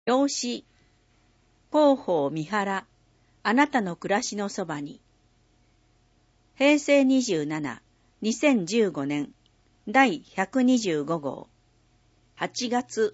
表紙、広報三原、あなたの暮らしのそばに。平成27、2015年、第125号。8月。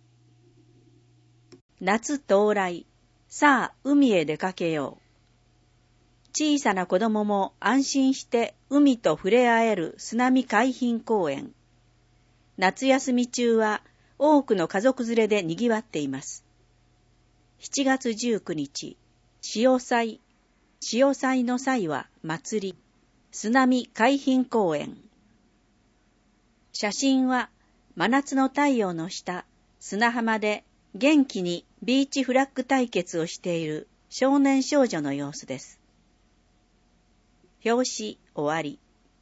夏到来。さあ、海へ出かけよう。小さな子供も安心して海と触れ合える砂見海浜公園。夏休み中は多くの家族連れで賑わっています。7月19日、潮祭。潮祭の祭は祭り。砂見海浜公園。写真は真夏の太陽の下、砂浜で元気にビーチフラッグ対決をしている少年少女の様子です。表紙終わり。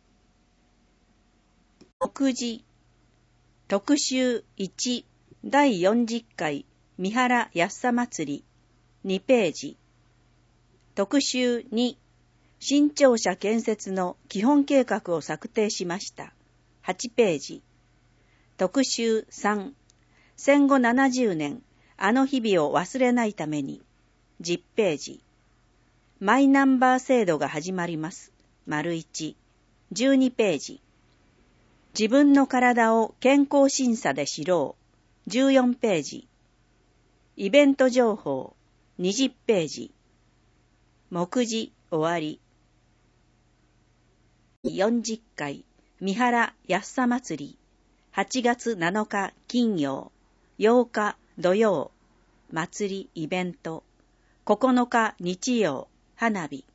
目次特集1第40回三原安佐祭り2ページ。特集2新庁舎建設の基本計画を策定しました8ページ。特集3戦後70年あの日々を忘れないために10ページ。マイナンバー制度が始まります丸1 12ページ。自分の体を健康審査で知ろう14ページ。イベント情報20ページ。目次終わり。40回三原安佐祭り8月7日金曜8日土曜祭りイベント9日日曜花火。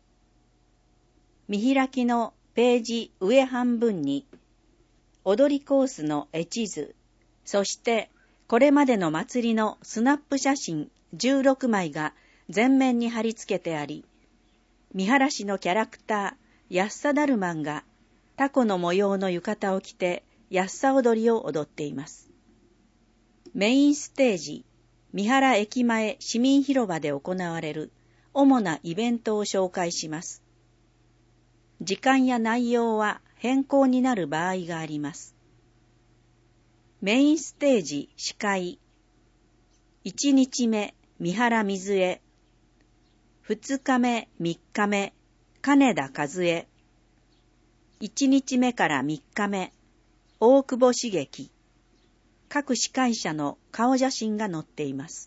見開きのページ上半分に踊りコースの絵地図、そしてこれまでの祭りのスナップ写真16枚が全面に貼り付けてあり、三原市のキャラクター、安佐だるまんがタコの模様の浴衣を着て安佐踊りを踊っています。メインステージ、三原駅前市民広場で行われる主なイベントを紹介します。時間や内容は変更になる場合があります。メインステージ司会。1日目、三原水江。2日目、3日目、金田和恵。1日目から3日目、大久保茂樹。各司会者の顔写真が載っています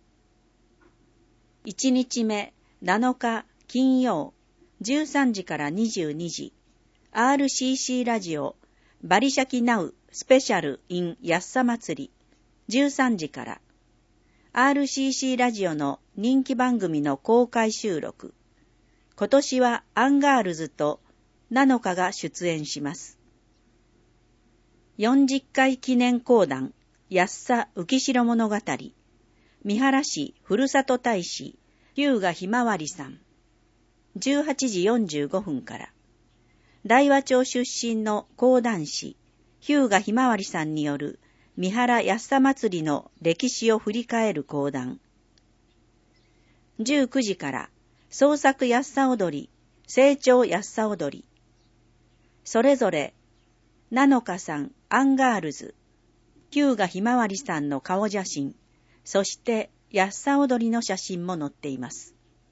。1日目、7日金曜、13時から22時。RCC ラジオバリシャキナウスペシャル in 安佐祭り13時から RCC ラジオの人気番組の公開収録。今年はアンガールズとナノカが出演します。40回記念講談安佐浮城物語三原市ふるさと大使日向ひまわりさん18時45分から大和町出身の講談師、日向ひまわりさんによる三原安佐祭りの歴史を振り返る講談。19時から創作安佐踊り、成長安佐踊り。それぞれ、ナノカさん、アンガールズ、日向ひまわりさんの顔写真、そして安佐踊りの写真も載っています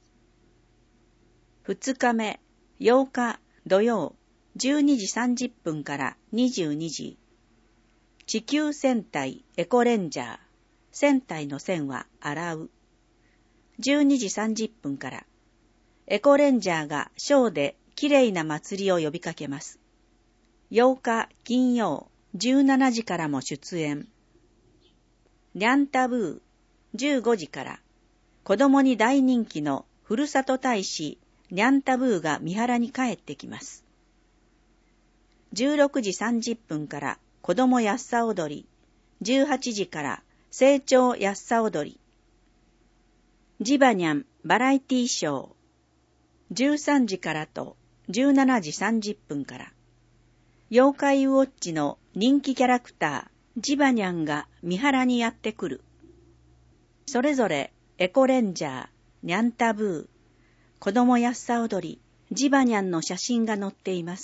。2日目、8日、土曜、12時30分から22時。地球戦隊エコレンジャー。戦隊の線は洗う。12時30分から。エコレンジャーがショーできれいな祭りを呼びかけます。8日金曜、17時からも出演。ニャンタブー、15時から。子供に大人気のふるさと大使、ニャンタブーが三原に帰ってきます。16時30分から子供安佐踊り、18時から成長安佐踊り。ジバニャンバラエティショー、13時からと17時30分から。妖怪ウォッチの人気キャラクター、ジバニャンが三原にやってくる。それぞれエコレンジャー、ニャンタブー、子供安佐踊り、ジバニャンの写真が載っています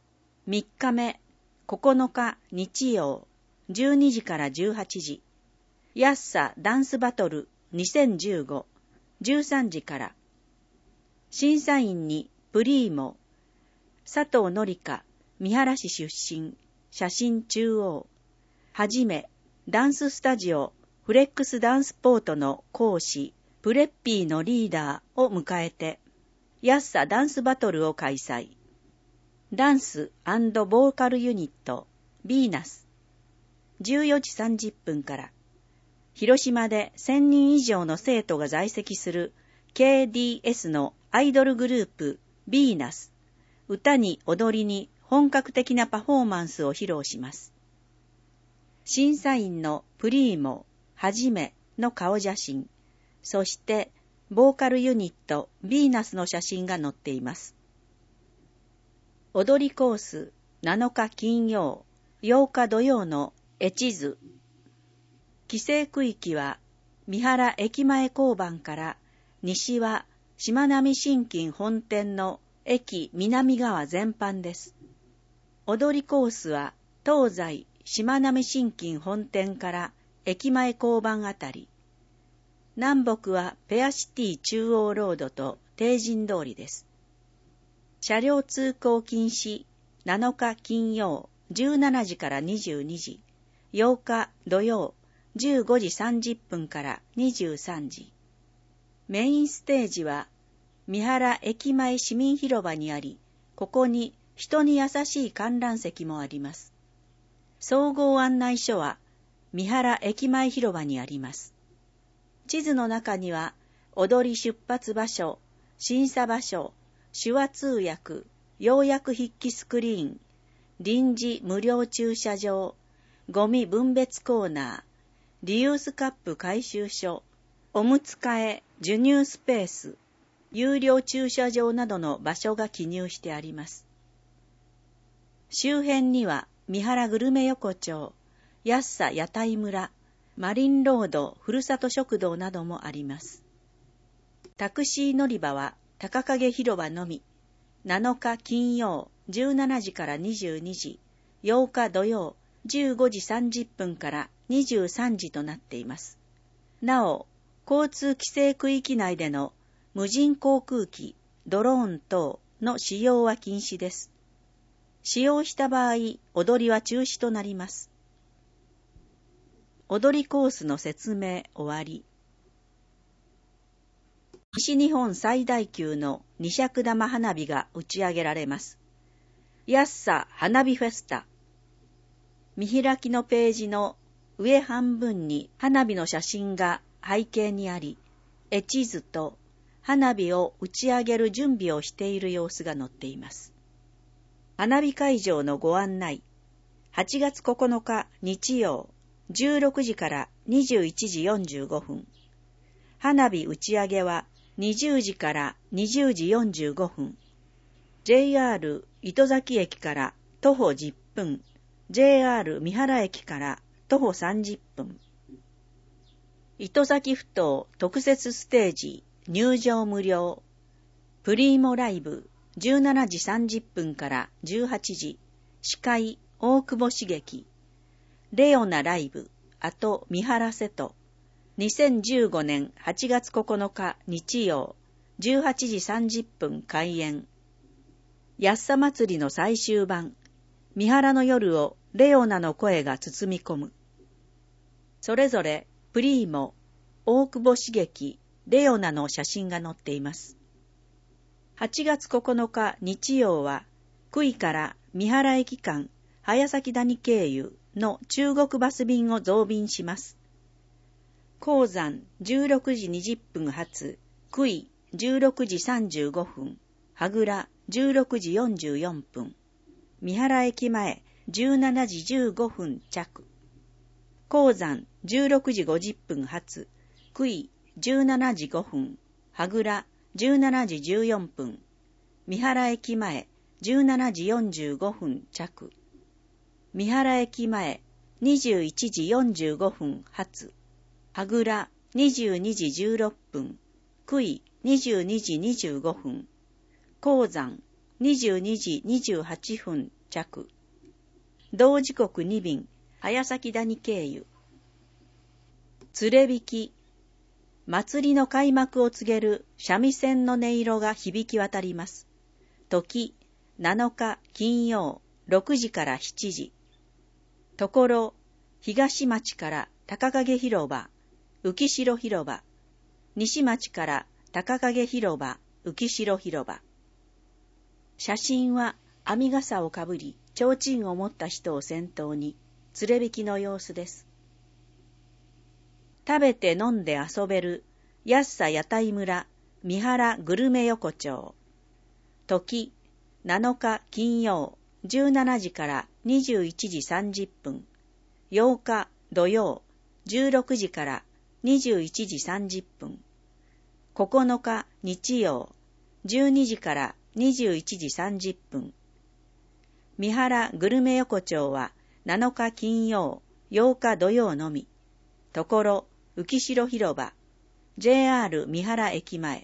。3日目、9日日曜、12時から18時。 ヤッサダンスバトル2015、13時から。審査員にプリーモ、佐藤紀香、三原市出身、写真中央。はじめ、ダンススタジオ、フレックスダンスポートの講師、プレッピーのリーダーを迎えて、ヤッサダンスバトルを開催。ダンス&ボーカルユニット、ヴィーナス。14時30分から。広島で1000人以上の生徒が在籍する KDS のアイドルグループ、ヴィーナス。歌に踊りに本格的なパフォーマンスを披露します。審査員のプリーモ、はじめの顔写真、そしてボーカルユニットヴィーナスの写真が載っています。踊りコース7日金曜、8日土曜の絵地図。規制区域は三原駅前交番から西はしまなみ信金本店の駅南側全般です。踊りコースは東西しまなみ信金本店から駅前交番あたり。南北はペアシティ中央ロードと帝人通りです。車両通行禁止7日金曜17時から22時、8日土曜15時30分から23時。メインステージは三原駅前市民広場にあり、ここに人に優しい観覧席もあります。総合案内所は三原駅前広場にあります。地図の中には踊り出発場所、審査場所、手話通訳、要約筆記スクリーン、臨時無料駐車場、ゴミ分別コーナー、リユースカップ回収所、おむつ替え、授乳スペース、有料駐車場などの場所が記入してあります。周辺には三原グルメ横丁、安佐屋台村、マリンロードふるさと食堂などもあります。タクシー乗り場は高影広場のみ、7日金曜17時から22時、8日土曜15時30分から23時となっています。なお、交通規制区域内での無人航空機、ドローン等の使用は禁止です。使用した場合、踊りは中止となります。踊りコースの説明終わり。西日本最大級の二尺玉花火が打ち上げられます。ヤッサ花火フェスタ。見開きのページの上半分に花火の写真が背景にあり、絵地図と花火を打ち上げる準備をしている様子が載っています。花火会場のご案内。8月9日日曜、16時から21時45分。花火打ち上げは20時から20時45分。JR 糸崎駅から徒歩10分。JR 三原駅から徒歩30分。糸崎埠頭特設ステージ入場無料。プリーモライブ17時30分から18時。司会大久保茂樹。レオナライブあと三原瀬戸。2015年8月9日日曜18時30分開演。ヤッサ祭りの最終版。三原の夜をレオナの声が包み込む。それぞれプリーモ、大久保茂樹、レオナの写真が載っています。8月9日日曜は、久井から三原駅間、早崎谷経由の中国バス便を増便します。鉱山16時20分発、久井16時35分、羽倉16時44分、三原駅前17時15分着。鉱山16時50分発、久井17時5分、羽倉17時14分、三原駅前17時45分着。三原駅前21時45分発、羽倉22時16分、久井22時25分、鉱山22時28分着。同時刻2便、早崎谷経由。 連れ引き、祭りの開幕を告げる三味線の音色が響き渡ります。時、7日金曜、6時から7時。ところ、東町から高影広場、浮代広場、西町から高影広場、浮代広場。写真は編み笠をかぶり、提灯を持った人を先頭に、連れ引きの様子です。食べて飲んで遊べる安さ屋台村三原グルメ横丁。時、7日金曜17時から21時30分。8日土曜16時から21時30分。9日日曜12時から21時30分。三原グルメ横丁は7日金曜8日土曜のみ。ところ浮代広場、JR 三原駅前。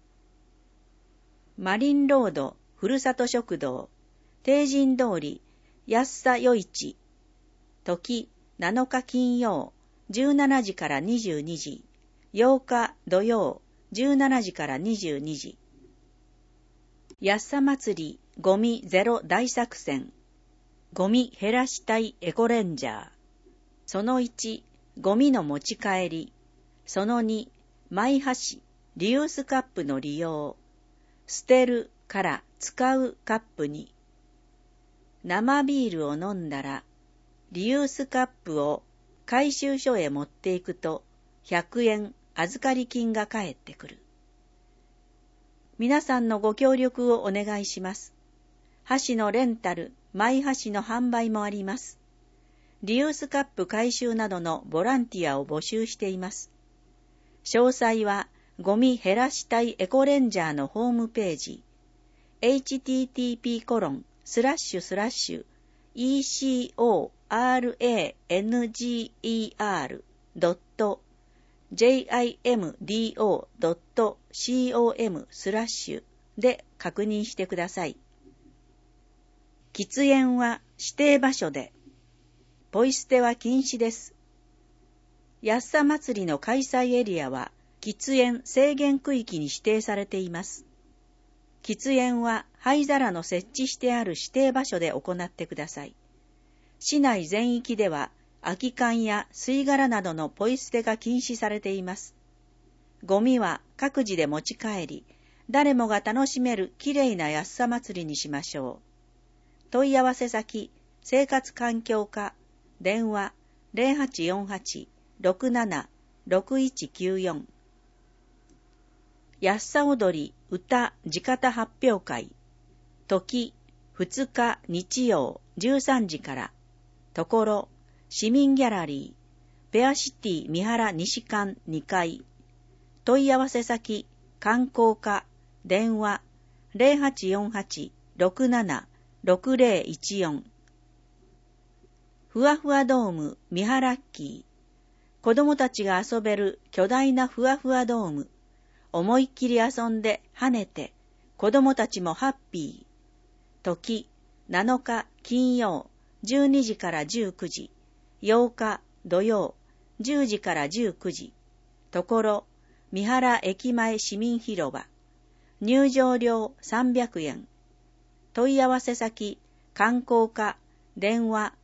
マリンロードふるさと食堂、帝人通り安さ夜市。時7日金曜17時から22時。8日土曜17時から22時。安さ祭りゴミゼロ大作戦。ゴミ減らしたいエコレンジャー。その1、ゴミの持ち帰り。その2、マイ箸、リユースカップの利用。捨てるから使うカップに。生ビールを飲んだら、リユースカップを回収所へ持っていくと、100円預かり金が返ってくる。皆さんのご協力をお願いします。箸のレンタル、マイ箸の販売もあります。リユースカップ回収などのボランティアを募集しています。詳細はゴミ減らしたいエコレンジャーのホームページ http://ecoranger.jimdo.com/ で確認してください。喫煙は指定場所で、ポイ捨ては禁止です。安さ祭りの開催エリアは喫煙制限区域に指定されています。喫煙は灰皿の設置してある指定場所で行ってください。市内全域では空き缶や吸い殻などのポイ捨てが禁止されています。ゴミは各自で持ち帰り、誰もが楽しめるきれいな安さ祭りにしましょう。問い合わせ先、生活環境課、電話 0848-67-6194。安さ踊り歌地方発表会。時2日日曜13時から。ところ市民ギャラリー、ペアシティ三原西館2階。問い合わせ先、観光課、電話 0848-67-6014。ふわふわドーム三原ッキー。子供たちが遊べる巨大なふわふわドーム。思いっきり遊んで跳ねて、子供たちもハッピー。時7日金曜12時から19時。8日土曜10時から19時。ところ三原駅前市民広場。入場料300円。問い合わせ先、観光課、電話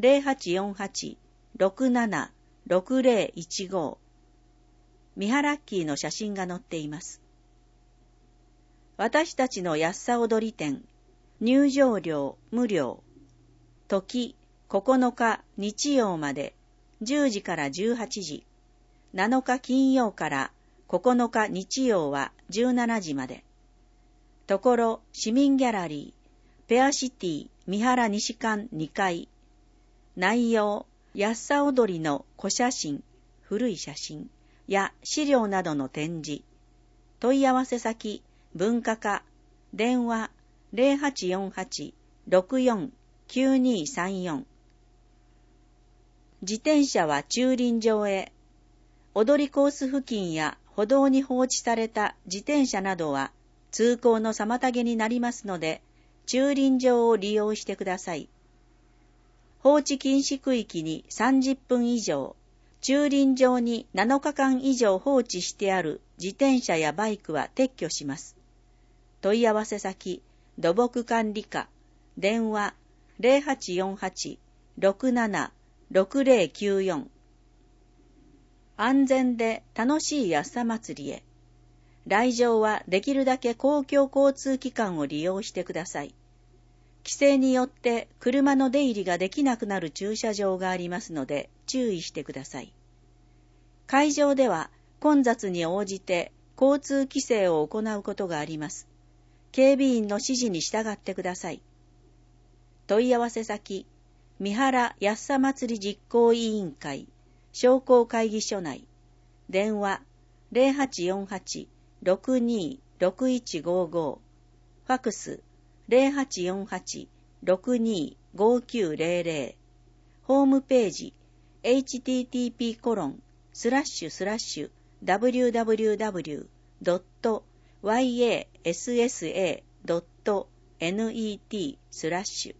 0848-67-6015。三原ッキーの写真が載っています。私たちの安さ踊り店、入場料無料。時9日日曜まで10時から18時。7日金曜から9日日曜は17時まで。ところ市民ギャラリー、ペアシティ三原西館2階。内容、安さ踊りの古写真、古い写真や資料などの展示。問い合わせ先、文化課、電話 0848-649234。自転車は駐輪場へ。踊りコース付近や歩道に放置された自転車などは通行の妨げになりますので、駐輪場を利用してください。放置禁止区域に30分以上、 駐輪場に7日間以上放置してある自転車やバイクは撤去します。問い合わせ先、土木管理課、電話 0848-67-6094。安全で楽しい安さ祭りへ。来場はできるだけ公共交通機関を利用してください。規制によって車の出入りができなくなる駐車場がありますので注意してください。会場では混雑に応じて交通規制を行うことがあります。警備員の指示に従ってください。問い合わせ先、三原安さ祭り実行委員会、商工会議所内、電話 0848-626155、ファクス0848-625900、ホームページ http://www.yassa.net/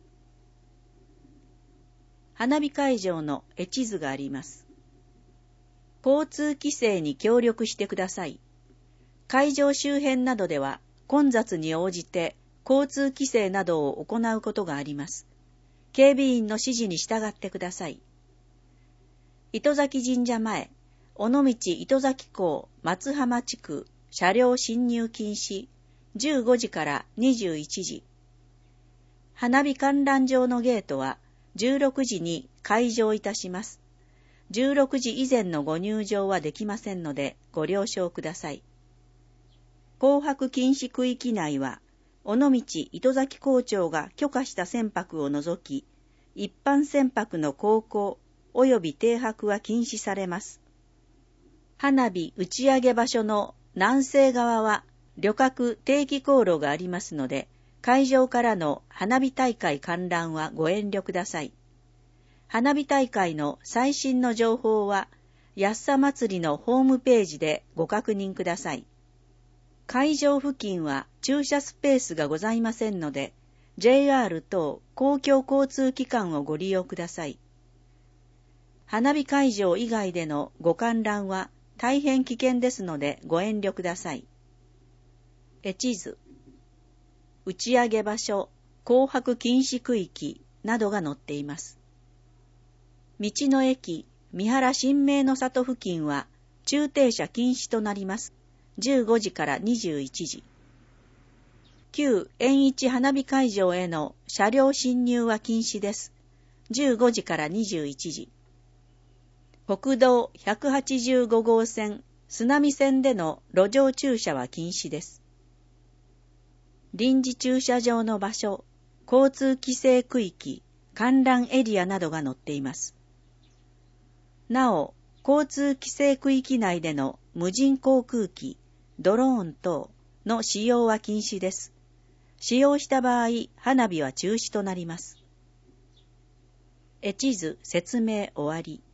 花火会場の絵地図があります。交通規制に協力してください。会場周辺などでは混雑に応じて交通規制などを行うことがあります。警備員の指示に従ってください。糸崎神社前、尾道糸崎港松浜地区車両進入禁止、15時から21時。花火観覧場のゲートは16時に開場いたします。16時以前のご入場はできませんのでご了承ください。紅白禁止区域内は、尾道糸崎港長が許可した船舶を除き、一般船舶の航行及び停泊は禁止されます。花火打ち上げ場所の南西側は旅客定期航路がありますので、会場からの花火大会観覧はご遠慮ください。花火大会の最新の情報は、安さ祭りのホームページでご確認ください。会場付近は駐車スペースがございませんので、JR 等公共交通機関をご利用ください。花火会場以外でのご観覧は大変危険ですのでご遠慮ください。絵地図、打ち上げ場所、紅白禁止区域などが載っています。道の駅、三原新明の里付近は駐停車禁止となります。15時から21時。旧円一花火会場への車両進入は禁止です。15時から21時。国道185号線、須波線での路上駐車は禁止です。臨時駐車場の場所、交通規制区域、観覧エリアなどが載っています。なお、交通規制区域内での無人航空機、ドローン等の使用は禁止です。使用した場合、花火は中止となります。絵地図説明終わり。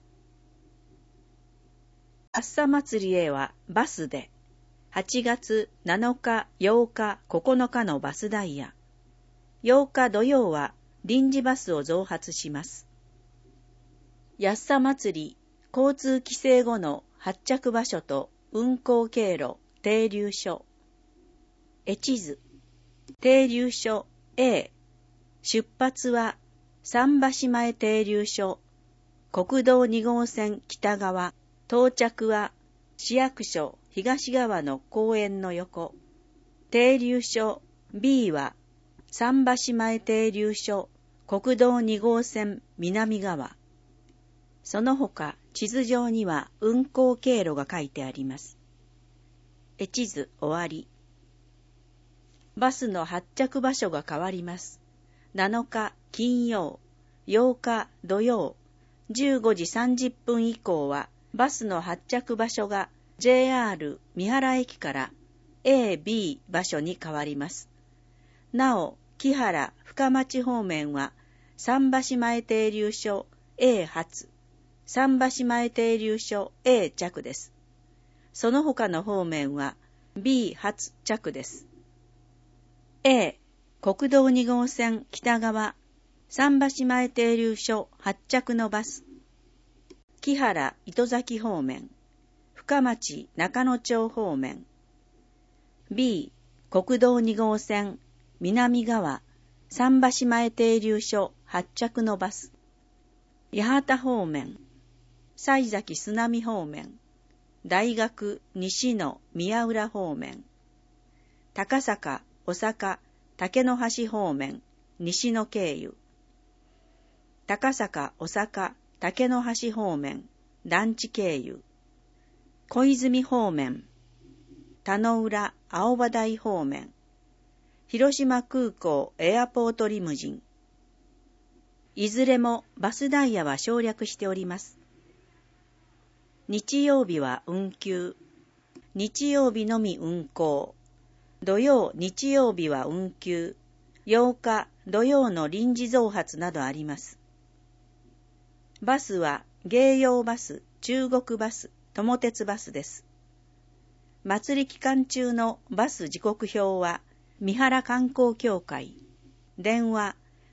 安さ祭りへはバスで、8月7日、8日、9日のバスダイヤ。8日土曜は臨時バスを増発します。安さ祭り、交通規制後の発着場所と運行経路、停留所。絵地図。停留所 A。出発は桟橋前停留所。国道2号線北側。到着は市役所東側の公園の横。停留所 B は桟橋前停留所。国道2号線南側。その他、地図上には運行経路が書いてあります。絵地図終わり。バスの発着場所が変わります。7日金曜、8日土曜、15時30分以降はバスの発着場所が JR 三原駅から A、B 場所に変わります。なお、木原深町方面は桟橋前停留所 A 発、桟橋前停留所 A 着です。その他の方面は B 発着です。A、国道2号線北側、桟橋前停留所発着のバス。 木原糸崎方面、深町中野町方面。B、国道2号線、南側、桟橋前停留所発着のバス。八幡方面、西崎須波方面、大学西の宮浦方面。高坂、小坂、竹の橋方面、西野経由。高坂、小坂、竹の橋方面、団地経由。小泉方面、田野浦、青葉台方面。広島空港エアポートリムジン。いずれもバスダイヤは省略しております。日曜日は運休。日曜日のみ運行。土曜、日曜日は運休。8日、土曜の臨時増発などあります。バスは芸用バス、中国バス、友鉄バスです。祭り期間中のバス時刻表は、三原観光協会。電話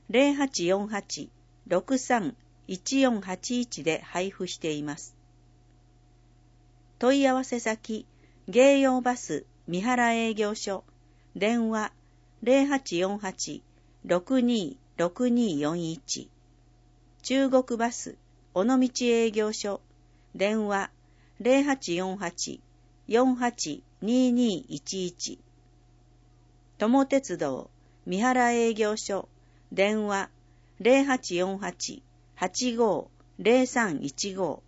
0848-631481 で配布しています。問い合わせ先、芸用バス三原営業所。電話 0848-626241。中国バス尾道営業所。電話 0848-482211。友鉄道三原営業所。電話 0848-850315。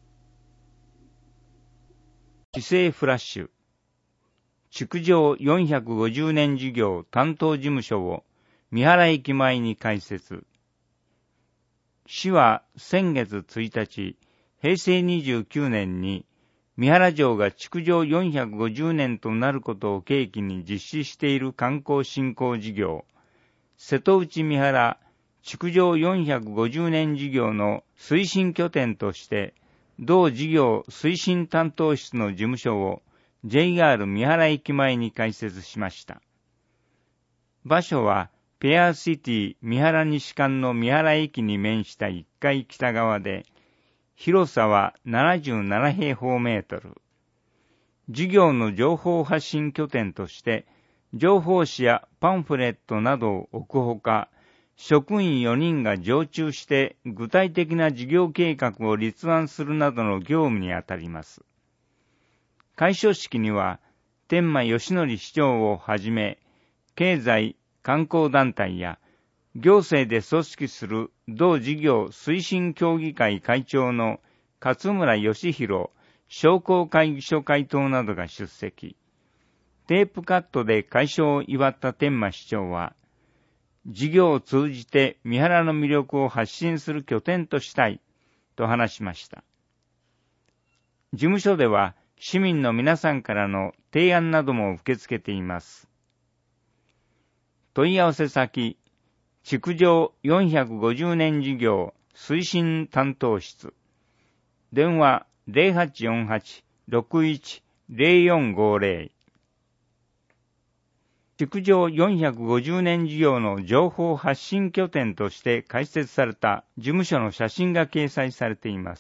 市政フラッシュ。築城450年事業担当事務所を三原駅前に開設。市は先月1日、平成29年に三原城が築城450年となることを契機に実施している観光振興事業、瀬戸内三原築城450年事業の推進拠点として、同事業推進担当室の事務所をJR 三原駅前に開設しました。場所はペアシティ三原西館の三原駅に面した1階北側で、広さは77平方メートル。事業の情報発信拠点として、情報誌やパンフレットなどを置くほか、職員4人が常駐して具体的な事業計画を立案するなどの業務にあたります。開所式には、天満義則市長をはじめ、経済、観光団体や、行政で組織する同事業推進協議会会長の勝村義弘商工会議所会頭などが出席。テープカットで開所を祝った天満市長は、事業を通じて三原の魅力を発信する拠点としたいと話しました。事務所では市民の皆さんからの提案なども受け付けています。問い合わせ先、築城450年事業推進担当室。電話 0848-610450。築城450年事業の情報発信拠点として開設された事務所の写真が掲載されています。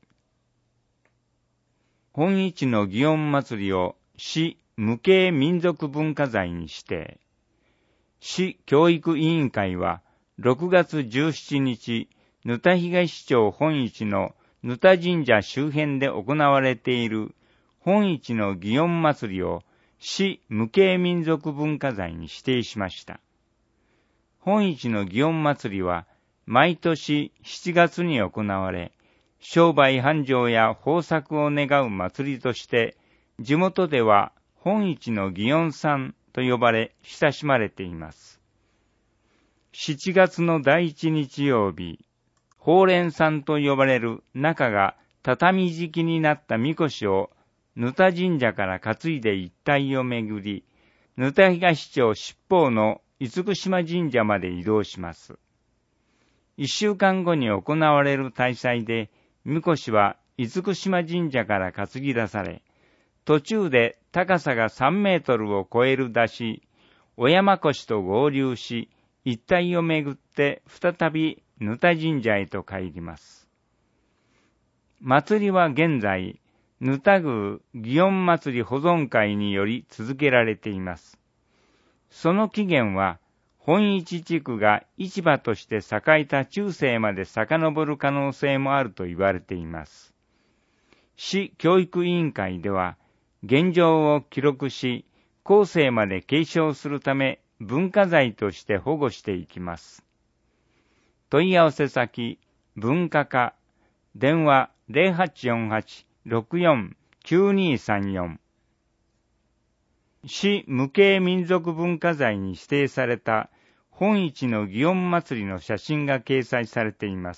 本市の祇園祭を市無形民族文化財に指定。市教育委員会は6月17日、沼田東町本市の沼田神社周辺で行われている本市の祇園祭を市無形民族文化財に指定しました。本市の祇園祭は毎年7月に行われ、商売繁盛や豊作を願う祭りとして、地元では本市の祇園祭と呼ばれ親しまれています。7月の第1日曜日、法蓮祭と呼ばれる中が畳敷きになったみこしを沼田神社から担いで一帯を巡り、沼田東町七宝の厳島神社まで移動します。1週間後に行われる大祭で、みこしは厳島神社から担ぎ出され、途中で高さが3メートルを超える山車、小山越と合流し、一帯を巡って再び沼田神社へと帰ります。 祭りは現在、沼田宮祇園祭保存会により続けられています。その起源は、本市地区が市場として栄えた中世まで遡る可能性もあると言われています。市教育委員会では、現状を記録し、後世まで継承するため文化財として保護していきます。問い合わせ先、文化課、電話 0848-64-9234。市無形民族文化財に指定された本市の祇園祭の写真が掲載されています。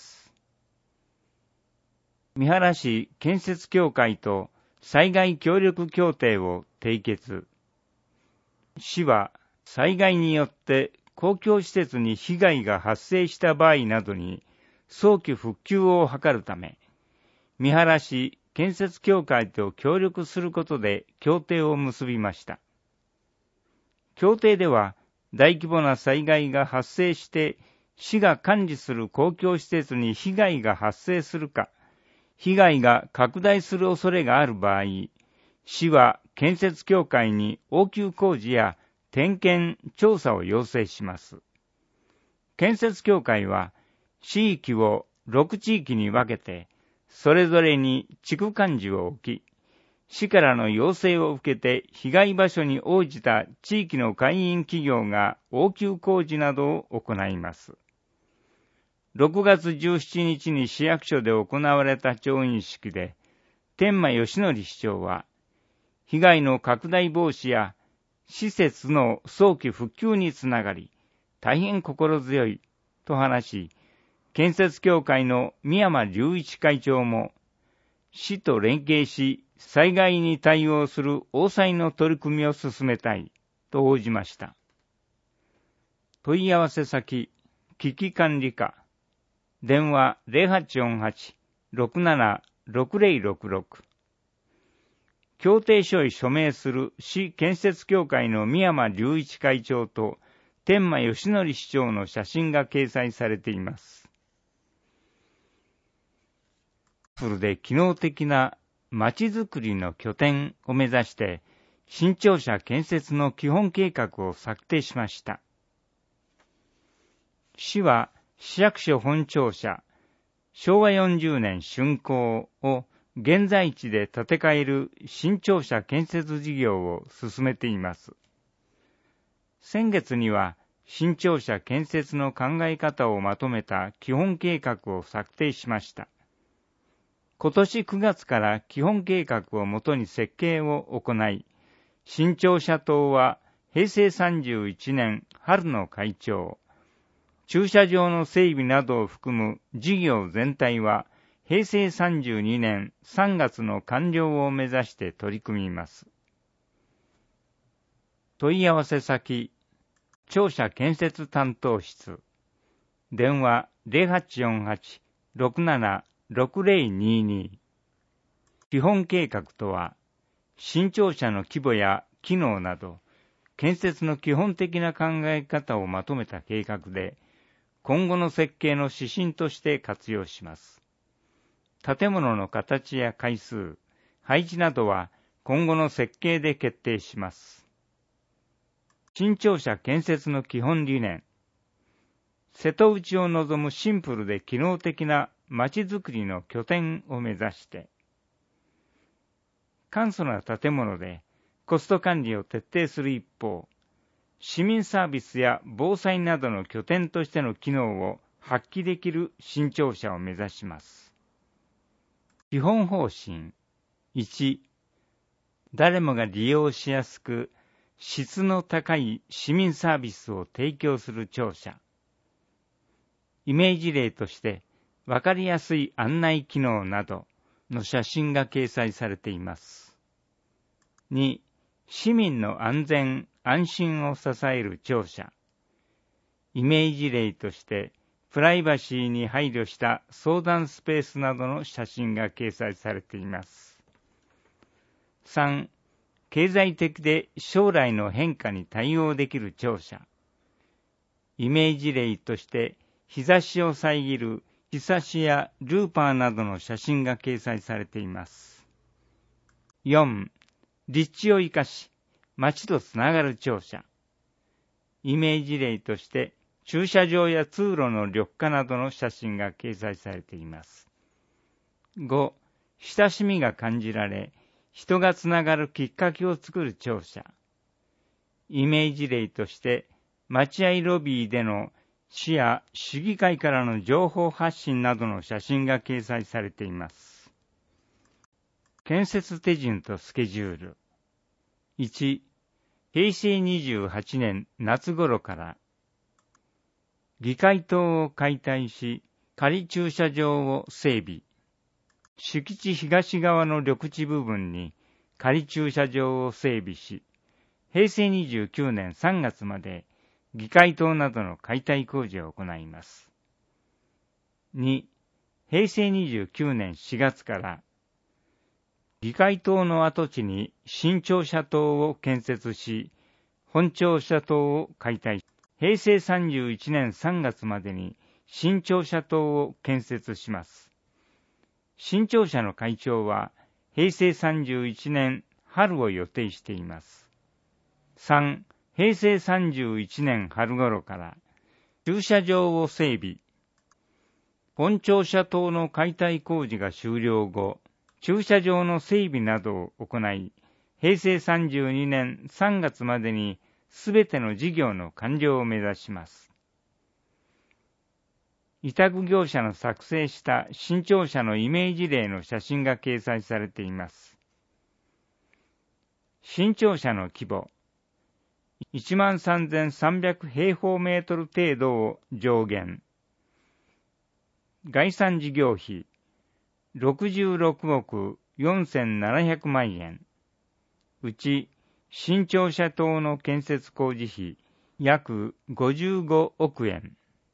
三原市建設協会と災害協力協定を締結。市は災害によって公共施設に被害が発生した場合などに早期復旧を図るため、三原市建設協会と協力することで協定を結びました。協定では、大規模な災害が発生して市が管理する公共施設に被害が発生するか、被害が拡大する恐れがある場合、市は建設協会に応急工事や点検・調査を要請します。建設協会は、市域を6地域に分けて、それぞれに地区幹事を置き、市からの要請を受けて被害場所に応じた地域の会員企業が応急工事などを行います。6月17日に市役所で行われた調印式で、天満義則市長は、被害の拡大防止や施設の早期復旧につながり、大変心強いと話し、建設協会の宮山隆一会長も、市と連携し、災害に対応する防災の取り組みを進めたいと応じました。問い合わせ先、危機管理課、電話 0848-676066。協定書に署名する市建設協会の宮山隆一会長と天満義則市長の写真が掲載されています。フルで機能的なまちづくりの拠点を目指して新庁舎建設の基本計画を策定しました。市は市役所本庁舎、昭和40年竣工を現在地で建て替える新庁舎建設事業を進めています。先月には新庁舎建設の考え方をまとめた基本計画を策定しました。今年9月から基本計画をもとに設計を行い、新庁舎棟は平成31年春の開庁、駐車場の整備などを含む事業全体は平成32年3月の完了を目指して取り組みます。問い合わせ先、庁舎建設担当室、電話 0848-676022。基本計画とは、新庁舎の規模や機能など、建設の基本的な考え方をまとめた計画で、今後の設計の指針として活用します。建物の形や階数、配置などは今後の設計で決定します。新庁舎建設の基本理念。瀬戸内を望むシンプルで機能的なまちづくりの拠点を目指して、簡素な建物でコスト管理を徹底する一方、市民サービスや防災などの拠点としての機能を発揮できる新庁舎を目指します。基本方針。1、誰もが利用しやすく、質の高い市民サービスを提供する庁舎。イメージ例として、わかりやすい案内機能などの写真が掲載されています。2、市民の安全・安心を支える庁舎。イメージ例として、プライバシーに配慮した相談スペースなどの写真が掲載されています。3、経済的で将来の変化に対応できる庁舎。イメージ例として、日差しを遮るヒサシやルーパーなどの写真が掲載されています。4、立地を生かし、街とつながる庁舎。イメージ例として、駐車場や通路の緑化などの写真が掲載されています。5、親しみが感じられ、人がつながるきっかけを作る庁舎。イメージ例として、待合ロビーでの市や市議会からの情報発信などの写真が掲載されています。建設手順とスケジュール。1、平成28年夏頃から議会棟を解体し、仮駐車場を整備。敷地東側の緑地部分に仮駐車場を整備し、平成29年3月まで議会棟などの解体工事を行います。2、平成29年4月から議会棟の跡地に新庁舎棟を建設し、本庁舎棟を解体し、平成31年3月までに新庁舎棟を建設します。新庁舎の開庁は平成31年春を予定しています。3、平成31年春頃から駐車場を整備。本庁舎棟の解体工事が終了後、駐車場の整備などを行い、平成32年3月までにすべての事業の完了を目指します。委託業者の作成した新庁舎のイメージ例の写真が掲載されています。新庁舎の規模、13,300平方メートル程度を上限。概算事業費、66億4,700万円。うち、新庁舎棟の建設工事費、約55億円。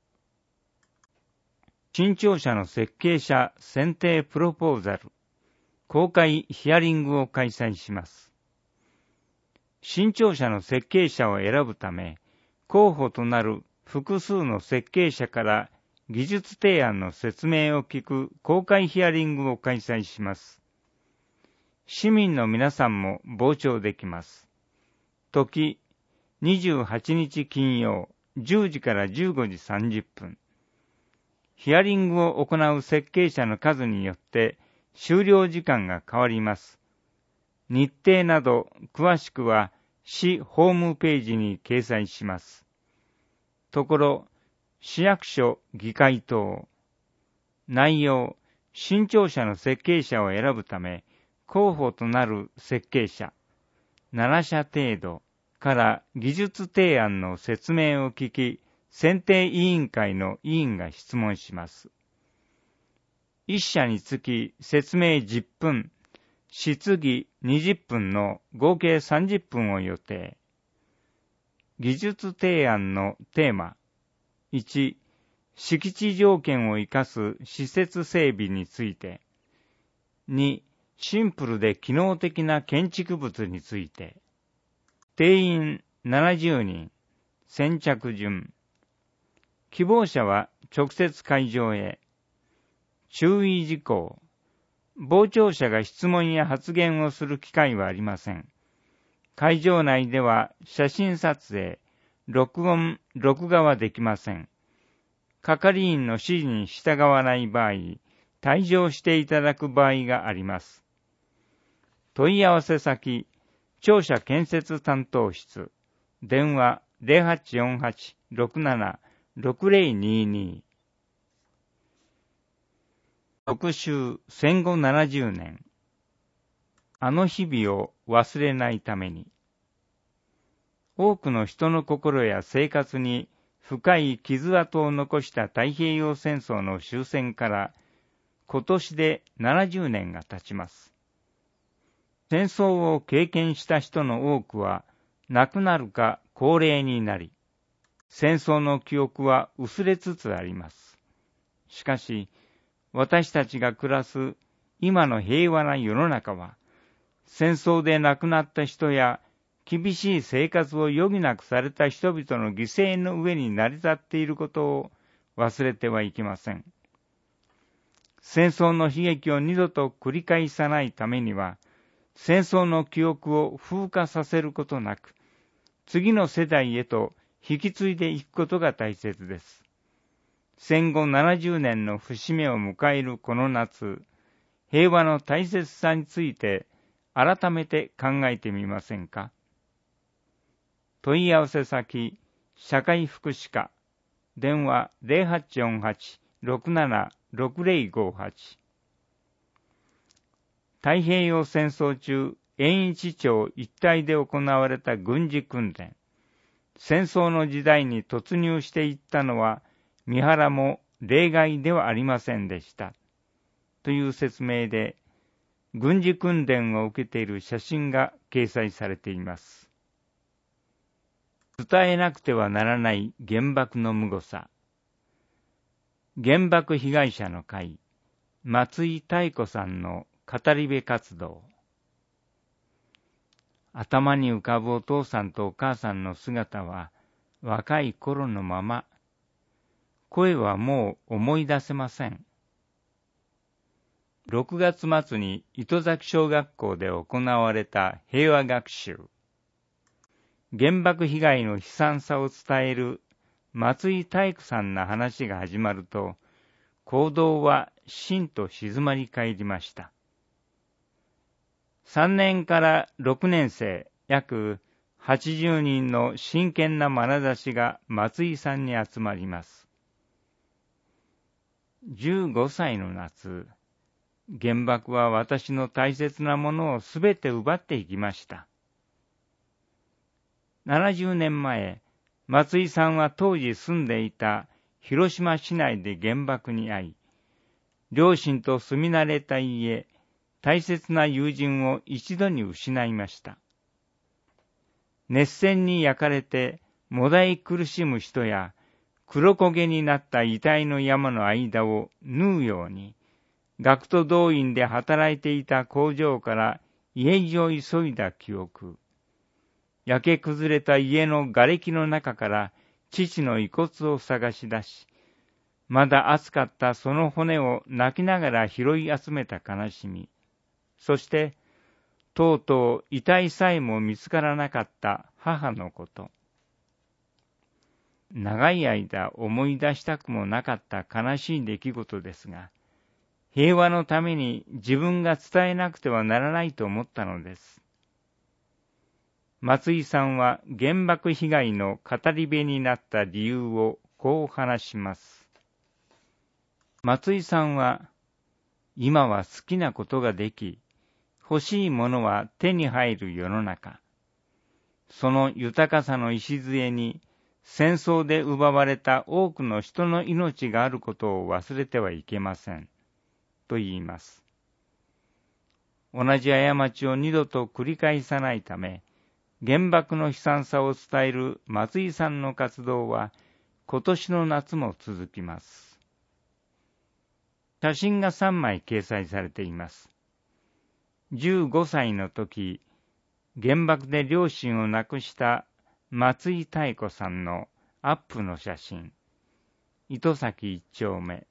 新庁舎の設計者選定プロポーザル、公開ヒアリングを開催します。新庁舎の設計者を選ぶため、候補となる複数の設計者から技術提案の説明を聞く公開ヒアリングを開催します。市民の皆さんも傍聴できます。時、28日金曜、10時から15時30分。ヒアリングを行う設計者の数によって終了時間が変わります。日程など詳しくは市ホームページに掲載します。ところ、市役所議会棟。内容、新庁舎の設計者を選ぶため、候補となる設計者、7社程度から技術提案の説明を聞き、選定委員会の委員が質問します。1社につき説明10分、質疑20分の合計30分を予定。技術提案のテーマ。1、敷地条件を生かす施設整備について。2、シンプルで機能的な建築物について。定員70人。先着順。希望者は直接会場へ。注意事項。傍聴者が質問や発言をする機会はありません。会場内では写真撮影、録音、録画はできません。係員の指示に従わない場合、退場していただく場合があります。問い合わせ先、庁舎建設担当室、電話 0848-67-6022。特集戦後70年。あの日々を忘れないために。多くの人の心や生活に深い傷跡を残した太平洋戦争の終戦から今年で70年が経ちます。戦争を経験した人の多くは亡くなるか高齢になり、戦争の記憶は薄れつつあります。しかし、私たちが暮らす今の平和な世の中は、戦争で亡くなった人や厳しい生活を余儀なくされた人々の犠牲の上に成り立っていることを忘れてはいけません。 戦争の悲劇を二度と繰り返さないためには、戦争の記憶を風化させることなく、次の世代へと引き継いでいくことが大切です。戦後70年の節目を迎えるこの夏、平和の大切さについて改めて考えてみませんか。問い合わせ先、社会福祉課、電話 0848-676058。太平洋戦争中、延一町一帯で行われた軍事訓練。戦争の時代に突入していったのは、三原も例外ではありませんでした。という説明で、軍事訓練を受けている写真が掲載されています。伝えなくてはならない原爆のむごさ。原爆被害者の会、松井妙子さんの語り部活動。頭に浮かぶお父さんとお母さんの姿は若い頃のまま。声はもう思い出せません。6月末に糸崎小学校で行われた平和学習。原爆被害の悲惨さを伝える松井妙子さんの話が始まると、行動はしんと静まり返りました。3年から6年生約80人の真剣な眼差しが松井さんに集まります。15歳の夏、原爆は私の大切なものをすべて奪っていきました。70年前、松井さんは当時住んでいた広島市内で原爆に遭い、両親と住み慣れた家、大切な友人を一度に失いました。熱線に焼かれてもだい苦しむ人や、黒焦げになった遺体の山の間を縫うように、学徒動員で働いていた工場から家路を急いだ記憶。焼け崩れた家の瓦礫の中から父の遺骨を探し出し、まだ熱かったその骨を泣きながら拾い集めた悲しみ。そして、とうとう遺体さえも見つからなかった母のこと。長い間思い出したくもなかった悲しい出来事ですが、平和のために自分が伝えなくてはならないと思ったのです。松井さんは原爆被害の語り部になった理由をこう話します。松井さんは、今は好きなことができ、欲しいものは手に入る世の中。その豊かさの礎に、戦争で奪われた多くの人の命があることを忘れてはいけません。と言います。同じ過ちを二度と繰り返さないため、原爆の悲惨さを伝える松井さんの活動は今年の夏も続きます。写真が3枚掲載されています。15歳の時、原爆で両親を亡くした松井妙子さんのアップの写真。糸崎一丁目。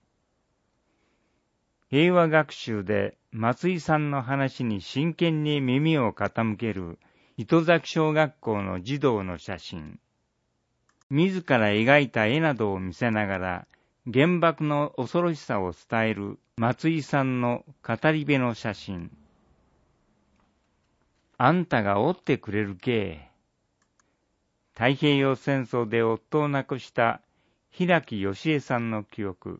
平和学習で松井さんの話に真剣に耳を傾ける糸崎小学校の児童の写真。自ら描いた絵などを見せながら原爆の恐ろしさを伝える松井さんの語り部の写真。あんたがおってくれるけ。太平洋戦争で夫を亡くした平木義恵さんの記憶。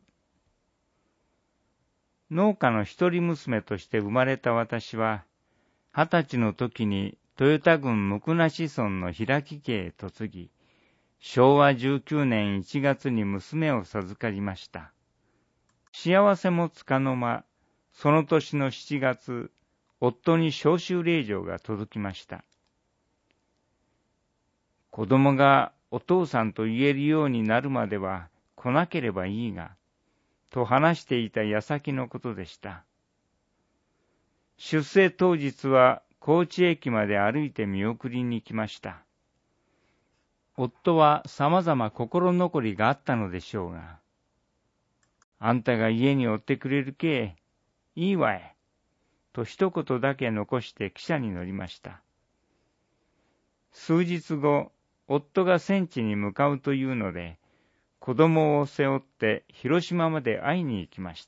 農家の一人娘として生まれた私は、20歳の時に豊田郡向無村の平木家へ嫁ぎ、昭和19年1月に娘を授かりました。幸せもつかの間、その年の7月、夫に召集令状が届きました。子供がお父さんと言えるようになるまでは来なければいいが、と話していた矢先のことでした。出征当日は高知駅まで歩いて見送りに来ました。夫は様々心残りがあったのでしょうが、 あんたが家におってくれるけいいわい。と一言だけ残して汽車に乗りました。数日後、夫が戦地に向かうというので、子供を背負って広島まで会いに行きました。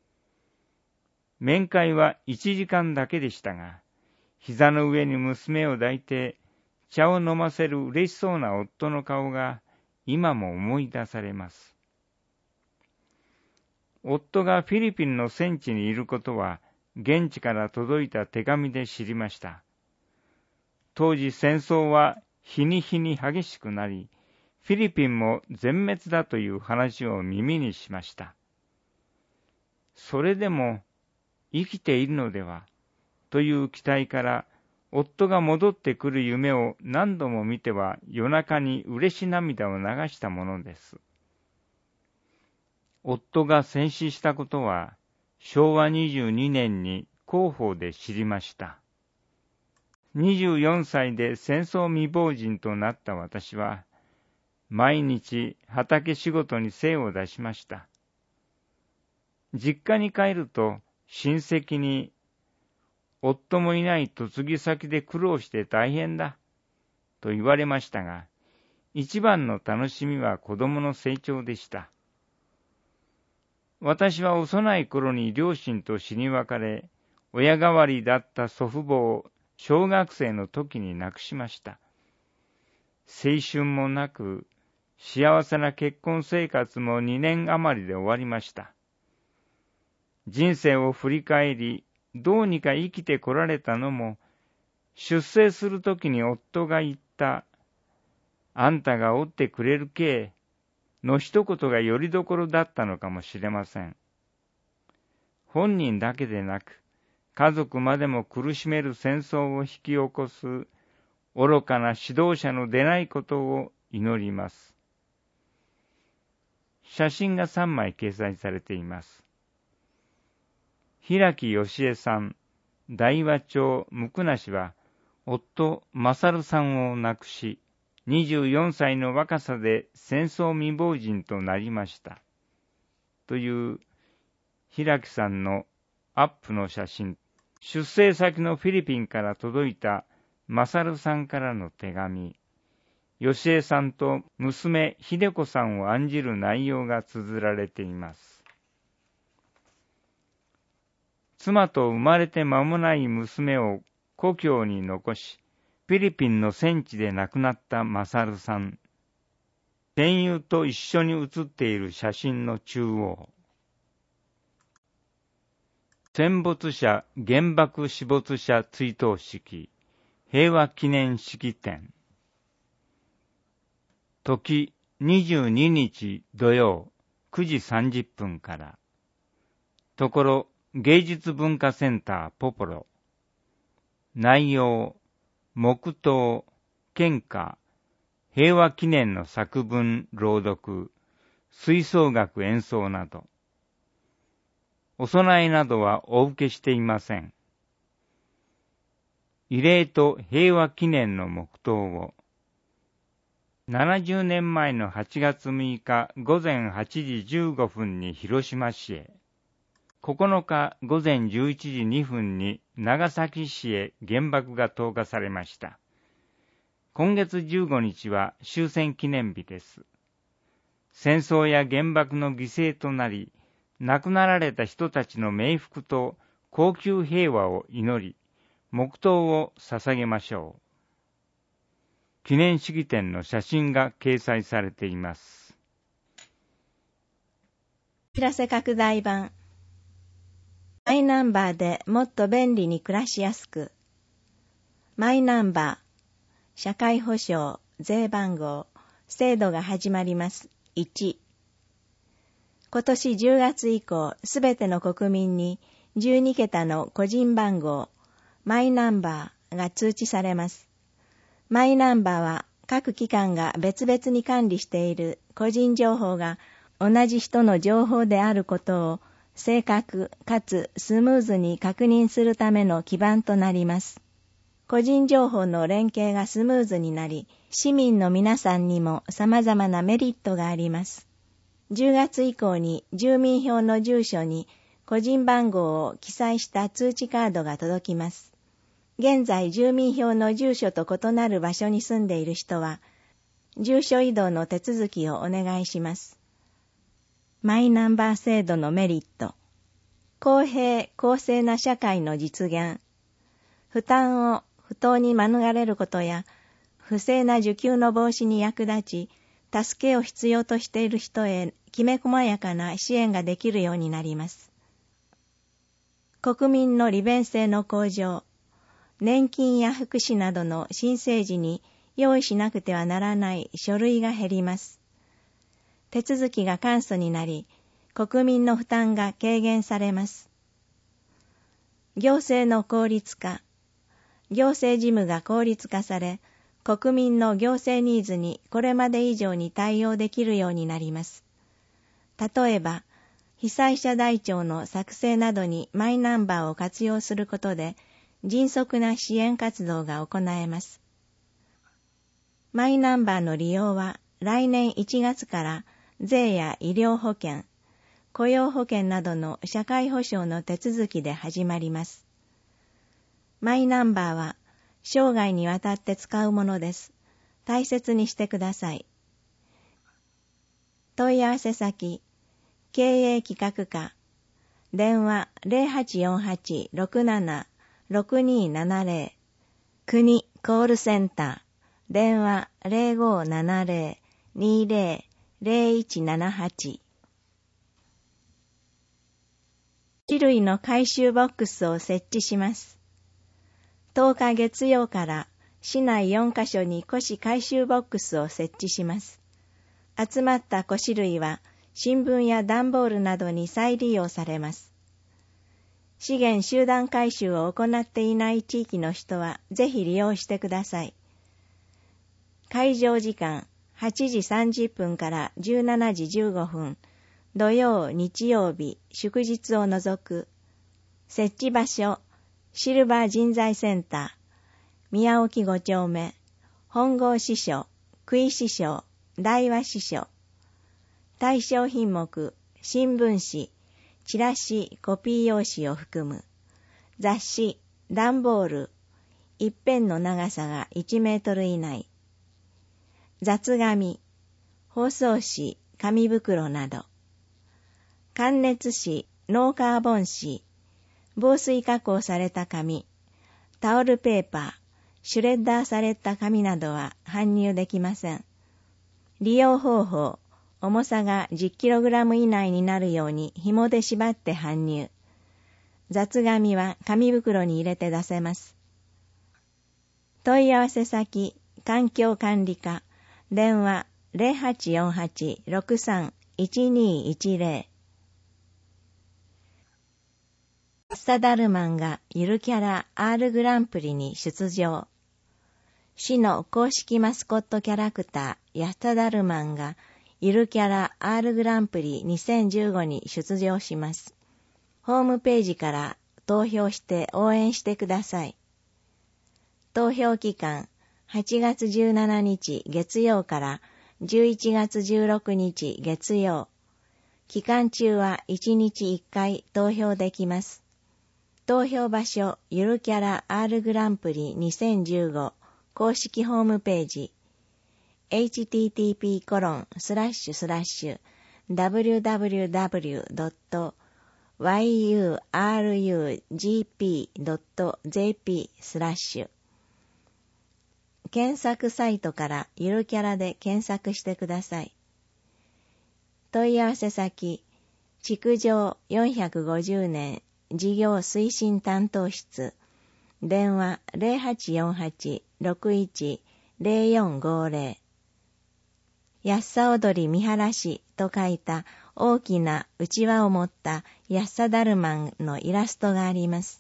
面会は1時間だけでしたが、膝の上に娘を抱いて茶を飲ませる嬉しそうな夫の顔が今も思い出されます。夫がフィリピンの戦地にいることは現地から届いた手紙で知りました。当時戦争は日に日に激しくなり、フィリピンも全滅だという話を耳にしました。それでも生きているのではという期待から、夫が戻ってくる夢を何度も見ては夜中に嬉し涙を流したものです。夫が戦死したことは昭和22年に広報で知りました。24歳で戦争未亡人となった私は、毎日畑仕事に精を出しました。実家に帰ると親戚に、夫もいない嫁ぎ先で苦労して大変だ、と言われましたが、一番の楽しみは子供の成長でした。私は幼い頃に両親と死に別れ、親代わりだった祖父母を小学生の時に亡くしました。青春もなく、幸せな結婚生活も2年余りで終わりました。人生を振り返り、どうにか生きてこられたのも、出征するときに夫が言った、あんたがおってくれるけの一言がよりどころだったのかもしれません。本人だけでなく、家族までも苦しめる戦争を引き起こす愚かな指導者の出ないことを祈ります。写真が3枚掲載されています。平木義恵さん、大和町向梨は、夫勝さんを亡くし、24歳の若さで戦争未亡人となりました。という平木さんのアップの写真、出征先のフィリピンから届いた勝さんからの手紙、義恵さんと娘秀子さんを案じる内容が綴られています。妻と生まれて間もない娘を故郷に残し、フィリピンの戦地で亡くなった勝さん。戦友と一緒に写っている写真の中央。戦没者原爆死没者追悼式、平和記念式典。時22日土曜9時30分から。ところ芸術文化センターポポロ。内容、黙祷、献花、平和記念の作文朗読、吹奏楽演奏など。お供えなどはお受けしていません。慰霊と平和記念の黙祷を、70年前の8月6日午前8時15分に広島市へ、9日午前11時2分に長崎市へ原爆が投下されました。今月15日は終戦記念日です。戦争や原爆の犠牲となり、亡くなられた人たちの冥福と恒久平和を祈り、黙祷を捧げましょう。記念式典の写真が掲載されています。 知らせ拡大版。マイナンバーでもっと便利に暮らしやすく。マイナンバー、社会保障、税番号、制度が始まります。1、今年10月以降、すべての国民に12桁の個人番号、マイナンバーが通知されます。マイナンバーは各機関が別々に管理している個人情報が同じ人の情報であることを正確かつスムーズに確認するための基盤となります。個人情報の連携がスムーズになり、市民の皆さんにも様々なメリットがあります。 10月以降に住民票の住所に個人番号を記載した通知カードが届きます。現在住民票の住所と異なる場所に住んでいる人は、住所移動の手続きをお願いします。マイナンバー制度のメリット。公平・公正な社会の実現。負担を不当に免れることや、不正な受給の防止に役立ち、助けを必要としている人へきめ細やかな支援ができるようになります。国民の利便性の向上。年金や福祉などの申請時に用意しなくてはならない書類が減ります。手続きが簡素になり、国民の負担が軽減されます。行政の効率化。行政事務が効率化され、国民の行政ニーズにこれまで以上に対応できるようになります。例えば、被災者台帳の作成などにマイナンバーを活用することで、迅速な支援活動が行えます。マイナンバーの利用は来年1月から税や医療保険、雇用保険などの社会保障の手続きで始まります。マイナンバーは生涯にわたって使うものです。大切にしてください。問い合わせ先、経営企画課、電話 0848-67-6270、国コールセンター、電話 0570-20-0178。種類の回収ボックスを設置します。10日月曜から市内4カ所に古紙回収ボックスを設置します。集まった古紙類は新聞や段ボールなどに再利用されます。資源集団回収を行っていない地域の人はぜひ利用してください。開場時間8時30分から17時15分、土曜、日曜日、祝日を除く。設置場所、シルバー人材センター、宮沖5丁目、本郷支所、久井支所、大和支所。対象品目、新聞紙、チラシ、コピー用紙を含む。雑誌、段ボール、一辺の長さが1メートル以内。雑紙、包装紙、紙袋など。感熱紙、ノーカーボン紙、防水加工された紙、タオルペーパー、シュレッダーされた紙などは搬入できません。利用方法、重さが 10kg 以内になるように紐で縛って搬入。雑紙は紙袋に入れて出せます。問い合わせ先、環境管理課、電話 0848-63-1210。安田ダルマンがゆるキャラ R グランプリに出場。市の公式マスコットキャラクター安田ダルマンがゆるキャラ R グランプリ2015に出場します。ホームページから投票して応援してください。投票期間8月17日月曜から11月16日月曜。期間中は1日1回投票できます。投票場所ゆるキャラ R グランプリ2015公式ホームページ http://www.yurugp.jp/ 検索サイトからゆるキャラで検索してください。問い合わせ先、築城450年事業推進担当室、電話 0848-610450。安さ踊り見晴らしと書いた大きなうちわを持った安さだるまんのイラストがあります。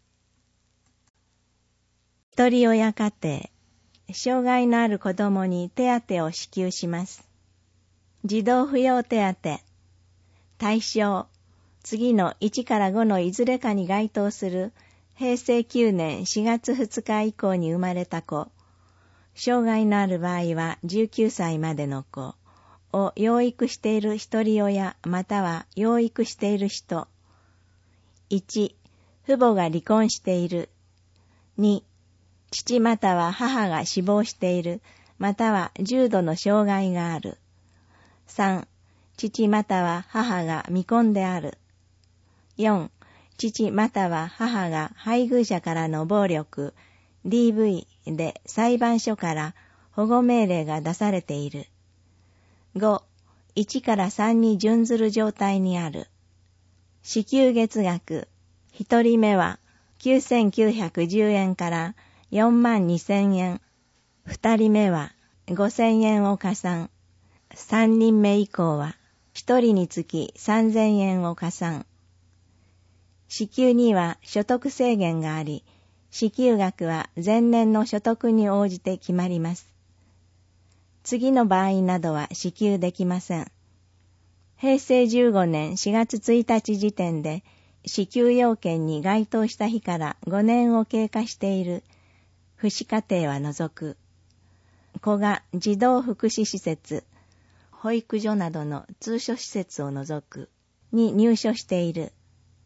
一人親家庭、障害のある子供に手当を支給します。児童扶養手当、対象、次の1から5のいずれかに該当する平成9年4月2日以降に生まれた子、障害のある場合は19歳までの子、 を養育している一人親または養育している人。1、父母が離婚している。2、父または母が死亡している、または重度の障害がある。3、父または母が未婚である。4、父または母が配偶者からの暴力、DV で裁判所から保護命令が出されている。5、1から3に準ずる状態にある。支給月額、1人目は9,910円から42,000円。2人目は5,000円を加算。3人目以降は1人につき3,000円を加算。支給には所得制限があり、支給額は前年の所得に応じて決まります。次の場合などは支給できません。平成15年4月1日時点で支給要件に該当した日から5年を経過している父子家庭は除く、子が児童福祉施設、保育所などの通所施設を除くに入所している。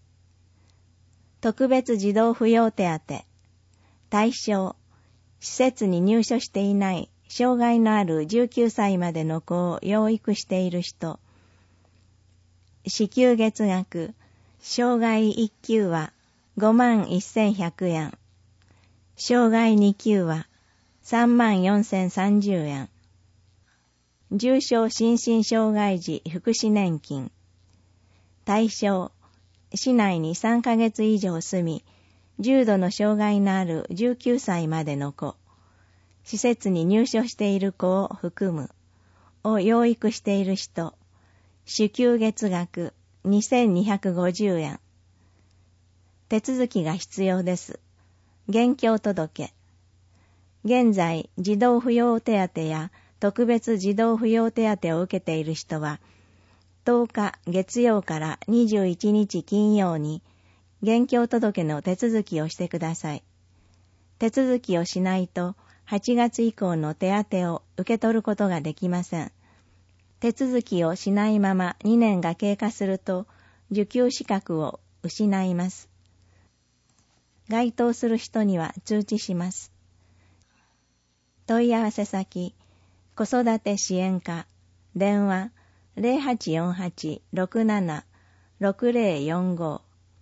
特別児童扶養手当、対象、施設に入所していない障害のある19歳までの子を養育している人。支給月額、障害1級は51,100円。障害2級は34,030円。重症心身障害児福祉年金。対象、市内に3ヶ月以上住み、重度の障害のある19歳までの子、施設に入所している子を含む、を養育している人、支給月額2,250円。手続きが必要です。現況届。現在、児童扶養手当や特別児童扶養手当を受けている人は、10日月曜から21日金曜に、現況届の手続きをしてください。手続きをしないと、8月以降の手当を受け取ることができません。手続きをしないまま2年が経過すると、受給資格を失います。該当する人には通知します。問い合わせ先、子育て支援課、電話 0848-67-6045。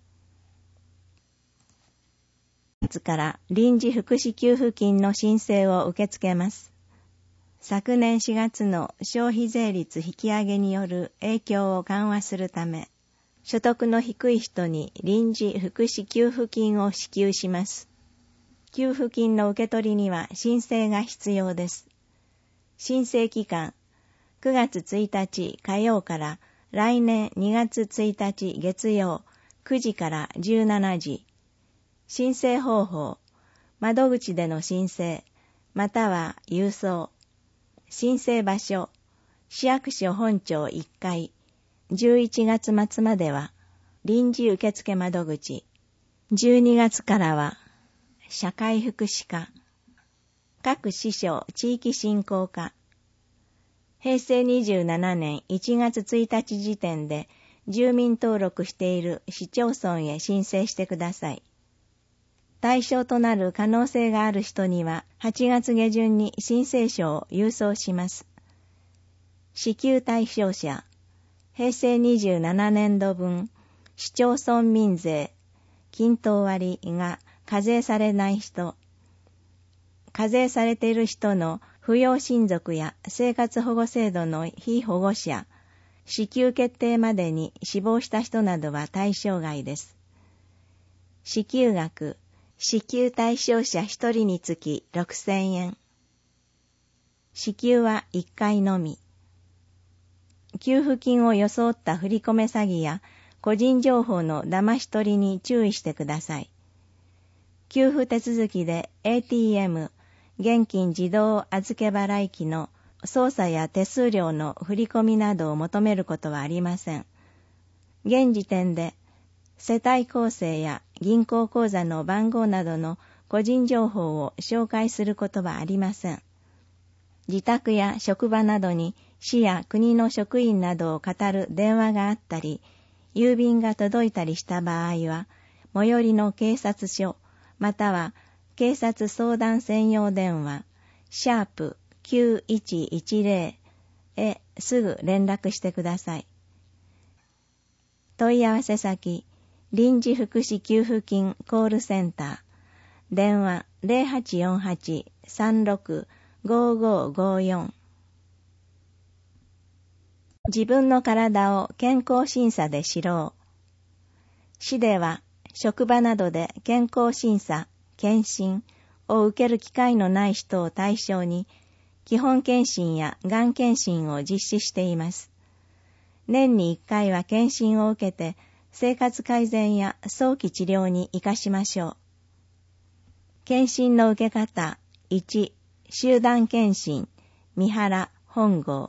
月から臨時福祉給付金の申請を受け付けます。昨年4月の消費税率引き上げによる影響を緩和するため、所得の低い人に臨時福祉給付金を支給します。給付金の受け取りには申請が必要です。申請期間、9月1日火曜から来年2月1日月曜9時から17時。申請方法、窓口での申請、または郵送。申請場所、市役所本庁1階。11月末までは臨時受付窓口。12月からは社会福祉課。各支所地域振興課。平成27年1月1日時点で住民登録している市町村へ申請してください。対象となる可能性がある人には8月下旬に申請書を郵送します。支給対象者、平成27年度分、市町村民税、均等割が課税されない人、課税されている人の扶養親族や生活保護制度の被保護者、支給決定までに死亡した人などは対象外です。支給額、支給対象者1人につき6,000円。支給は1回のみ。給付金を装った振込詐欺や個人情報の騙し取りに注意してください。給付手続きで ATM、現金自動預け払い機の操作や手数料の振り込みなどを求めることはありません。現時点で世帯構成や銀行口座の番号などの個人情報を紹介することはありません。 自宅や職場などに市や国の職員などを語る電話があったり、郵便が届いたりした場合は、最寄りの警察署、または警察相談専用電話、#9110 へすぐ連絡してください。問い合わせ先、臨時福祉給付金コールセンター、電話 0848-365554。自分の体を健康審査で知ろう。市では職場などで健康審査、検診を受ける機会のない人を対象に、基本検診やがん検診を実施しています。年に1回は検診を受けて、生活改善や早期治療に活かしましょう。検診の受け方、1、集団検診、三原本郷。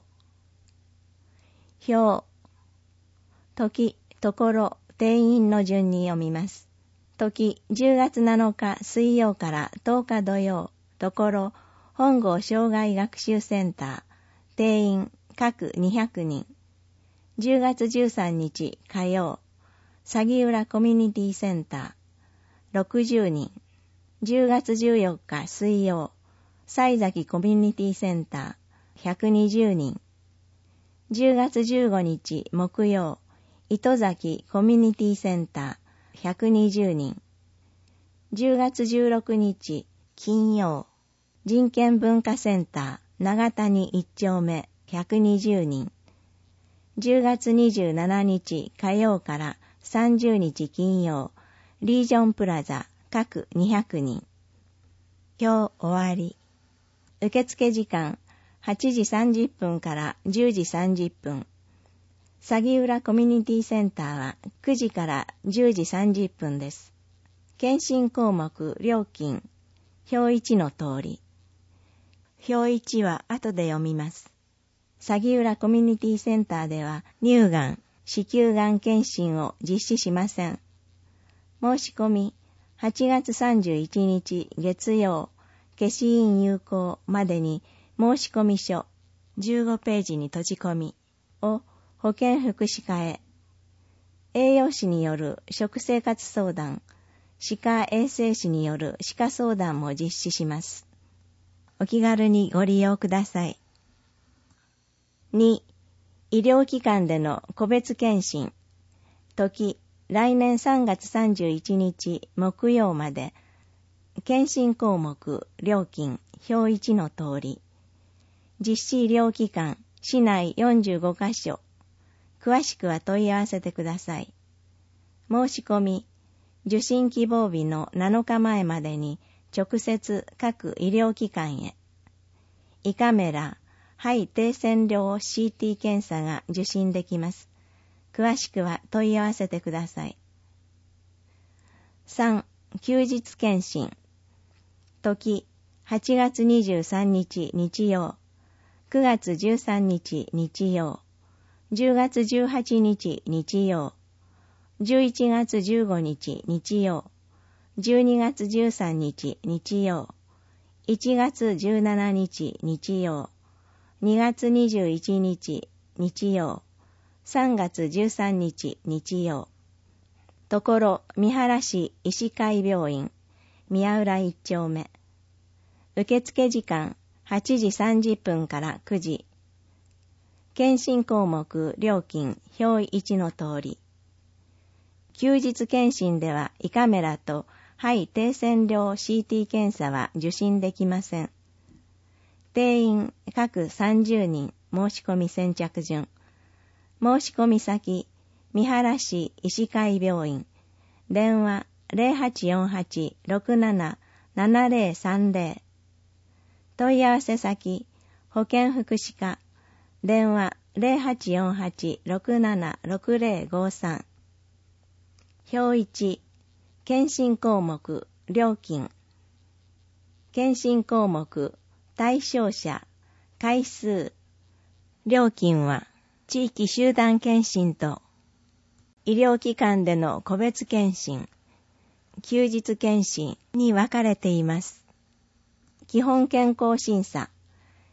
表、時、ところ、定員の順に読みます。時、10月7日水曜から10日土曜、ところ、本郷障害学習センター、定員各200人。10月13日火曜、鷺浦コミュニティセンター、60人。10月14日水曜、西崎コミュニティセンター、120人。10月15日木曜、糸崎コミュニティセンター、120人。10月16日金曜、人権文化センター、長谷1丁目、120人。10月27日火曜から30日金曜、リージョンプラザ、各200人。今日終わり。受付時間、8時30分から10時30分。鷺浦コミュニティセンターは9時から10時30分です。検診項目、料金、表1の通り。表1は後で読みます。鷺浦コミュニティセンターでは乳がん、子宮がん検診を実施しません。申し込み、8月31日月曜、消印有効までに申し込み書15ページに閉じ込みを保健福祉課へ。栄養士による食生活相談、歯科衛生士による歯科相談も実施します。お気軽にご利用ください。2、医療機関での個別検診。時、来年3月31日木曜まで。検診項目、料金、表1の通り。実施医療機関、市内45カ所。詳しくは問い合わせてください。申し込み、受診希望日の7日前までに直接各医療機関へ。胃カメラ、肺低線量 CT 検査が受診できます。詳しくは問い合わせてください。3、休日検診。時、8月23日日曜、9月13日日曜、10月18日日曜、11月15日日曜、12月13日日曜、1月17日日曜、2月21日日曜、3月13日日曜。ところ、三原市医師会病院、宮浦1丁目。受付時間、8時30分から9時。検診項目、料金、表1の通り。休日検診では胃カメラと肺低線量 CT 検査は受診できません。定員各30人申し込み先着順。申し込み先、三原市医師会病院。電話 0848-67-7030。問い合わせ先、保健福祉課。電話 0848-676053。表1、検診項目、料金。検診項目、対象者、回数。料金は、地域集団検診と、医療機関での個別検診、休日検診に分かれています。基本健康審査、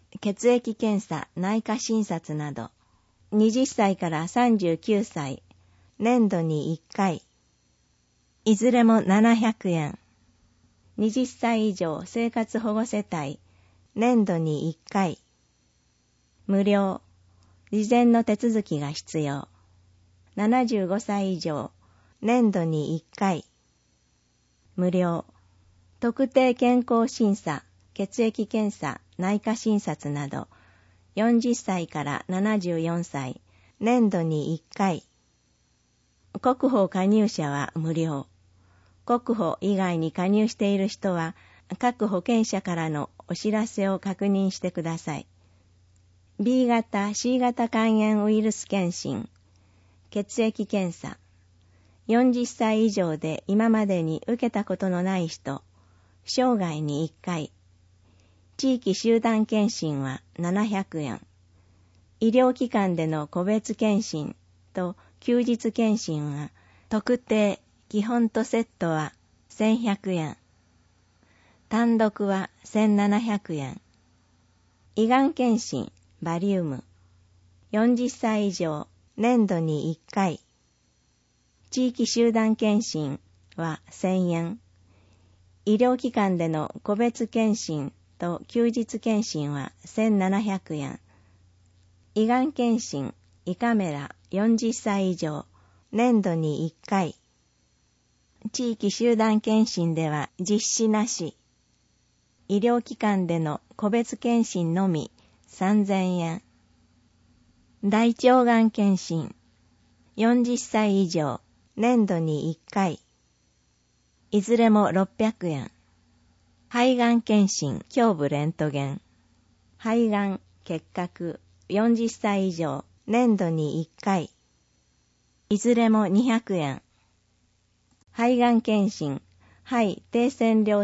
血液検査、内科診察など、20歳から39歳、年度に1回、いずれも700円。20歳以上生活保護世帯、年度に1回、無料、事前の手続きが必要。75歳以上、年度に1回、無料、特定健康審査、血液検査、内科診察など、40歳から74歳、年度に1回。国保加入者は無料。国保以外に加入している人は、各保険者からのお知らせを確認してください。B 型、C 型肝炎ウイルス検診、血液検査、40歳以上で今までに受けたことのない人、生涯に1回。地域集団検診は700円。医療機関での個別検診と休日検診は特定、基本とセットは1100円。単独は1700円。胃がん検診、バリウム。40歳以上、年度に1回。地域集団検診は1000円。医療機関での個別検診と休日検診は1700円。胃がん検診、胃カメラ40歳以上、年度に1回。地域集団検診では実施なし。医療機関での個別検診のみ3000円。大腸がん検診、40歳以上、年度に1回。いずれも600円。肺がん検診、胸部レントゲン。肺がん、結核、40歳以上、年度に1回。いずれも200円。肺がん検診、肺低線量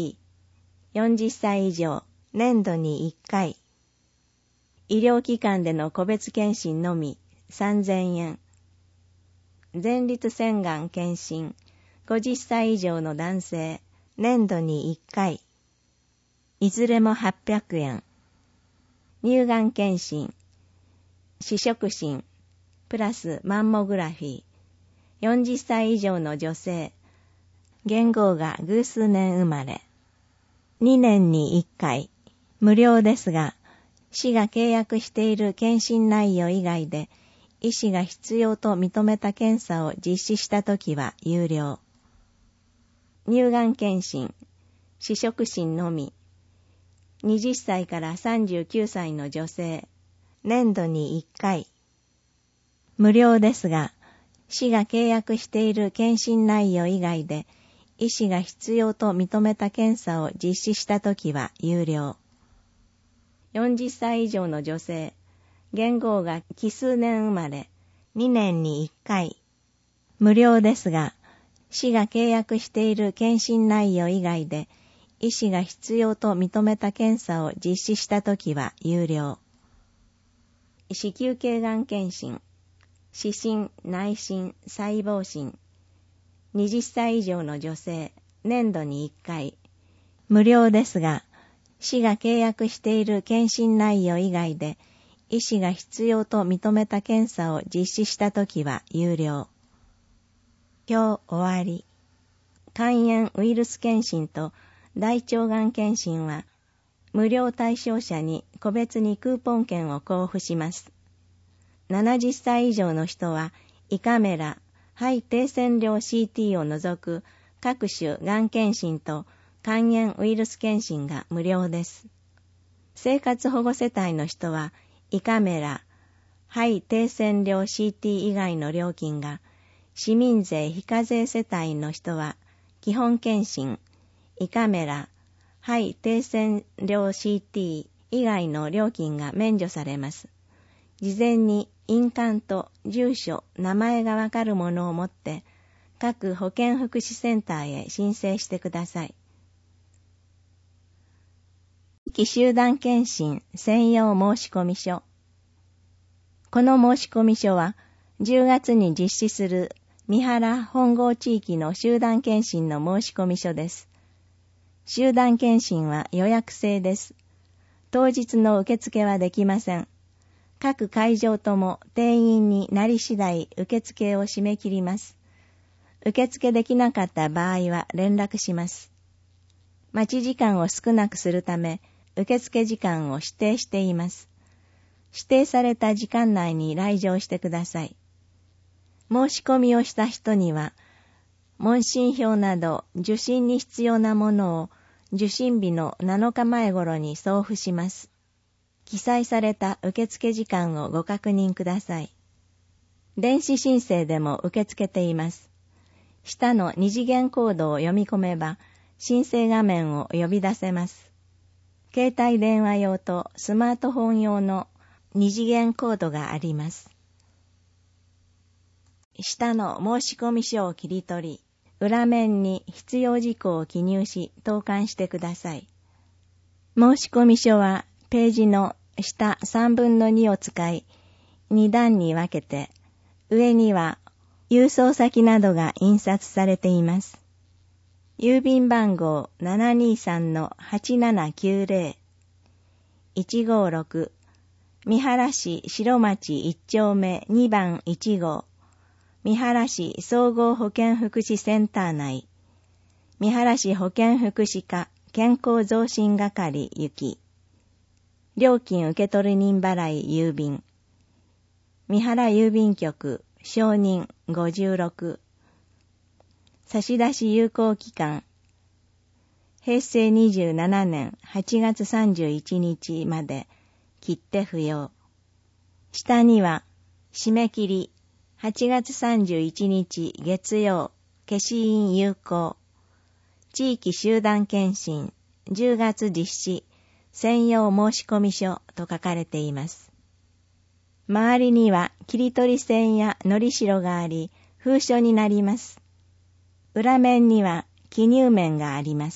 CT、40歳以上、年度に1回。医療機関での個別検診のみ3000円。前立腺がん検診、50歳以上の男性、年度に1回。いずれも800円。乳がん検診、視触診、プラスマンモグラフィー。40歳以上の女性、元号が偶数年生まれ。2年に1回、無料ですが、市が契約している検診内容以外で、医師が必要と認めた検査を実施したときは有料。乳がん検診、視触診のみ。20歳から39歳の女性、年度に1回。無料ですが、市が契約している検診内容以外で、医師が必要と認めた検査を実施したときは有料。40歳以上の女性、元号が奇数年生まれ、2年に1回。無料ですが、市が契約している検診内容以外で、医師が必要と認めた検査を実施したときは有料。子宮頸がん検診、視診、内診、細胞診。20歳以上の女性、年度に1回。無料ですが、市が契約している検診内容以外で、医師が必要と認めた検査を実施したときは有料。今日終わり。肝炎ウイルス検診と大腸がん検診は、無料対象者に個別にクーポン券を交付します。70歳以上の人は、胃カメラ、肺低線量 CT を除く各種がん検診と肝炎ウイルス検診が無料です。生活保護世帯の人は、胃カメラ、肺低線量 CT 以外の料金が、市民税非課税世帯の人は、基本検診、胃カメラ、肺低線量 CT 以外の料金が免除されます。事前に印鑑と住所、名前がわかるものを持って、各保健福祉センターへ申請してください。地域集団検診専用申込書。この申込書は、10月に実施する三原本郷地域の集団検診の申込書です。集団検診は予約制です。 当日の受付はできません。各会場とも定員になり次第受付を締め切ります。受付できなかった場合は連絡します。待ち時間を少なくするため、受付時間を指定しています。指定された時間内に来場してください。申し込みをした人には、問診票など受診に必要なものを受診日の7日前頃に送付します。記載された受付時間をご確認ください。電子申請でも受け付けています。下の二次元コードを読み込めば、申請画面を呼び出せます。携帯電話用とスマートフォン用の二次元コードがあります。下の申込書を切り取り、裏面に必要事項を記入し投函してください。申込書はページの下3分の2を使い、2段に分けて、上には郵送先などが印刷されています。郵便番号 723-8790 156三原市白町1丁目2番1号三原市総合保健福祉センター内三原市保健福祉課健康増進係行き料金受取人払い郵便三原郵便局承認56差出有効期間平成27年8月31日まで切手不要。下には締め切り8月31日月曜消印有効地域集団検診10月実施専用申込書と書かれています。周りには切り取り線やのりしろがあり封書になります。裏面には記入面があります。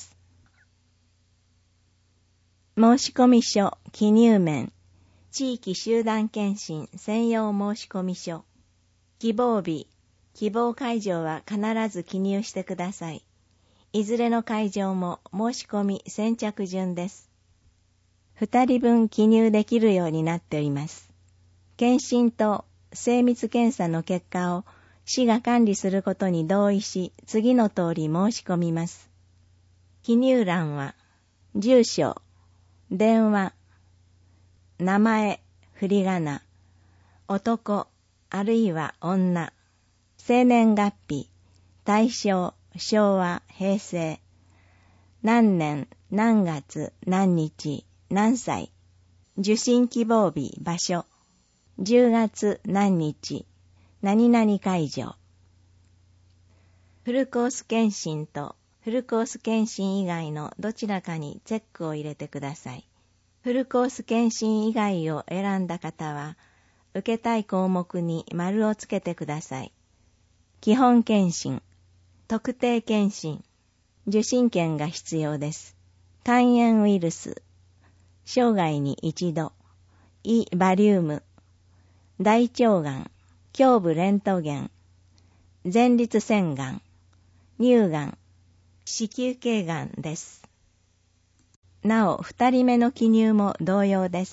申込書記入面地域集団検診専用申込書希望日希望会場は必ず記入してください。いずれの会場も申し込み先着順です。2人分記入できるようになっています。検診と精密検査の結果を市が管理することに同意し、次の通り申し込みます。記入欄は、住所、電話、名前、振り仮名、男、あるいは女、生年月日、大正、昭和、平成、何年、何月、何日、何歳、受診希望日、場所、10月何日、何々会場。フルコース検診とフルコース検診以外のどちらかにチェックを入れてください。フルコース検診以外を選んだ方は、受けたい項目に丸をつけてください。基本検診、特定検診、受診券が必要です。肝炎ウイルス、生涯に一度、イバリウム、大腸がん、胸部レントゲン、前立腺がん、乳がん、子宮頸がんです。なお、2人目の記入も同様です。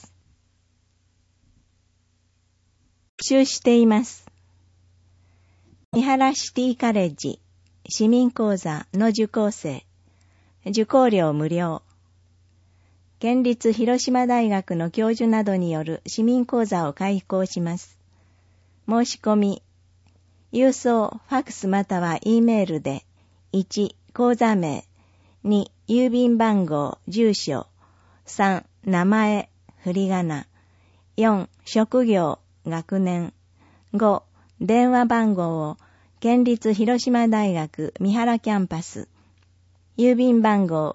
募集しています。三原シティカレッジ市民講座の受講生、受講料無料。県立広島大学の教授などによる市民講座を開講します。申し込み、郵送、ファックスまたは E メールで、1、講座名、2、郵便番号、住所、3、名前、振り仮名、4、職業、学年、5、電話番号を、県立広島大学三原キャンパス、郵便番号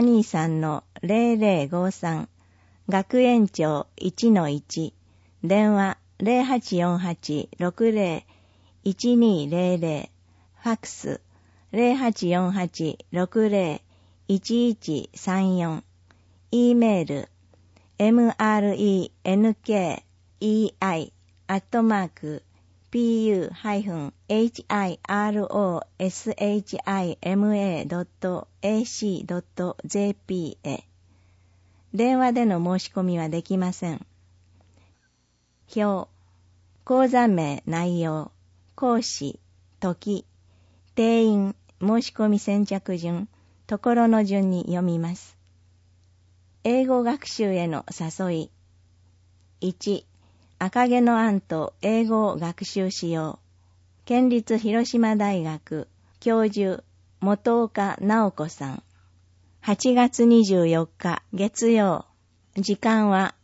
723-0053、学園長 1-1、電話0848-60-1200、ファックス0848-60-1134、E メール mrenkei@pu-hiroshima.ac.jp へ。 電話での申し込みはできません。表、講座名内容、講師、時、定員、申し込み先着順、ところの順に読みます。英語学習への誘い。1、赤毛のアンと英語を学習しよう。県立広島大学、教授、本岡直子さん。8月24日月曜。時間は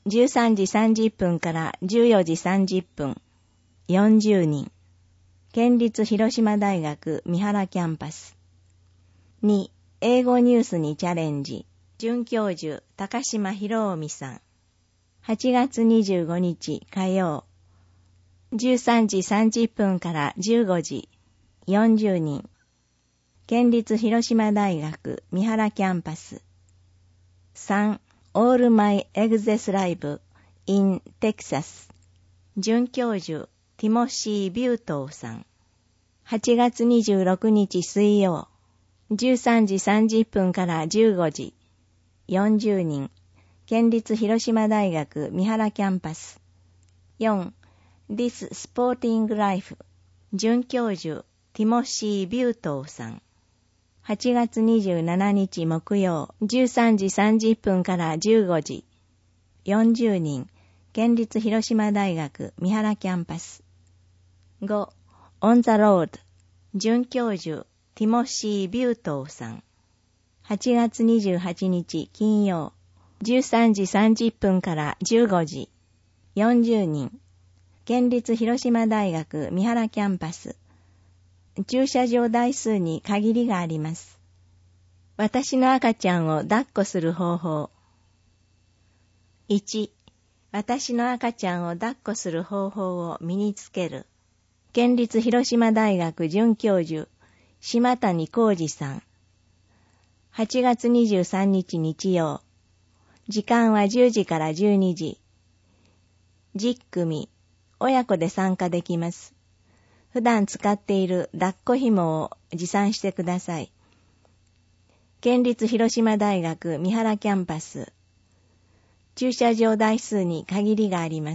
13時30分から14時30分。40人。県立広島大学三原キャンパス。2、英語ニュースにチャレンジ。准教授、高島博臣さん。8月25日火曜。13時30分から15時。40人。県立広島大学三原キャンパス。3、All My Exes Live in Texas。准教授、ティモシー・ビュートーさん。8月26日水曜。13時30分から15時。40人。県立広島大学三原キャンパス。4、This Sporting Life。准教授、ティモシー・ビュートーさん。8月27日木曜、13時30分から15時。40人。県立広島大学三原キャンパス。5、On the Road。准教授、ティモシー・ビュートーさん。8月28日金曜、13時30分から15時。40人。県立広島大学三原キャンパス。駐車場台数に限りがあります。私の赤ちゃんを抱っこする方法。1、私の赤ちゃんを抱っこする方法を身につける。県立広島大学准教授、島谷浩二さん。8月23日日曜。時間は10時から12時。10組、親子で参加できます。普段使っている抱っこ紐を持参してください。県立広島大学三原キャンパス。駐車場台数に限りがあります。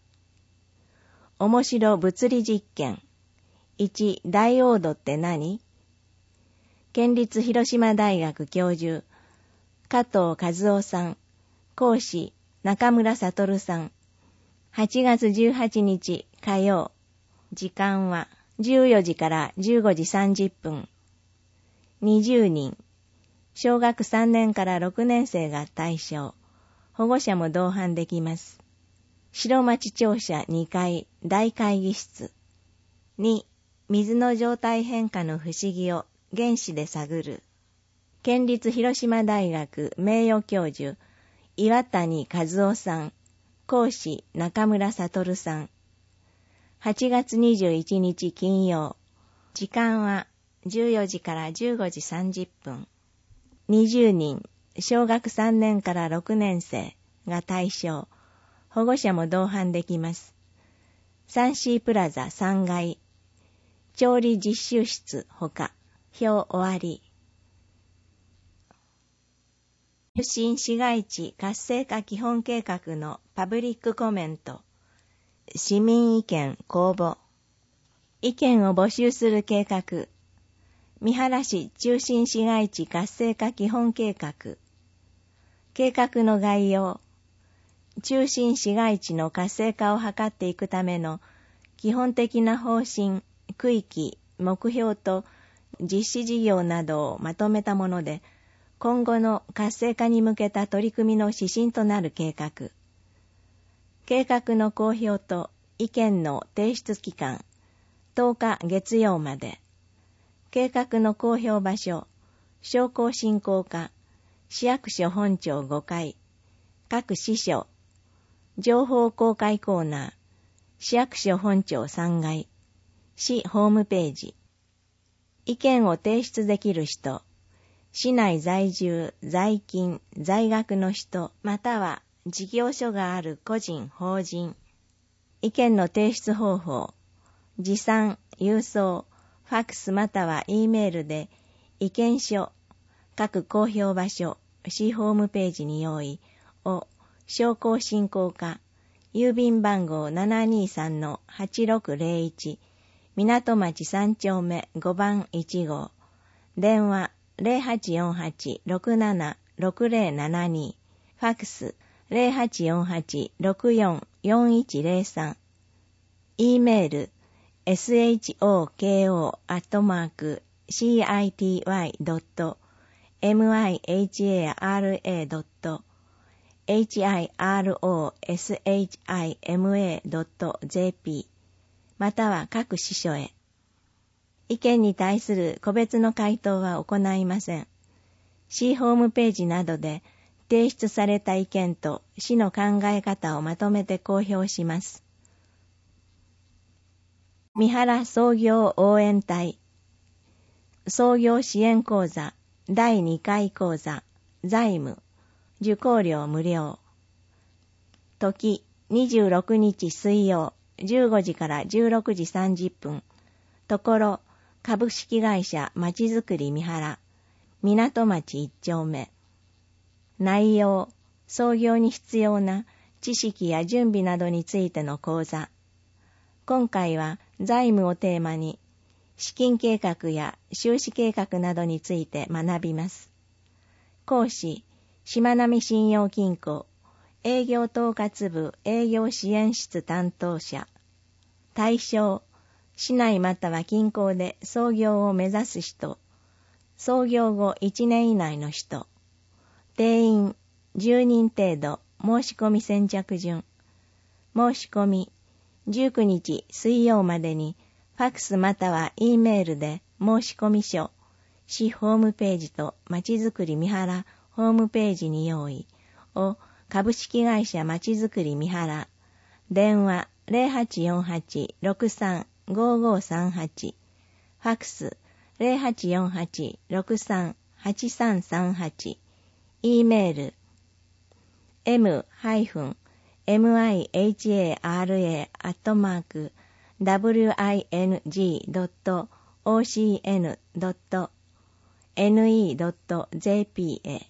面白物理実験。1、ダイオードって何？県立広島大学教授、加藤和夫さん。講師、中村悟さん。8月18日火曜。時間は14時から15時30分。20人。小学3年から6年生が対象。保護者も同伴できます。白町庁舎2階大会議室。2、水の状態変化の不思議を原子で探る。県立広島大学名誉教授、岩谷和夫さん。講師、中村悟さん。8月21日金曜。時間は14時から15時30分。20人、小学3年から6年生が対象。保護者も同伴できます。3C プラザ3階。調理実習室ほか。表終わり。中心市街地活性化基本計画のパブリックコメント。市民意見公募。意見を募集する計画。三原市中心市街地活性化基本計画。計画の概要。中心市街地の活性化を図っていくための基本的な方針、区域、目標と実施事業などをまとめたもので、今後の活性化に向けた取り組みの指針となる計画。計画の公表と意見の提出期間、10日月曜まで。計画の公表場所、商工振興課、市役所本庁5階、各支所、情報公開コーナー、市役所本庁3階、市ホームページ。意見を提出できる人、市内在住、在勤、在学の人、または事業所がある個人、法人。意見の提出方法、持参、郵送、ファックスまたは E メールで意見書、各公表場所、 市ホームページに用意を商工振興課郵便番号 723-8601 港町3丁目5番1号電話 0848-676072 ファックス 0848-644103 E メール shoko.mihara.hirosima.jp または各支所へ。意見に対する個別の回答は行いません。市ホームページなどで提出された意見と市の考え方をまとめて公表します。三原創業応援隊創業支援講座第2回講座財務受講料無料時26日水曜15時から16時30分ところ株式会社まちづくり三原港町1丁目内容創業に必要な知識や準備などについての講座今回は財務をテーマに資金計画や収支計画などについて学びます。講師、しまなみ信用金庫営業統括部営業支援室担当者対象、市内または近郊で創業を目指す人創業後1年以内の人定員10人程度申し込み先着順申し込み19日水曜までにファックスまたは E メールで申し込み書市ホームページとまちづくり三原ホームページに用意を株式会社まちづくり三原電話 0848-635538 ファックス 0848-638338 E メール mihara-wing.wing.ocn.ne.jp へ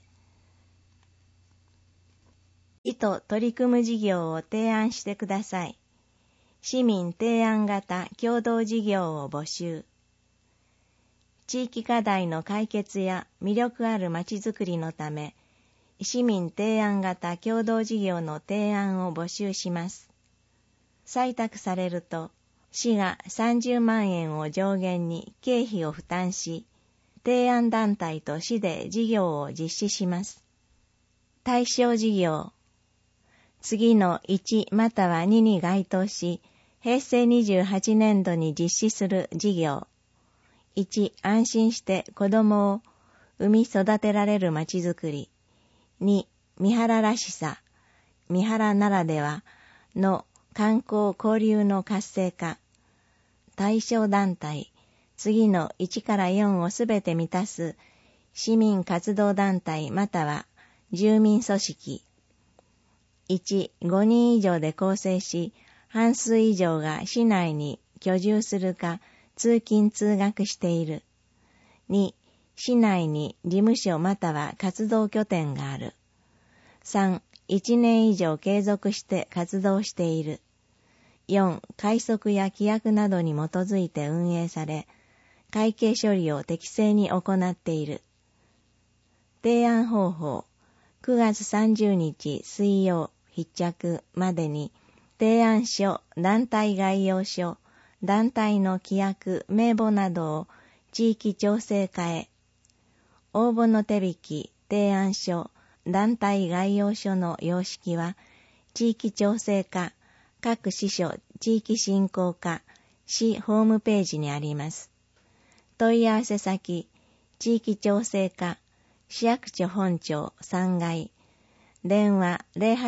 意図取り組む事業を提案してください。市民提案型共同事業を募集。地域課題の解決や魅力あるまちづくりのため、市民提案型共同事業の提案を募集します。採択されると、市が30万円を上限に経費を負担し、提案団体と市で事業を実施します。対象事業。次の1または2に該当し、平成28年度に実施する事業。1、安心して子供を産み育てられるまちづくり。2、三原らしさ、三原ならではの観光交流の活性化。対象団体、次の1から4をすべて満たす市民活動団体または住民組織。1、5人以上で構成し、半数以上が市内に居住するか通勤通学している。2、市内に事務所または活動拠点がある。3、1年以上継続して活動している。4、快速や規約などに基づいて運営され、会計処理を適正に行っている。提案方法、9月30日水曜必着までに、提案書、団体概要書、団体の規約、名簿などを地域調整課へ。応募の手引き、提案書、団体概要書の様式は、地域調整課、各支所地域振興課、市ホームページにあります。問い合わせ先、地域調整課、市役所本庁3階、電話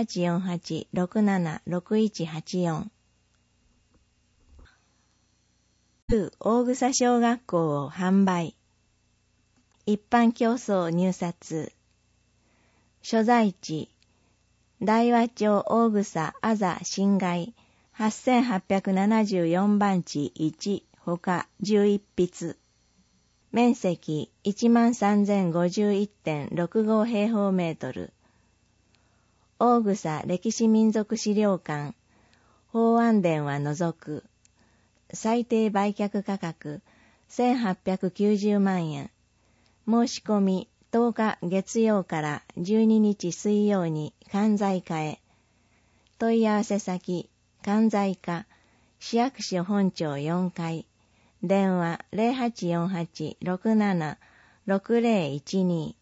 0848-676184。大草小学校を販売。一般競争入札。所在地、大和町大草あざ新街8874番地1ほか11筆。 面積 13,051.65 平方メートル。大草歴史民族資料館、宝安殿は除く。最低売却価格1890万円。申し込み10日月曜から12日水曜に関西課へ。問い合わせ先、関西課、市役所本庁4階。電話 0848-67-6012。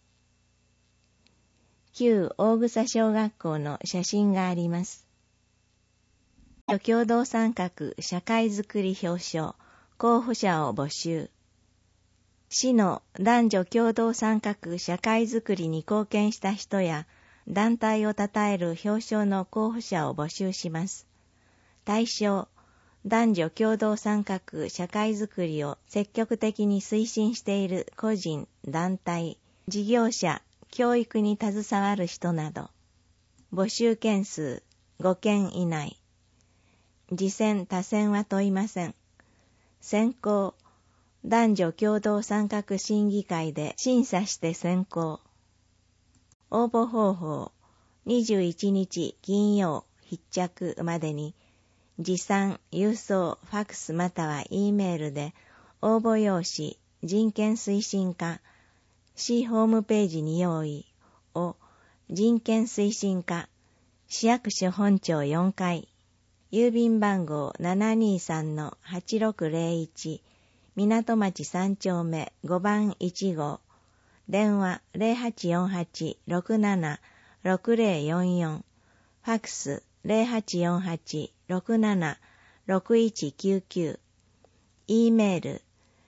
旧大草小学校の写真があります。共同参画社会づくり表彰候補者を募集。市の男女共同参画社会づくりに貢献した人や団体を称える表彰の候補者を募集します。対象、男女共同参画社会づくりを積極的に推進している個人、団体、事業者、教育に携わる人など。募集件数5件以内。次選他選は問いません。選考、男女共同参画審議会で審査して選考。応募方法、21日金曜必着までに、持参、郵送、ファクスまたは E メールで応募用紙、人権推進課、市ホームページに用意を人権推進課、市役所本庁4階、郵便番号 723-8601、港町3丁目5番1号、電話 0848-67-6044、ファクス 0848-67-6199、E メール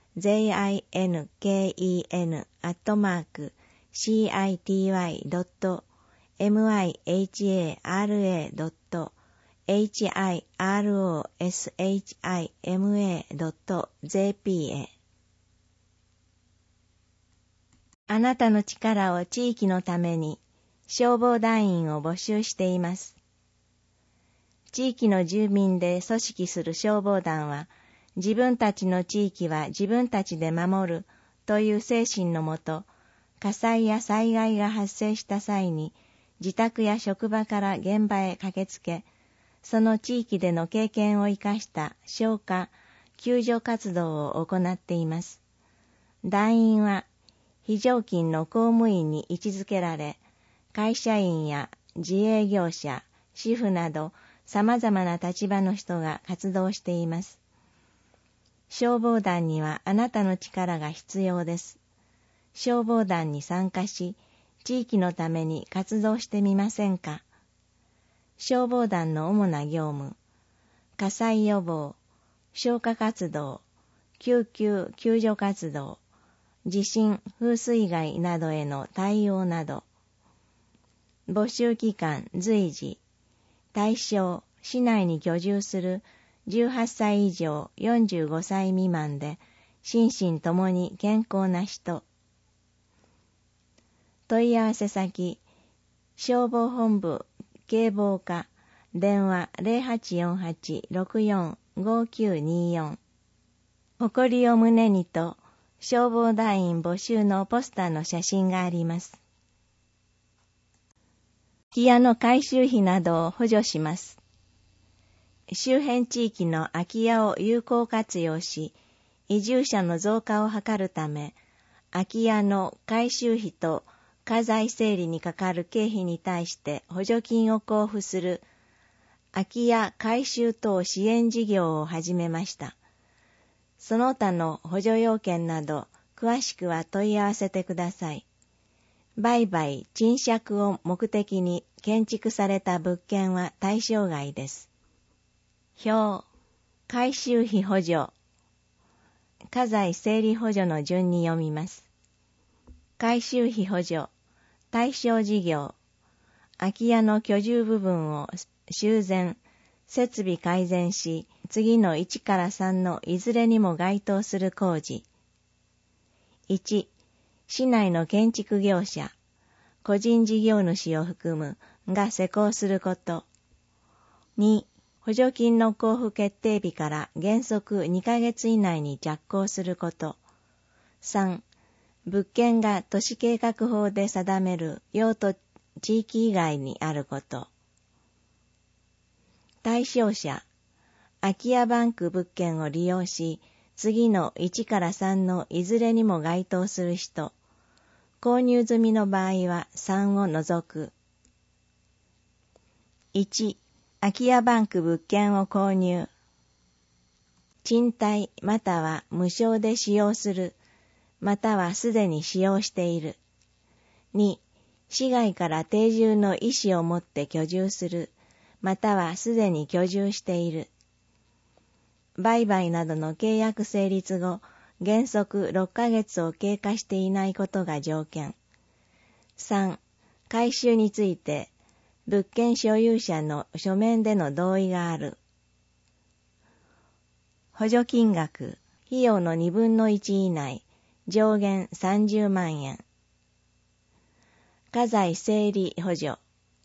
city.mihara.hirosHIMA.jp へ。あなたの力を地域のために消防団員を募集しています。地域の住民で組織する消防団は、自分たちの地域は自分たちで守るという精神のもと、火災や災害が発生した際に、自宅や職場から現場へ駆けつけ、その地域での経験を生かした消火、救助活動を行っています。団員は、非常勤の公務員に位置づけられ、会社員や自営業者、主婦など、様々な立場の人が活動しています。消防団にはあなたの力が必要です。消防団に参加し、地域のために活動してみませんか。消防団の主な業務、火災予防、消火活動、救急救助活動、地震、風水害などへの対応など。募集期間随時。対象、市内に居住する18歳以上45歳未満で、心身ともに健康な人。問い合わせ先、消防本部警防課、電話 0848-645924。誇りを胸にと、消防団員募集のポスターの写真があります。空き家の改修費などを補助します。周辺地域の空き家を有効活用し、移住者の増加を図るため、空き家の改修費と家財整理にかかる経費に対して補助金を交付する空き家改修等支援事業を始めました。その他の補助要件など、詳しくは問い合わせてください。売買、賃借を目的に建築された物件は対象外です。表、改修費補助、家財整理補助の順に読みます。改修費補助、対象事業、空き家の居住部分を修繕、設備改善し、次の1から3のいずれにも該当する工事。1、市内の建築業者、個人事業主を含むが施工すること。2、補助金の交付決定日から原則2ヶ月以内に着工すること。 3、物件が都市計画法で定める用途地域以外にあること。対象者、空き家バンク物件を利用し、次の1から3のいずれにも該当する人。購入済みの場合は3を除く。1、空き家バンク物件を購入。賃貸または無償で使用する、またはすでに使用している。2、市外から定住の意思を持って居住する、またはすでに居住している。売買などの契約成立後、原則6ヶ月を経過していないことが条件。3、改修について、物件所有者の書面での同意がある。補助金額、費用の2分の1以内、上限30万円。家財整理補助。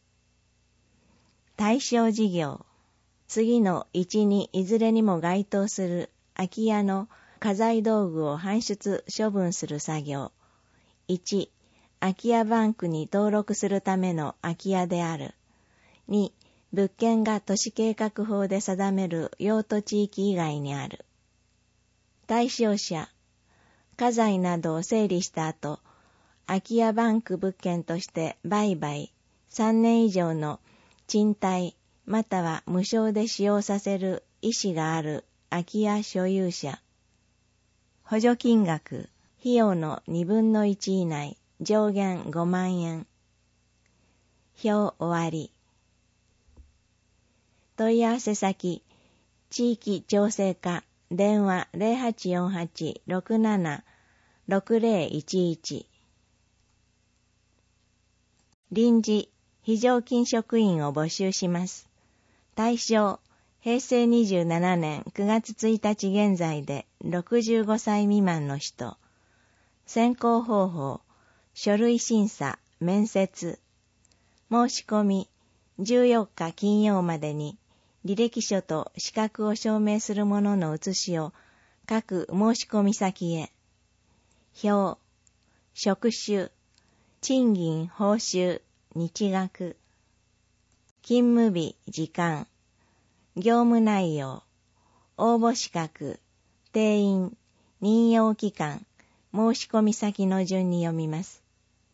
対象事業。次の1にいずれにも該当する空き家の家財道具を搬出処分する作業。1、空き家バンクに登録するための空き家である。2、物件が都市計画法で定める用途地域以外にある。対象者、家財などを整理した後、空き家バンク物件として売買、3年以上の賃貸または無償で使用させる意思がある空き家所有者。補助金額、費用の2分の1以内、上限5万円。表終わり。問い合わせ先、地域調整課、電話 0848-67-6011。臨時、非常勤職員を募集します。対象、平成27年9月1日現在で65歳未満の人。選考方法、書類審査、面接。申し込み、14日金曜までに、履歴書と資格を証明するものの写しを各申し込み先へ。表、職種、賃金、報酬、日額。勤務日、時間。業務内容。応募資格、定員、任用期間、申し込み先の順に読みます。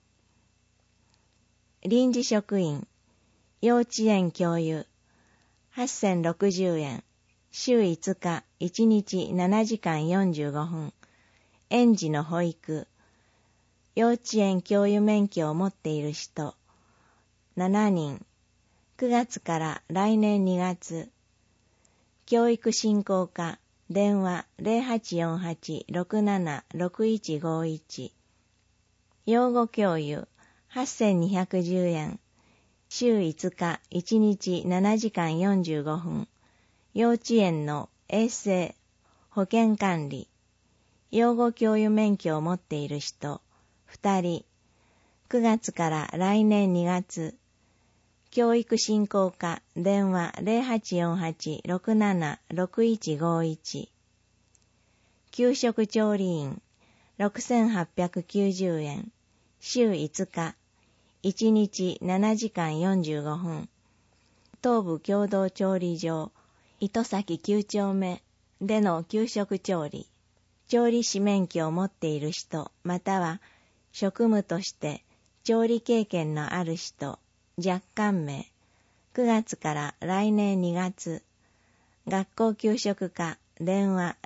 臨時職員、幼稚園教諭、8060円、週5日、1日7時間45分、園児の保育、幼稚園教諭免許を持っている人、7人、9月から来年2月、教育振興課、電話 0848-676151、養護教諭、8210円、週5日、1日7時間45分、幼稚園の衛生、保健管理、養護教諭免許を持っている人、2人、9月から来年2月、教育振興課、電話 0848-676151、給食調理員、6890円、週5日、1日7時間45分、東部共同調理場、糸崎9丁目での給食調理、調理師免許を持っている人、または職務として調理経験のある人、若干名、9月から来年2月、学校給食課、電話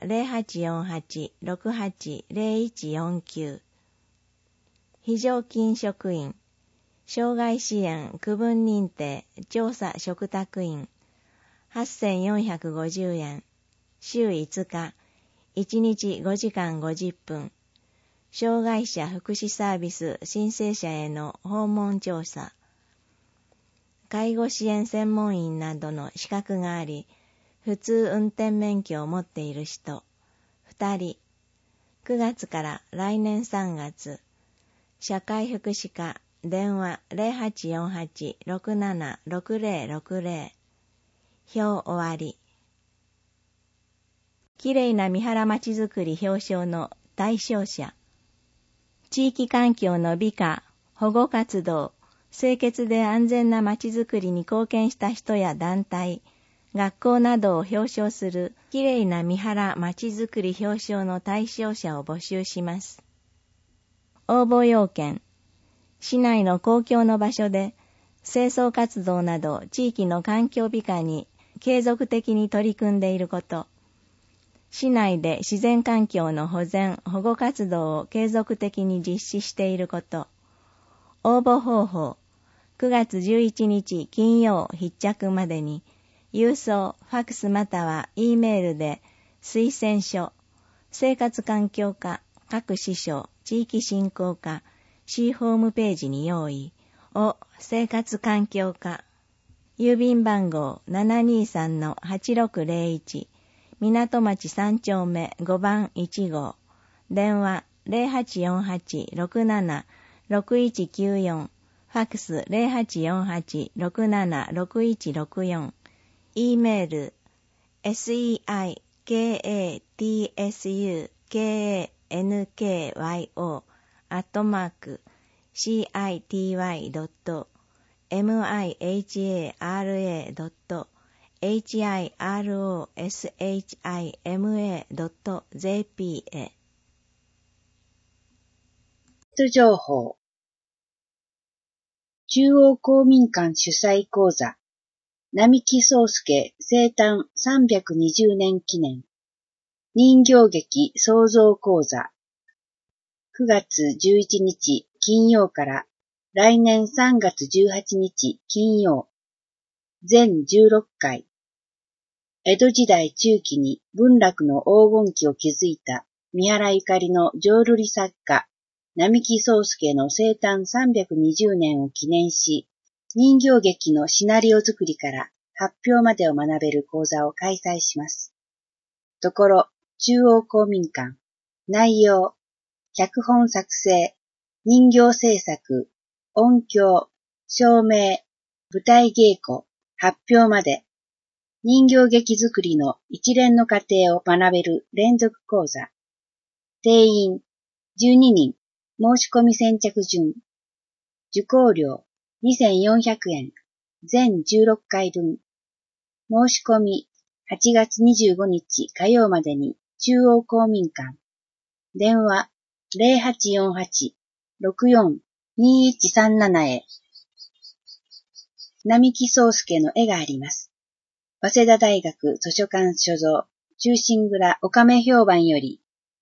0848-680149、非常勤職員、障害支援区分認定調査嘱託員、8450円、週5日、1日5時間50分、障害者福祉サービス申請者への訪問調査、介護支援専門員などの資格があり、普通運転免許を持っている人、2人、9月から来年3月、社会福祉課、電話 0848-676060、表終わり。きれいな三原町づくり表彰の対象者、 地域環境の美化、保護活動、清潔で安全なまちづくりに貢献した人や団体、学校などを表彰するきれいな三原まちづくり表彰の対象者を募集します。応募要件、市内の公共の場所で清掃活動など地域の環境美化に継続的に取り組んでいること、市内で自然環境の保全・保護活動を継続的に実施していること、応募方法、9月11日金曜必着までに、郵送、ファックスまたは E メールで推薦書、生活環境課、各支所、地域振興課、市ホームページに用意を生活環境課、郵便番号 723-8601、港町3丁目5番1号、電話 0848-67-6194、ファックス 0848-67-6164、E メール city.kanywa@city.hiroshima.jp へ。 情報。中央公民館主催講座並木宗介生誕320年記念人形劇創造講座9月11日金曜から来年3月18日金曜全16回江戸時代中期に文楽の黄金期を築いた三原ゆかりの浄瑠璃作家並木宗介の生誕320年を記念し人形劇のシナリオ作りから発表までを学べる講座を開催します。ところ、中央公民館、内容、脚本作成、人形制作、音響、照明、舞台稽古、発表まで、人形劇作りの一連の過程を学べる連続講座。定員、12人、申し込み先着順。受講料、2400円、全16回分。申し込み、8月25日火曜までに中央公民館。電話、0848-64-2137へ。並木宗介の絵があります。早稲田大学図書館所蔵、忠臣蔵岡目評判より。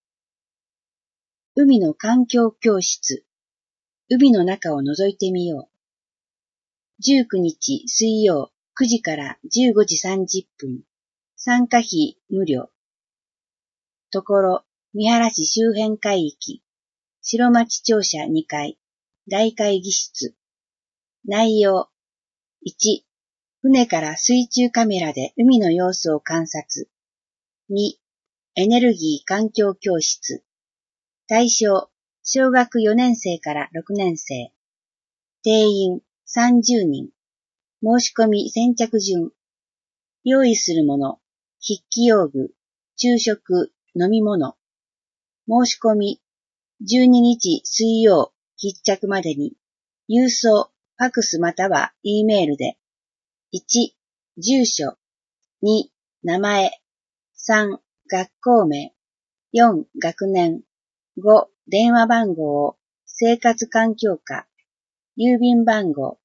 海の環境教室。海の中を覗いてみよう。19日水曜9時から15時30分。参加費無料。ところ、三原市周辺海域。白町庁舎2階。大会議室。内容。1、船から水中カメラで海の様子を観察。2、エネルギー環境教室。対象、小学4年生から6年生。定員、30人。申し込み先着順。用意するもの、筆記用具、昼食、飲み物。申し込み、12日水曜必着までに、郵送、ファックスまたは E メールで、1、住所、2、名前、3、学校名、4、学年、5、電話番号を生活環境課、郵便番号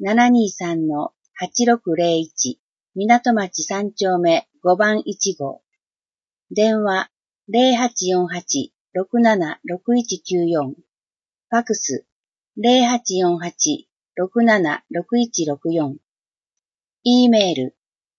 723-8601 港町3丁目5番1号電話 0848-676194 ファックス 0848-676164 E メール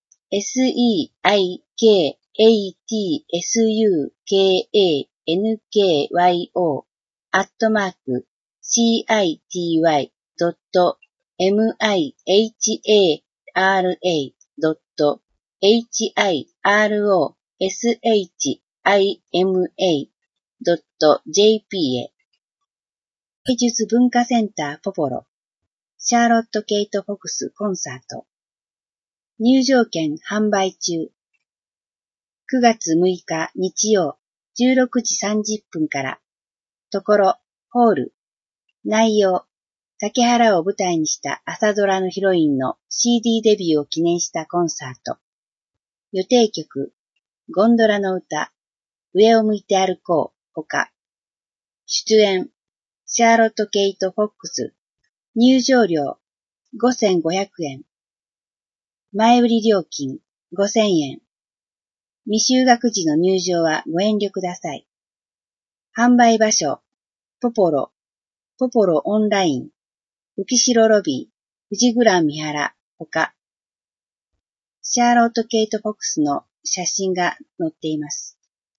city.mihara.jp へ。芸術文化センターポポロ、シャーロット・ケイト・フォクスコンサート。入場券販売中。9月6日日曜16時30分から。ところ、 ホール。内容、竹原を舞台にした朝ドラのヒロインの CD デビューを記念したコンサート。予定曲、ゴンドラの歌、上を向いて歩こう、ほか。出演、シャーロット・ケイト・フォックス。入場料、5500円。前売り料金、5000円。未就学時の入場はご遠慮ください。販売場所、ポポロオンライン、浮城ロビー、富士グラン三原、ほか。シャーロット・ケイト・フォックスの写真が載っています。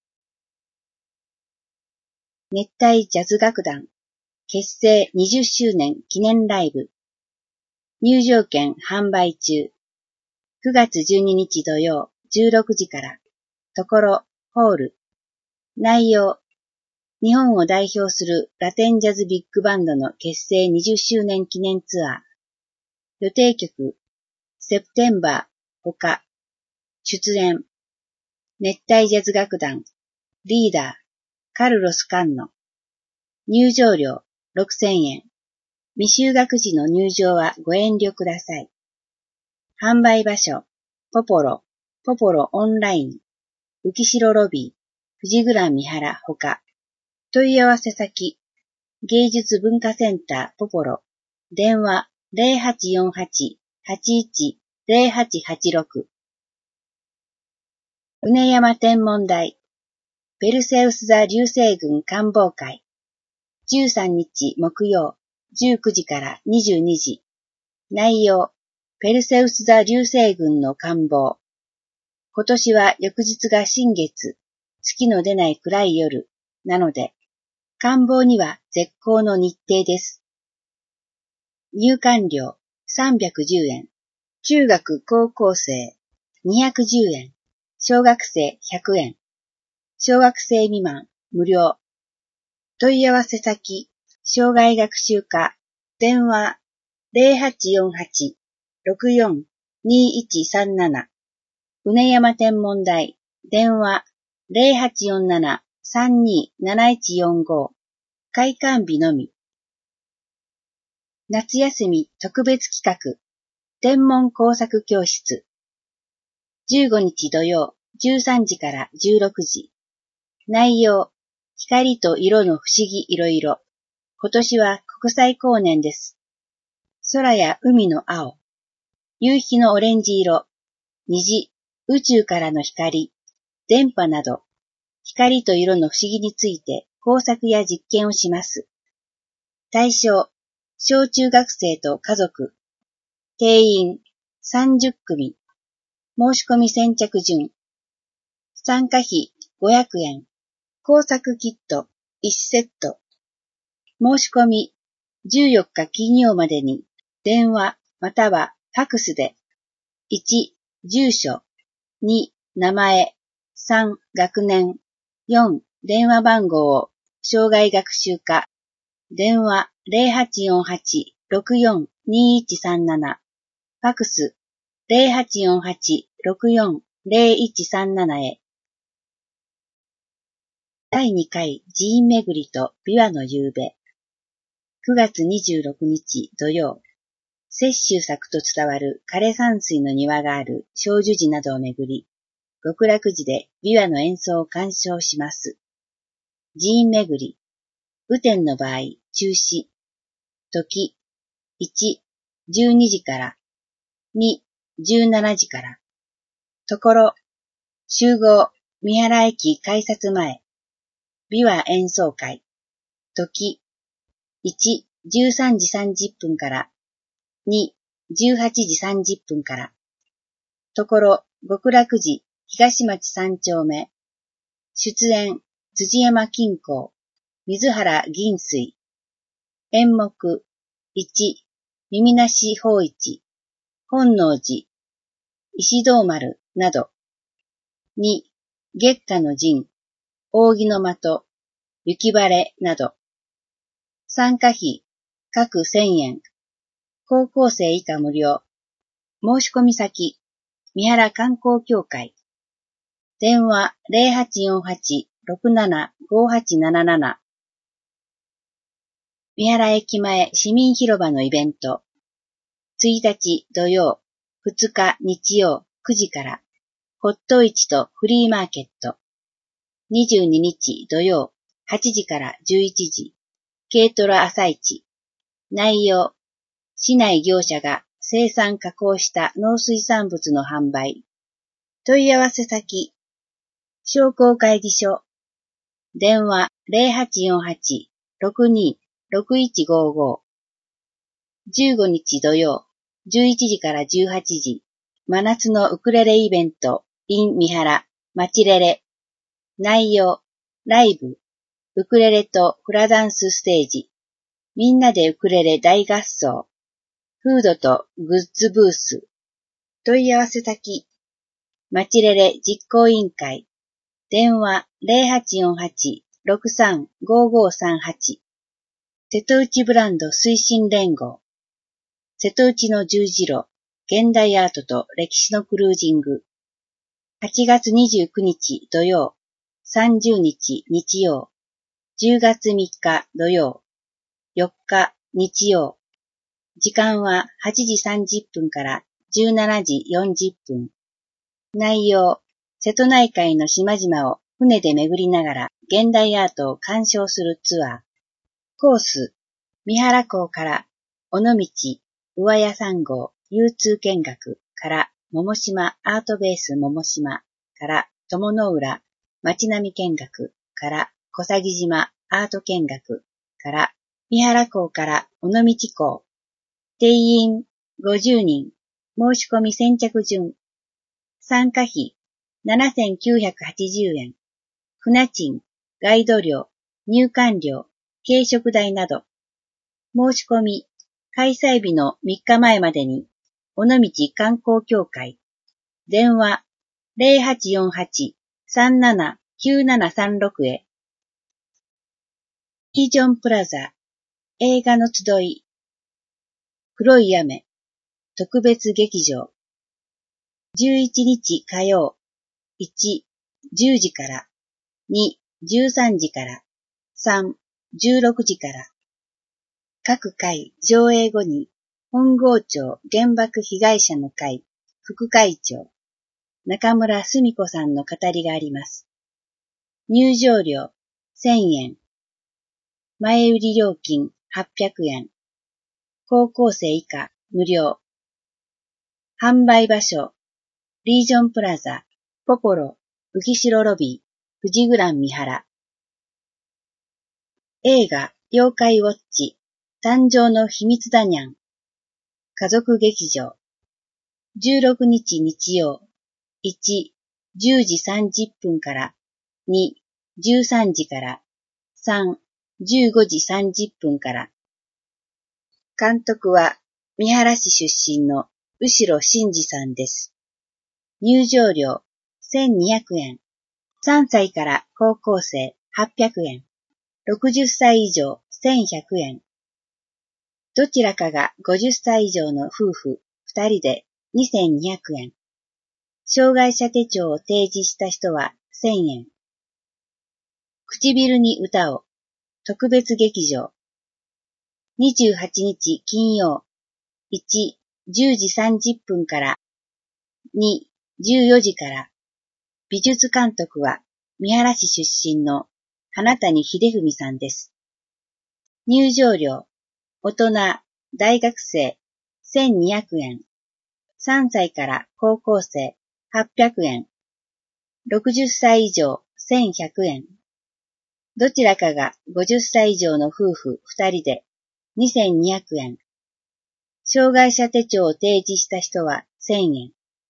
熱帯ジャズ楽団、結成20周年記念ライブ。入場券販売中。9月12日土曜16時から。ところ、ホール。内容、日本を代表するラテンジャズビッグバンドの結成20周年記念ツアー。予定曲、セプテンバー、ほか。出演、熱帯ジャズ楽団、リーダー、カルロス・カンノ。入場料、6000円。未就学時の入場はご遠慮ください。販売場所、ポポロオンライン、浮城ロビー、富士グラン三原ほか。問い合わせ先、芸術文化センターポポロ、電話0848-810886。畝山天文台、ペルセウス座流星群観望会。13日木曜、19時から22時。内容、ペルセウス座流星群の観望。今年は翌日が新月、月の出ない暗い夜、なので、観望には絶好の日程です。入館料310円。中学高校生210円。小学生100円。小学生未満無料。問い合わせ先、生涯学習課、電話0848-64-2137。畝山天文台、電話0847-327145。開館日のみ。夏休み特別企画、天文工作教室。15日土曜、13時から16時。内容、光と色の不思議いろいろ。今年は国際光年です。空や海の青、夕日のオレンジ色、虹、宇宙からの光、電波など、光と色の不思議について工作や実験をします。対象、小中学生と家族。定員、30組。申し込み先着順。参加費、500円。工作キット、1セット。申し込み、14日金曜までに、電話またはファクスで、1、住所、2、名前、3、学年、4、電話番号を、生涯学習課、電話0848-64-2137、ファクス0848-64-0137へ。第2回寺院巡りと琵琶の夕べ。9月26日土曜。雪舟作と伝わる枯山水の庭がある正寿寺などを巡り、極楽寺で琵琶の演奏を鑑賞します。寺院巡り。雨天の場合、中止。時。1、12時から。2、17時から。ところ。集合。三原駅改札前。琵琶演奏会。時。1、13時30分から。2、18時30分から。ところ、極楽寺、東町3丁目。出演、辻山金光、水原銀水。演目、1、耳なし法一、本能寺、石堂丸など。2、月下の陣、扇の的、雪晴れなど。参加費、各1000円。高校生以下無料。申し込み先、三原観光協会。電話0848-675877。 三原駅前市民広場のイベント。1日土曜、2日日曜9時から、骨董市とフリーマーケット。22日土曜、8時から11時、軽トラ朝市。内容、市内業者が生産加工した農水産物の販売。問い合わせ先、商工会議所。電話0848-62-6155。15日土曜、11時から18時、真夏のウクレレイベント in 三原、まちレレ。内容、ライブ、ウクレレとフラダンスステージ。みんなでウクレレ大合奏。フードとグッズブース。問い合わせ先、まちレレ実行委員会。電話0848-635538。瀬戸内ブランド推進連合。瀬戸内の十字路、現代アートと歴史のクルージング。8月29日土曜、30日日曜、10月3日土曜、4日日曜。時間は8時30分から17時40分。内容、瀬戸内海の島々を船で巡りながら現代アートを鑑賞するツアー。コース、三原港から尾道、上谷3号 U2 見学から桃島アートベース桃島から友の浦街並み見学から小佐木島アート見学から三原港から尾道港。定員50人。申し込み先着順。参加費7,980円。船賃、ガイド料、入館料、軽食代など。申し込み、開催日の3日前までに、尾道観光協会。電話0848-379736へ。イージョンプラザ、映画の集い。黒い雨、特別劇場。11日火曜、1、10時から、2、13時から、3、16時から。各回上映後に、本郷町原爆被害者の会副会長、中村すみ子さんの語りがあります。入場料1000円。前売り料金800円。高校生以下無料。販売場所、リージョンプラザ、ポポロ、浮城ロビー、富士グラン三原。映画、妖怪ウォッチ、誕生の秘密だにゃん。家族劇場。16日日曜、1、10時30分から、2、13時から、3、15時30分から。監督は、三原市出身の後呂真二さんです。入場料1200円。3歳から高校生800円。60歳以上1100円。どちらかが50歳以上の夫婦2人で2200円。障害者手帳を提示した人は1000円。唇に歌を特別劇場。28日金曜、1、10時30分から、2、14時から。美術監督は三原市出身の花谷秀文さんです。入場料、大人、大学生、1200円。3歳から高校生、800円。60歳以上、1100円。どちらかが50歳以上の夫婦2人で2200円。障害者手帳を提示した人は1000円。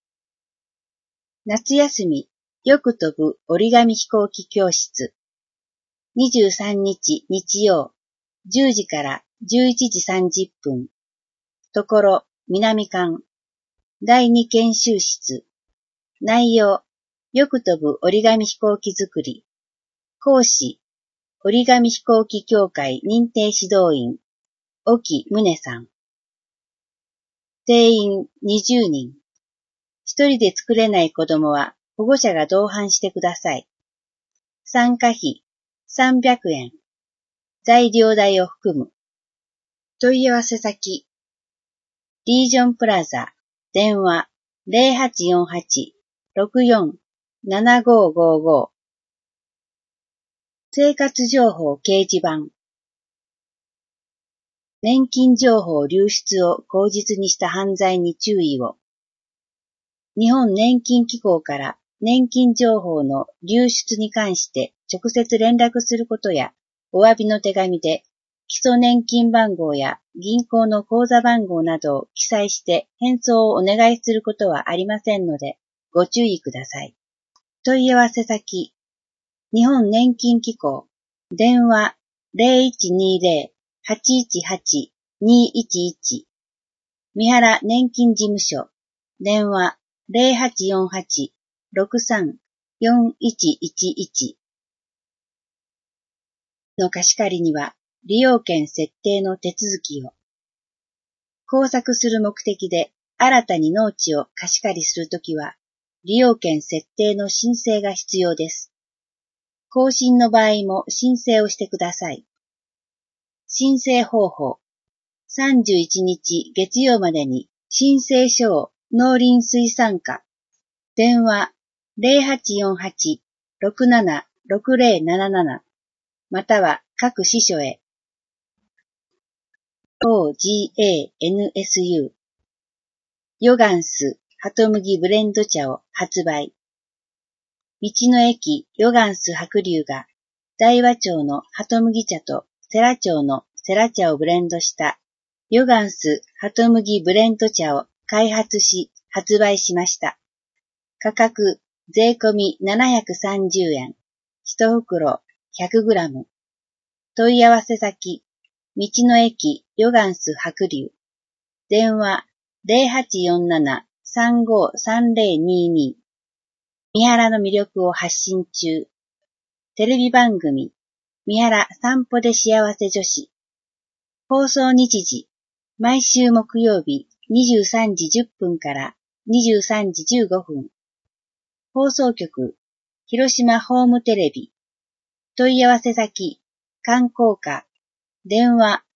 夏休み、よく飛ぶ折り紙飛行機教室。23日日曜、10時から11時30分。ところ、南館。第2研修室。内容、よく飛ぶ折り紙飛行機作り。講師、折り紙飛行機協会認定指導員、沖宗さん。定員20人。一人で作れない子供は保護者が同伴してください。参加費300円。材料代を含む。 問い合わせ先、リージョンプラザ、電話 0848-64-7555 生活情報掲示板年金情報流出を口実にした犯罪に注意を日本年金機構から年金情報の流出に関して直接連絡することやお詫びの手紙で基礎年金番号や銀行の口座番号などを記載して返送をお願いすることはありませんのでご注意ください。問い合わせ先、日本年金機構、電話 0120-818-211 三原年金事務所、電話 0848-63-4111 の貸し借りには利用権設定の手続きを工作する目的で新たに農地を貸し借りするときは利用権設定の申請が必要です。更新の場合も申請をしてください。申請方法31日月曜までに申請書を農林水産課電話 0848-676077 または各支所へOGANSU ヨガンスハトムギブレンド茶を発売。道の駅ヨガンス白龍が大和町のハトムギ茶と世羅町の世羅茶をブレンドしたヨガンスハトムギブレンド茶を開発し発売しました。価格税込み730円。1袋 100g。問い合わせ先、道の駅ヨガンス白龍。電話 0847-353022。三原の魅力を発信中。テレビ番組、三原散歩で幸せ女子。放送日時、毎週木曜日23時10分から23時15分。放送局、広島ホームテレビ。問い合わせ先、観光課。電話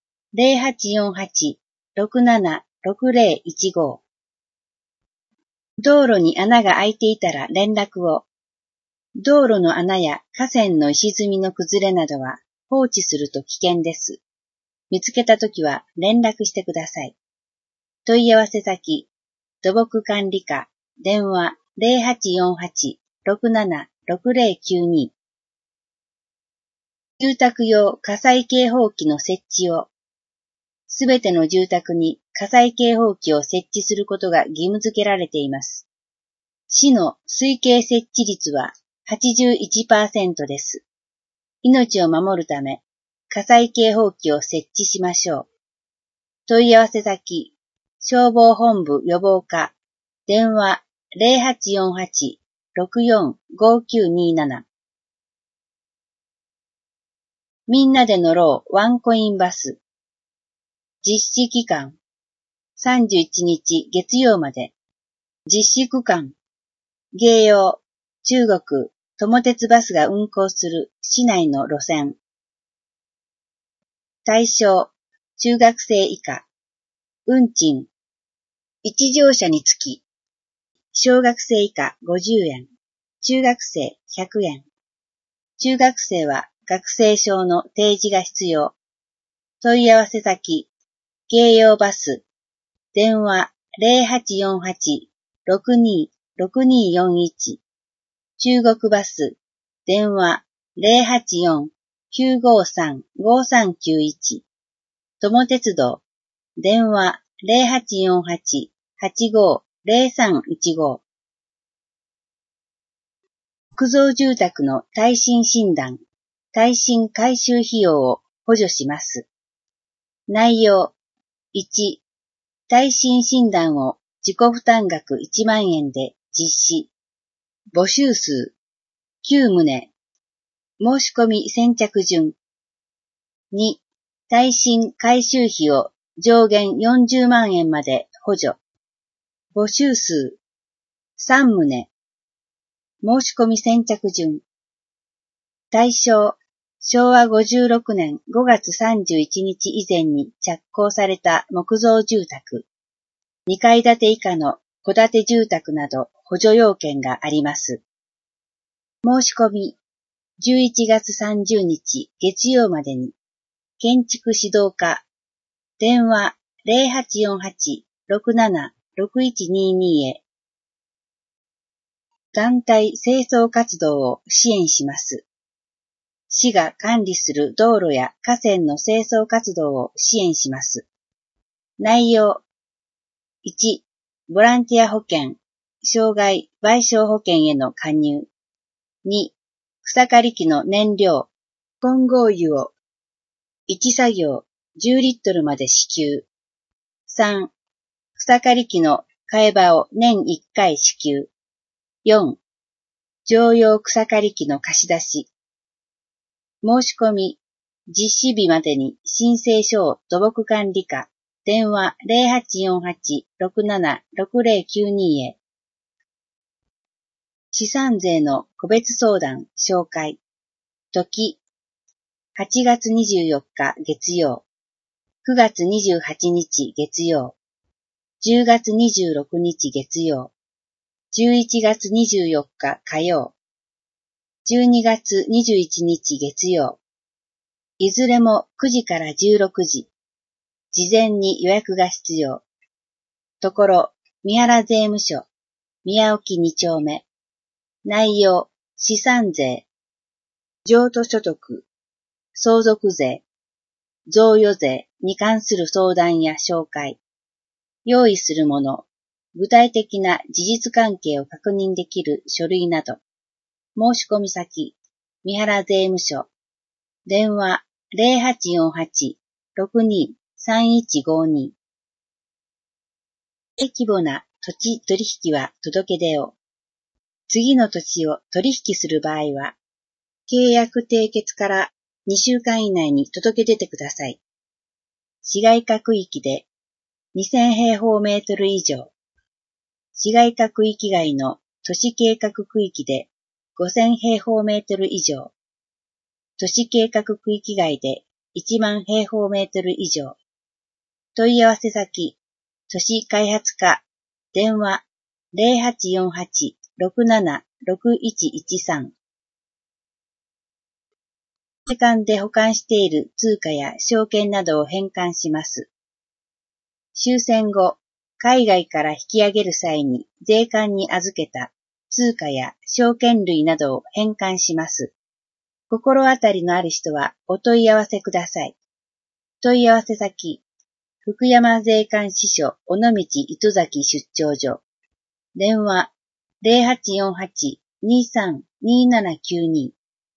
0848-676015。道路に穴が開いていたら連絡を。道路の穴や河川の石積みの崩れなどは放置すると危険です。見つけたときは連絡してください。問い合わせ先、土木管理課、電話0848-676092。住宅用火災警報器の設置を。すべての住宅に火災警報器を設置することが義務付けられています。市の推計設置率は 81% です。命を守るため、火災警報器を設置しましょう。問い合わせ先、消防本部予防課、電話0848-645927。みんなで乗ろうワンコインバス。実施期間、31日月曜まで。実施区間、芸陽、中国、友鉄バスが運行する市内の路線。対象、中学生以下。運賃、1乗車につき、小学生以下50円、中学生100円。中学生は学生証の提示が必要。問い合わせ先、京葉バス、電話0848-626241。中国バス、電話084-953-5391。友鉄道、電話0848-850315。木造住宅の耐震診断、耐震改修費用を補助します。内容、1、耐震診断を自己負担額1万円で実施。募集数、9棟。申し込み先着順。2、耐震改修費を上限40万円まで補助。募集数、3棟。申し込み先着順。対象、 昭和56年5月31日以前に着工された木造住宅、2階建て以下の戸建て住宅など補助要件があります。申し込み、11月30日月曜までに、建築指導課、電話0848-67-6122へ、団体清掃活動を支援します。市が管理する道路や河川の清掃活動を支援します。内容、1、ボランティア保険、障害賠償保険への加入。2、草刈り機の燃料、混合油を1作業10リットルまで支給。3、草刈り機の替え刃を年1回支給。4、常用草刈り機の貸し出し。申し込み、実施日までに申請書を土木管理課、電話0848-67-6092へ。資産税の個別相談、紹介。時、8月24日月曜、9月28日月曜、10月26日月曜、11月24日火曜、12月21日月曜、いずれも9時から16時、事前に予約が必要。ところ、三原税務署、宮沖2丁目。内容、資産税、譲渡所得、相続税、贈与税に関する相談や紹介。用意するもの、具体的な事実関係を確認できる書類など。申し込み先、三原税務署。電話0848-62-3152。大規模な土地取引は届け出を。次の土地を取引する場合は、契約締結から2週間以内に届け出てください。市街化区域で2000平方メートル以上。市街化区域外の都市計画区域で5000平方メートル以上。都市計画区域外で1万平方メートル以上。問い合わせ先、都市開発課、電話0848-67-6113。税関で保管している通貨や証券などを返還します。終戦後、海外から引き上げる際に税関に預けた通貨や証券類などを返還します。心当たりのある人はお問い合わせください。問い合わせ先、福山税関支署尾道糸崎出張所。電話0848-23-2792。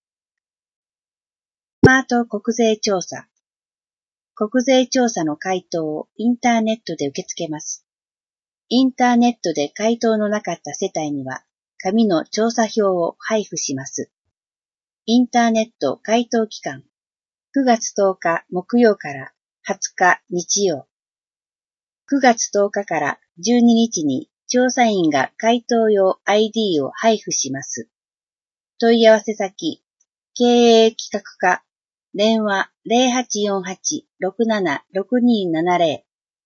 スマート国税調査。国税調査の回答をインターネットで受け付けます。インターネットで回答のなかった世帯には、紙の調査票を配布します。インターネット回答期間。9月10日木曜から20日日曜。9月10日から12日に調査員が回答用 ID を配布します。問い合わせ先、経営企画課、電話0848-67-6270。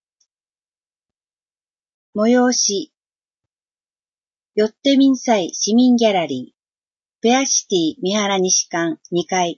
催し、よってみんさい市民ギャラリー、ペアシティ三原西館2階。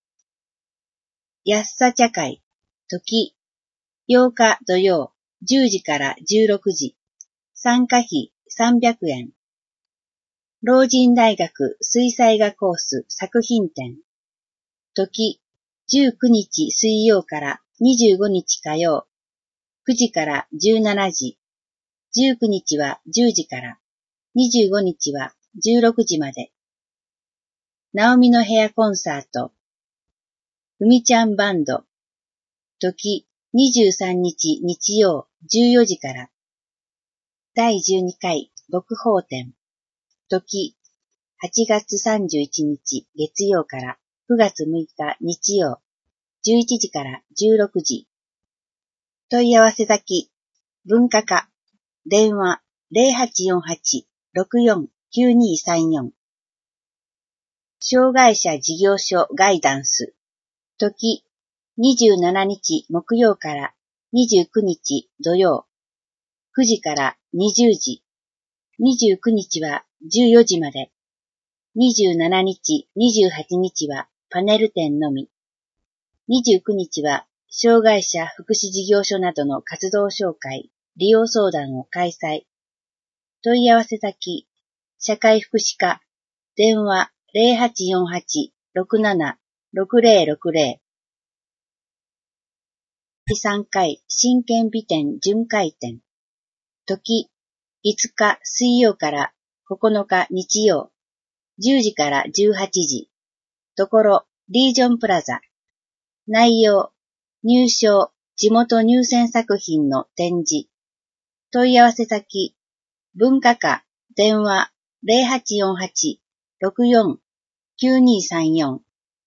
安さ茶会、時、8日土曜、10時から16時。参加費300円。老人大学水彩画コース作品展。時、19日水曜から25日火曜。9時から17時。19日は10時から、25日は16時まで。ナオミの部屋コンサート。ふみちゃんバンド。時、23日日曜14時から。第12回牧宝展。時、8月31日月曜から9月6日日曜、11時から16時。問い合わせ先、文化課、電話0848-64-9234。 障害者事業所ガイダンス。時、27日木曜から29日土曜。9時から20時。29日は14時まで。27日、28日はパネル展のみ。29日は障害者福祉事業所などの活動紹介、利用相談を開催。問い合わせ先、社会福祉課、電話0848-67-6060。第3回真剣美展巡回展。時、5日水曜から9日日曜。10時から18時。ところ、リージョンプラザ。内容、入賞、地元入選作品の展示。問い合わせ先、文化課、電話0848-64-9234。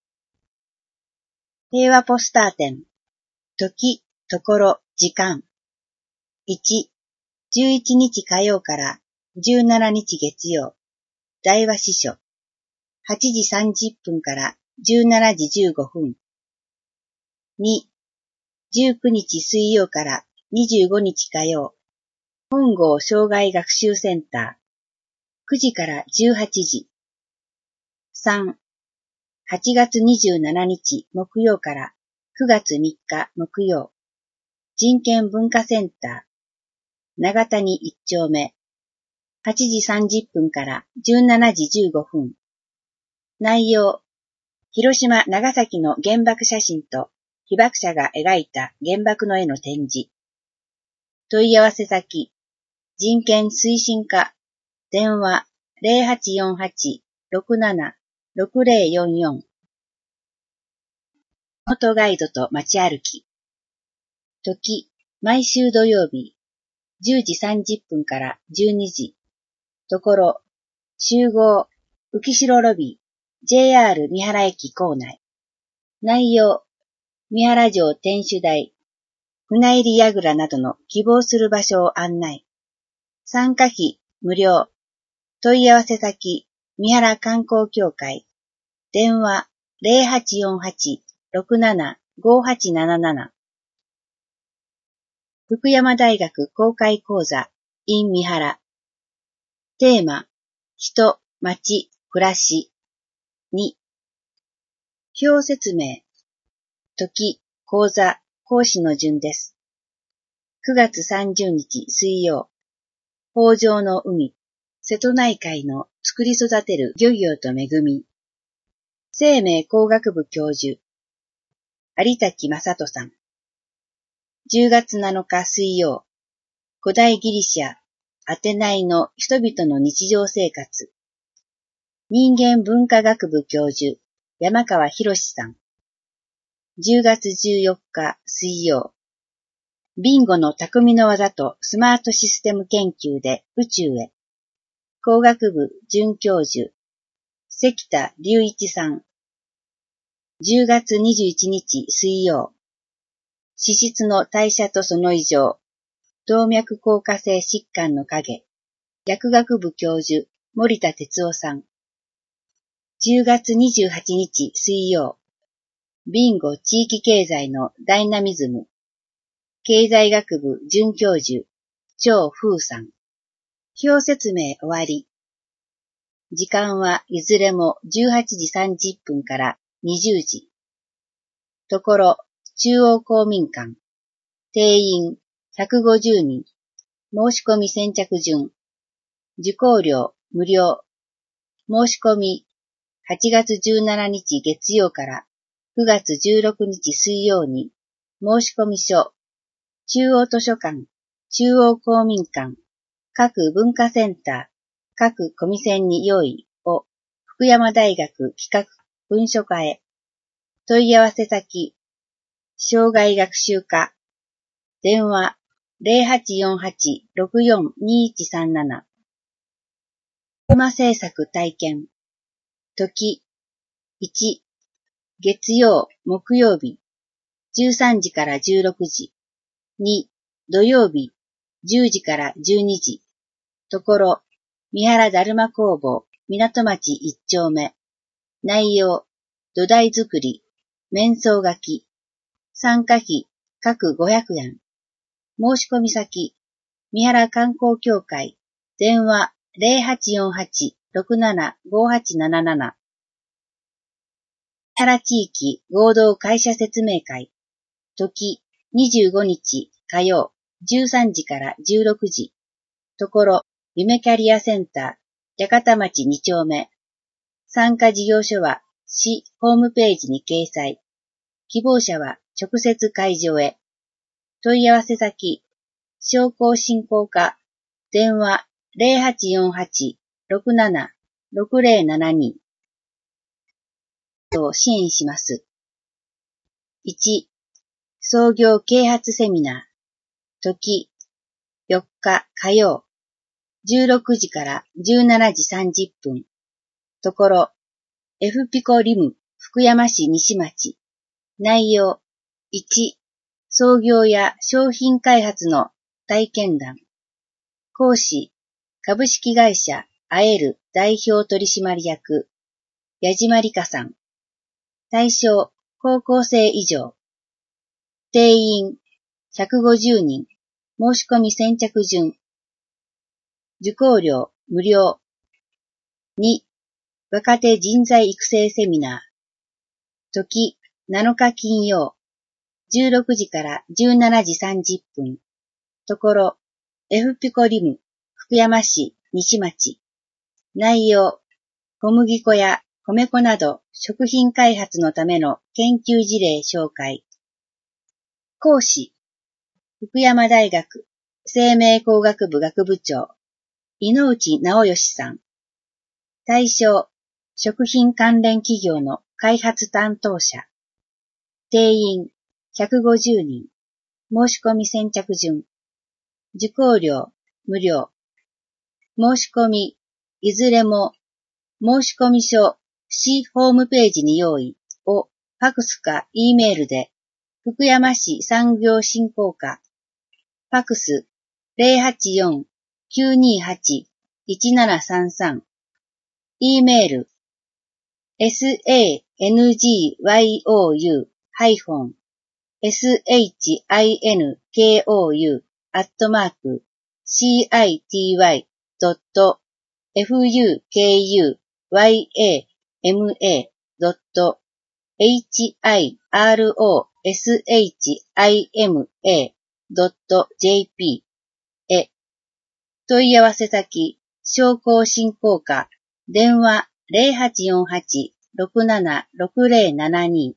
平和ポスター展。時、ところ、時間。1、11日火曜から17日月曜。大和支所。8時30分から17時15分。2、19日水曜から25日火曜。本郷障害学習センター。9時から18時。3、8月27日木曜から9月3日木曜。人権文化センター。長谷1丁目。8時30分から17時15分。内容、広島・長崎の原爆写真と被爆者が描いた原爆の絵の展示。問い合わせ先、人権推進課、電話0848-67-6044。ノートガイドと街歩き。時、毎週土曜日、10時30分から12時。ところ、集合、浮城ロビー、JR 三原駅構内。内容、三原城天守台、船入り櫓などの希望する場所を案内。参加費、無料。問い合わせ先、三原観光協会。電話、0848-67-5877。福山大学公開講座 in 三原。テーマ、人、町、暮らし。2、表説明。時、講座、講師の順です。9月30日水曜。豊穣の海、瀬戸内海の作り育てる漁業と恵み。生命工学部教授、有滝正人さん。10月7日水曜。古代ギリシャ、アテナイの人々の日常生活。人間文化学部教授、山川博さん。10月14日水曜。ビンゴの匠の技とスマートシステム研究で宇宙へ。工学部准教授、関田隆一さん。10月21日水曜。脂質の代謝とその異常。動脈硬化性疾患の影。薬学部教授、森田哲夫さん。10月28日水曜。ビンゴ地域経済のダイナミズム。経済学部准教授、張風さん。表説明終わり。時間はいずれも18時30分から20時。ところ、中央公民館。定員150人。申し込み先着順。受講料無料。申し込み8月17日月曜から9月16日水曜に申し込み書。中央図書館、中央公民館、各文化センター、各コミセンに用意を福山大学企画文書課へ。問い合わせ先、障害学習課、電話0848-64-2137。熊制作体験。時、1、月曜、木曜日、13時から16時。2、土曜日、10時から12時。ところ、三原だるま工房、港町1丁目。 内容、土台作り、面相書き、参加費、各500円。申し込み先、三原観光協会、電話0848-675877。三原地域合同会社説明会、時25日火曜13時から16時。ところ、夢キャリアセンター、八幡町2丁目。参加事業所は市ホームページに掲載。希望者は直接会場へ。問い合わせ先、商工振興課、電話0848-676072。を支援します。1、創業啓発セミナー。時、4日火曜、16時から17時30分。ところ、F ピコリム、福山市西町。内容、1、創業や商品開発の体験談。講師、株式会社アエル代表取締役、矢島里香さん。対象、高校生以上。定員、150人。申し込み先着順。受講料、無料。2、若手人材育成セミナー。時、7日金曜。16時から17時30分。ところ、F ピコリム、福山市西町。内容、小麦粉や米粉など食品開発のための研究事例紹介。講師、福山大学生命工学部学部長、井内直義さん。対象、食品関連企業の開発担当者。定員、150人。申し込み先着順。受講料、無料。申し込み、いずれも、申込書、市ホームページに用意を、ファクスか E メールで、福山市産業振興課、ファクス 084-928-1733、E メール、shinkyushima.jp へ。問い合わせ先、商工振興課、電話0848-676072。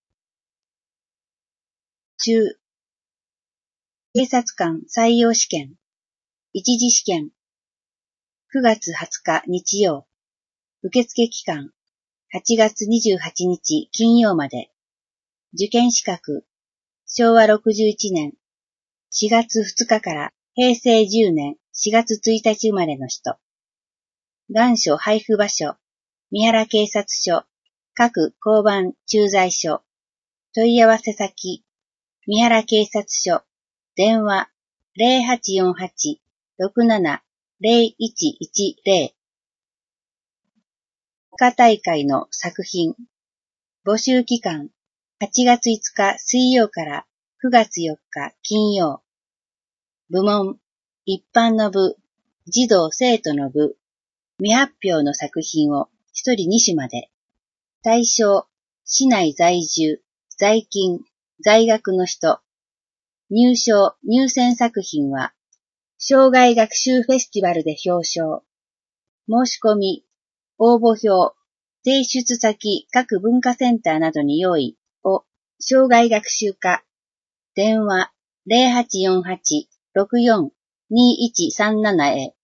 中、警察官採用試験、一次試験、9月20日日曜、受付期間、8月28日金曜まで、受験資格、昭和61年4月2日から平成10年4月1日生まれの人。願書配布場所、三原警察署、各交番駐在所。問い合わせ先、三原警察署、電話0848-670110。国家大会の作品。募集期間、8月5日水曜から9月4日金曜。部門、一般の部、児童生徒の部、未発表の作品を1人2種まで。対象、市内在住、在勤、在学の人。入賞・入選作品は、生涯学習フェスティバルで表彰。申し込み、応募表、提出先各文化センターなどに用意を、生涯学習課。電話0848-64-2137へ。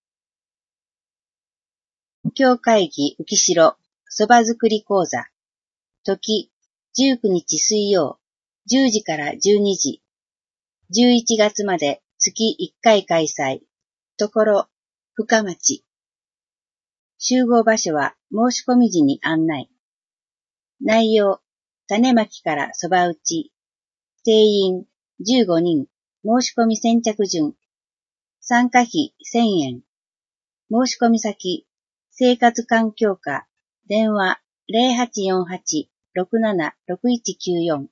東京会議浮城そば作り講座。時19日水曜10時から12時。11月まで月1回開催。ところ深町。集合場所は申し込み時に案内。内容、種まきからそば打ち。定員15人。申し込み先着順。参加費1000円。申し込み先、生活環境課、電話 0848-676194。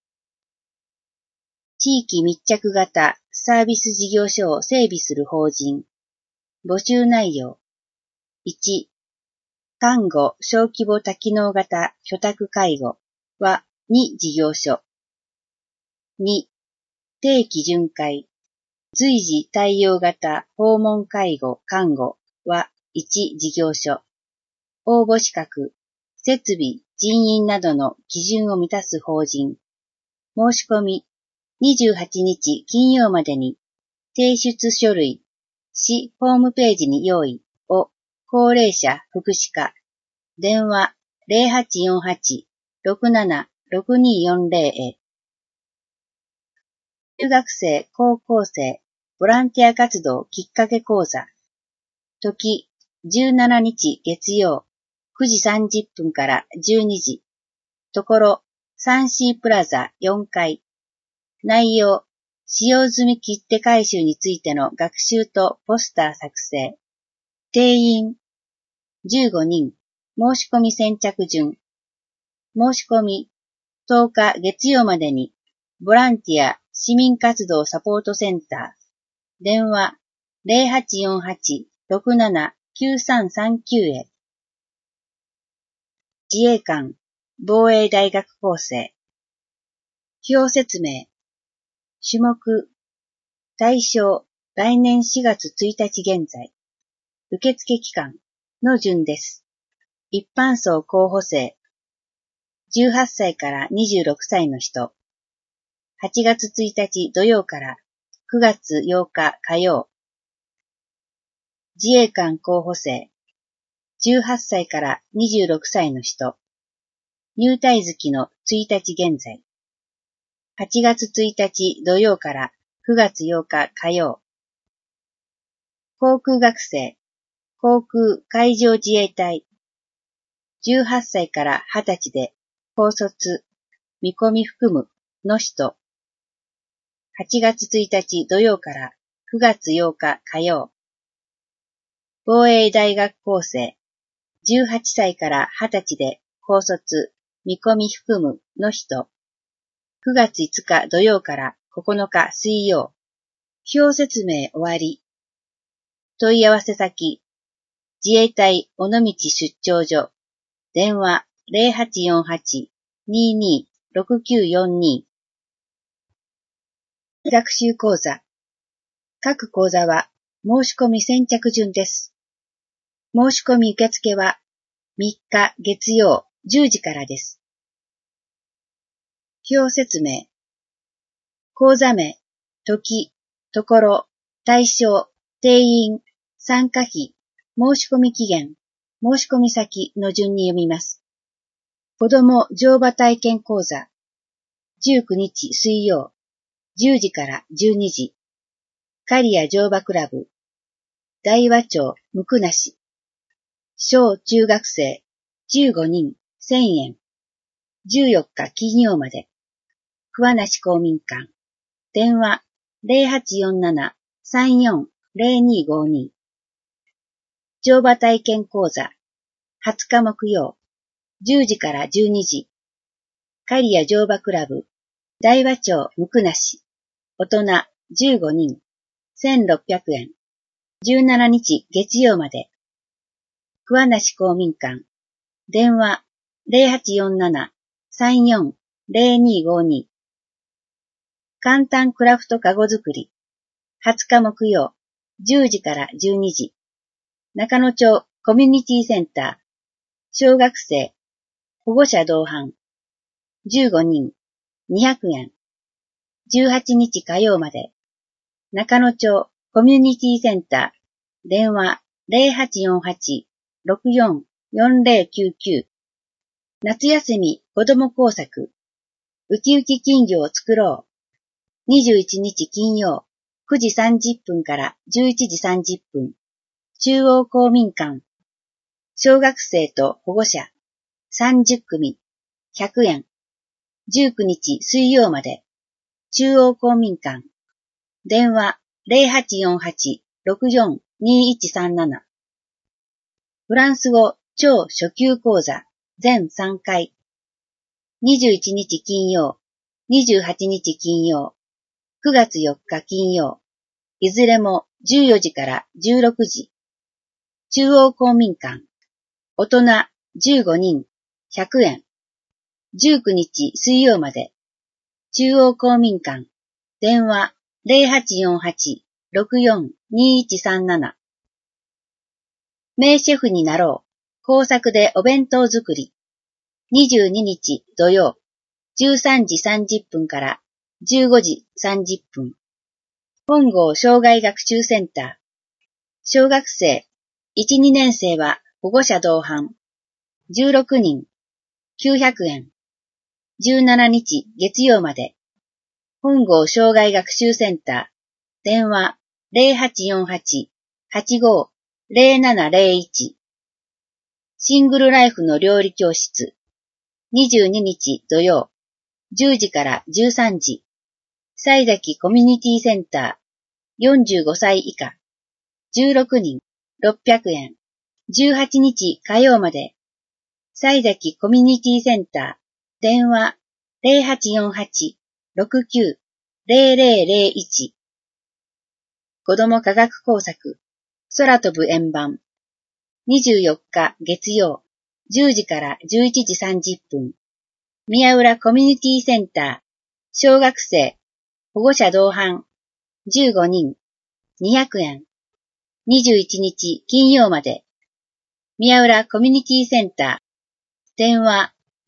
地域密着型サービス事業所を整備する法人。募集内容。1、看護小規模多機能型居宅介護は2事業所。2、定期巡回、随時対応型訪問介護看護は1事業所。応募資格、設備、人員などの基準を満たす法人。申し込み、28日金曜までに、提出書類、市ホームページに用意を、高齢者福祉課、電話0848-676240へ。中学生、高校生、ボランティア活動きっかけ講座。時、17日月曜、9時30分から12時。ところ、3C プラザ4階。内容、使用済み切手回収についての学習とポスター作成。定員、15人。申し込み先着順。申し込み、10日月曜までに、ボランティア市民活動サポートセンター。電話、0848-679339へ。自衛官、防衛大学構成。表説明。種目、対象、来年4月1日現在。受付期間の順です。一般層候補生。18歳から26歳の人。8月1日土曜から9月8日火曜。自衛官候補生。18歳から26歳の人。入隊月の1日現在。8月1日土曜から9月8日火曜。航空学生。航空海上自衛隊。18歳から20歳で、高卒、見込み含むの人。8月1日土曜から9月8日火曜。防衛大学構成。18歳から20歳で、高卒、見込み含むの人。9月5日土曜から9日水曜。表説明終わり。問い合わせ先。自衛隊尾道出張所。電話0848-226942。学習講座。各講座は申し込み先着順です。申し込み受付は3日月曜10時からです。表説明。講座名、時、ところ、対象、定員、参加費、申し込み期限、申し込み先の順に読みます。子ども乗馬体験講座。19日水曜、10時から12時。刈谷乗馬クラブ。大和町向梨。小中学生、15人、1000円。14日金曜まで。桑梨公民館。電話0847-340252。乗馬体験講座。20日木曜。10時から12時。刈谷乗馬クラブ。大和町向梨。大人15人。1600円。17日月曜まで。桑梨公民館。電話0847-340252。簡単クラフトカゴ作り。20日木曜、10時から12時。中野町コミュニティセンター。小学生、保護者同伴。15人、200円。18日火曜まで。中野町コミュニティセンター。電話0848-644099。夏休み子ども工作。ウキウキ金魚を作ろう。21日金曜、9時30分から11時30分。中央公民館。小学生と保護者。30組。100円。19日水曜まで。中央公民館。電話0848-642137。フランス語超初級講座。 全3回。21日金曜、28日金曜、9月4日金曜、いずれも14時から16時。中央公民館。大人15人、100円。19日水曜まで。中央公民館。電話0848-64-2137。名シェフになろう。工作でお弁当作り。22日土曜、13時30分から15時30分。本郷障害学習センター。小学生、1、2年生は保護者同伴。16人、900円。17日月曜まで。本郷障害学習センター。電話0848-85-0701。シングルライフの料理教室。22日土曜、10時から13時。西崎コミュニティセンター。45歳以下。16人、600円。18日火曜まで。西崎コミュニティセンター。電話0848-69-0001。子供科学工作。空飛ぶ円盤。24日月曜、10時から11時30分。宮浦コミュニティセンター。小学生。保護者同伴。15人。200円。21日金曜まで。宮浦コミュニティセンター。電話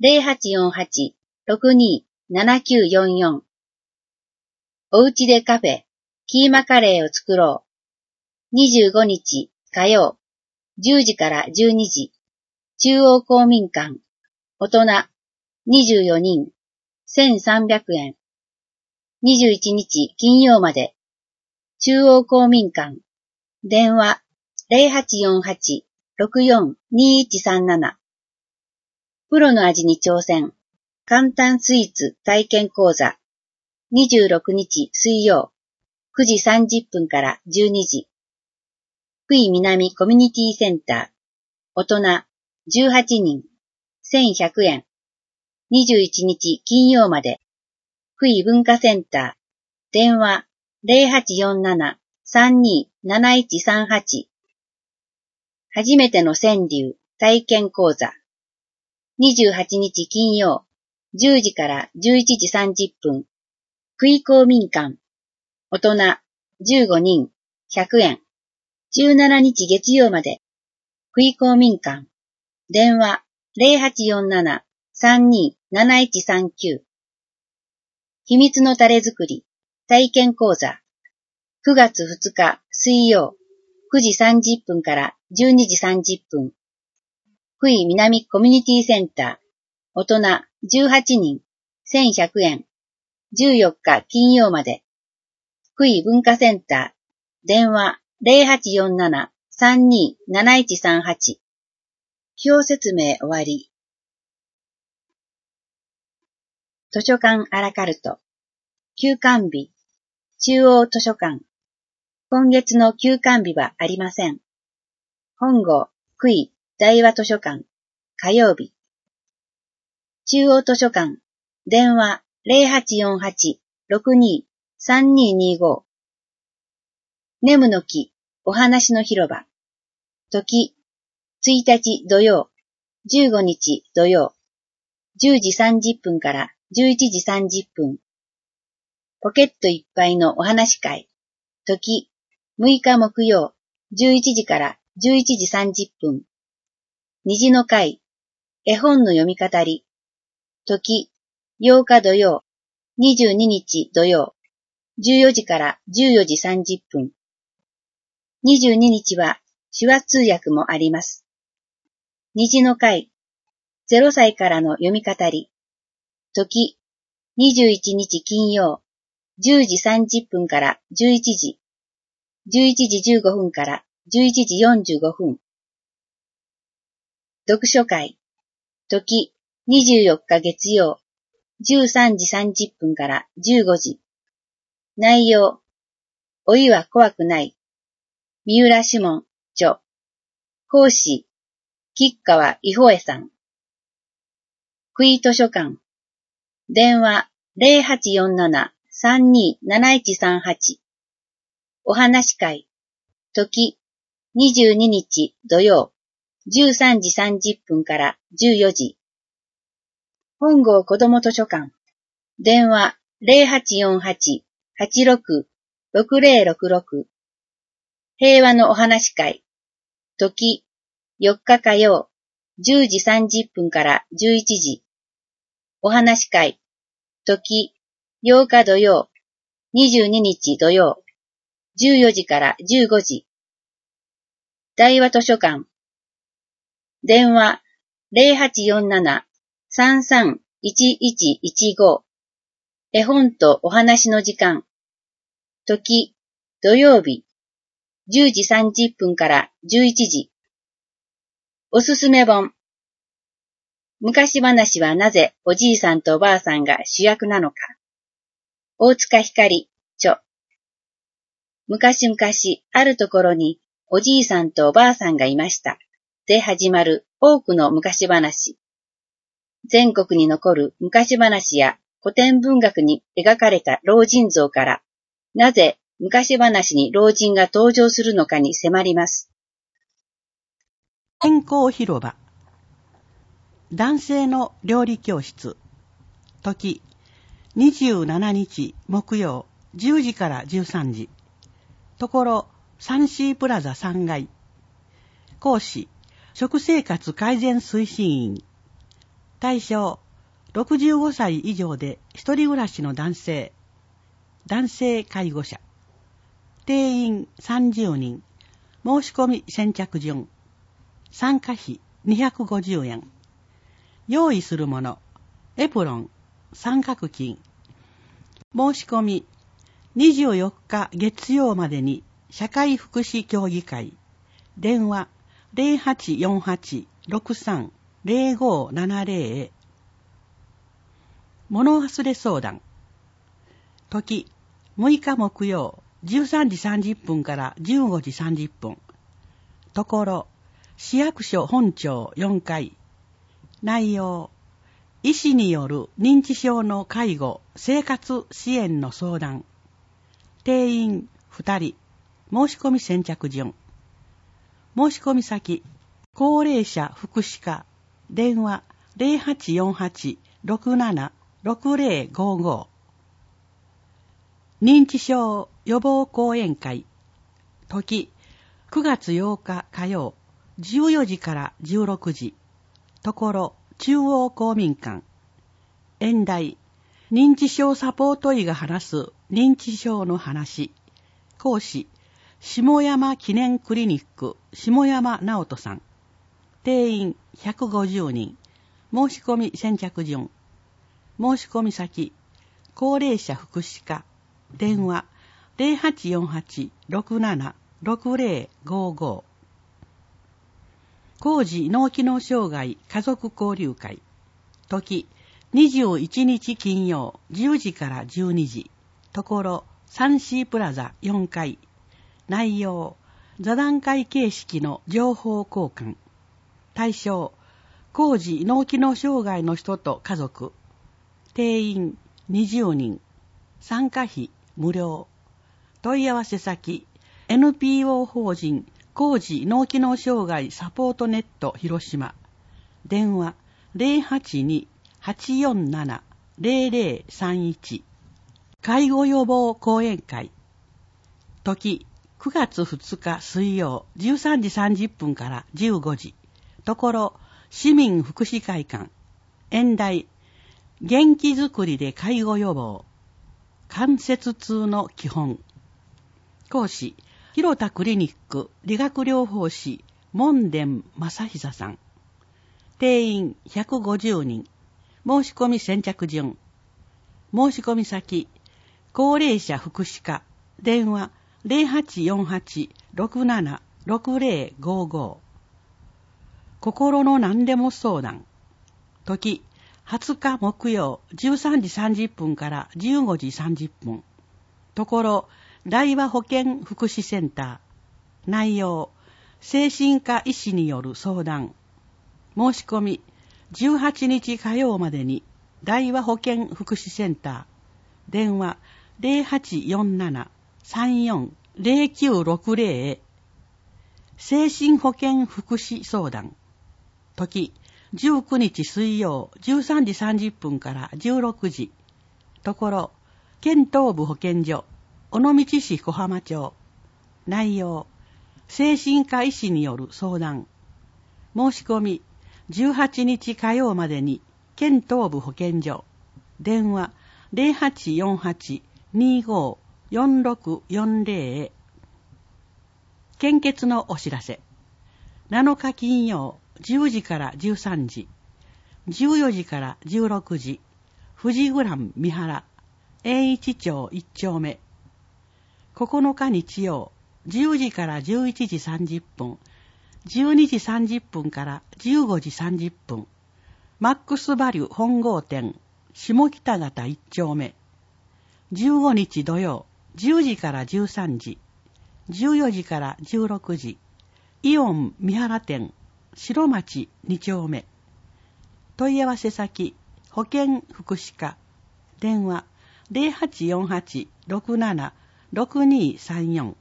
0848-62-7944。おうちでカフェ、キーマカレーを作ろう。25日火曜、10時から12時。中央公民館。大人24人。1300円。21日金曜まで。中央公民館。電話0848-64-2137。プロの味に挑戦。簡単スイーツ体験講座。26日水曜。9時30分から12時。福井南コミュニティセンター。大人18人。1100円。21日金曜まで。福井文化センター。電話0847-32-7138。初めての川柳体験講座。28日金曜。10時から11時30分。福井公民館。大人15人。100円。17日月曜まで。福井公民館。電話0847-32-7139。秘密のタレ作り体験講座。9月2日水曜。9時30分から12時30分。福井南コミュニティセンター。大人18人。1100円。14日金曜まで。福井文化センター。電話0847-32-7138。表説明終わり。図書館アラカルト。休館日。中央図書館。今月の休館日はありません。本郷、福井、大和図書館。火曜日。中央図書館。電話0848-62-3225。ネムの木、お話の広場。時、1日土曜、15日土曜、10時30分から11時30分。ポケットいっぱいのお話会。時、6日木曜、11時から11時30分。虹の会、絵本の読み語り。時、8日土曜、22日土曜、14時から14時30分。22日は手話通訳もあります。虹の会、0歳からの読み語り。時、21日金曜、10時30分から11時、11時15分から11時45分。読書会、時、24日月曜、13時30分から15時。内容、老いは怖くない。三浦志門、著。講師、吉川伊保江さん。 区域図書館。電話0847-327138。お話し会。時22日土曜13時30分から14時。本郷子ども図書館。電話0848-86-6066。平和のお話会。時4日火曜10時30分から11時。お話し会。時8日土曜22日土曜14時から15時。大和図書館。電話0847-331115。絵本とお話の時間。時土曜日10時30分から11時。おすすめ本。昔話はなぜおじいさんとおばあさんが主役なのか。大塚光著。昔々あるところにおじいさんとおばあさんがいました。で始まる多くの昔話。全国に残る昔話や古典文学に描かれた老人像から、なぜ昔話に老人が登場するのかに迫ります。 健康広場。男性の料理教室。時27日木曜10時から13時。ところサンシープラザ3階。講師食生活改善推進員。対象65歳以上で一人暮らしの男性介護者。定員30人。申し込み先着順。参加費250円。用意するものエプロン、三角巾。申し込み24日月曜までに社会福祉協議会。電話0848-63-0570へ。物忘れ相談。時6日木曜13時30分から15時30分。ところ市役所本庁4階。内容医師による認知症の介護生活支援の相談。定員2人。申し込み先着順。申し込み先高齢者福祉課。電話0848-67-6055。認知症予防講演会。時9月8日火曜14時から16時。ところ中央公民館。演題認知症サポート医が話す認知症の話。講師下山記念クリニック下山直人さん。定員150人。申し込み先着順。申し込み先高齢者福祉課。電話0848-67-6055。高次脳機能障害家族交流会。時21日金曜10時から12時。ところサンシープラザ4階。内容座談会形式の情報交換。対象高次脳機能障害の人と家族。定員20人。参加費無料。問い合わせ先 NPO 法人高次脳機能障害サポートネット広島。電話082-847-0031。介護予防講演会。時9月2日水曜13時30分から15時。ところ市民福祉会館。演題元気づくりで介護予防。関節痛の基本。講師広田クリニック理学療法士門田正久さん。定員150人。申し込み先着順。申し込み先高齢者福祉課。電話0848-67-6055。心の何でも相談。時20日木曜13時30分から15時30分。ところ大和保健福祉センター。内容精神科医師による相談。申し込み 18日火曜までに大和保健福祉センター電話 0847-340960 へ精神保健福祉相談時19日水曜13時30分から16時ところ県東部保健所尾道市小浜町内容精神科医師による相談申し込み18日火曜までに県東部保健所電話 0848-25-4640 へ献血のお知らせ7日金曜10時から13時14時から16時富士グラン三原栄一町1丁目9日日曜10時から11時30分12時30分から15時30分マックスバリュ本郷店下北方1丁目15日土曜10時から13時14時から16時イオン三原店白町2丁目問い合わせ先保健福祉課電話 0848-67-6234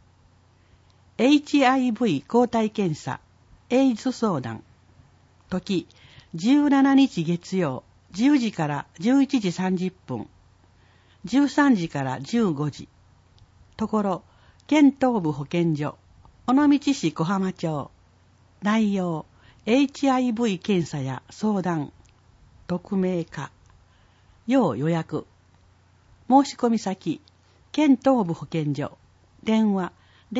HIV 抗体検査エイズ相談時17日月曜10時から11時30分13時から15時ところ県東部保健所尾道市小浜町内容 HIV 検査や相談匿名化要予約申し込み先県東部保健所電話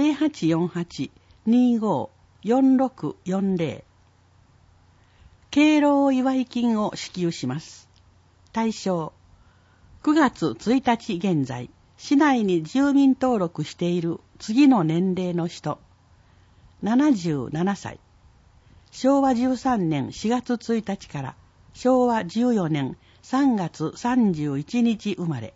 0848-25-4640 敬老祝い金を支給します。対象9月1日現在市内に住民登録している次の年齢の人77歳昭和13年4月1日から昭和14年3月31日生まれ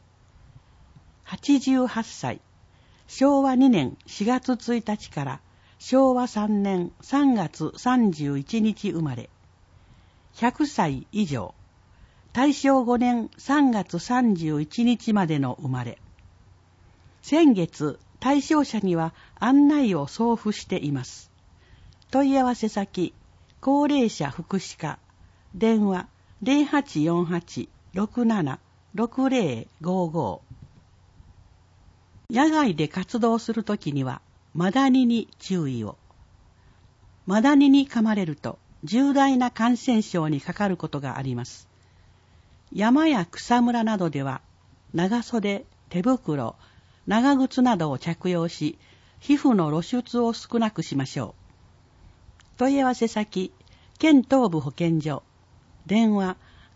88歳昭和2年4月1日から昭和3年3月31日生まれ100歳以上大正5年3月31日までの生まれ先月対象者には案内を送付しています。問い合わせ先高齢者福祉課電話 0848-67-6055 野外で活動するときにはマダニに注意を。マダニに噛まれると重大な感染症にかかることがあります。山や草むらなどでは長袖、手袋、長靴などを着用し皮膚の露出を少なくしましょう。問い合わせ先県東部保健所電話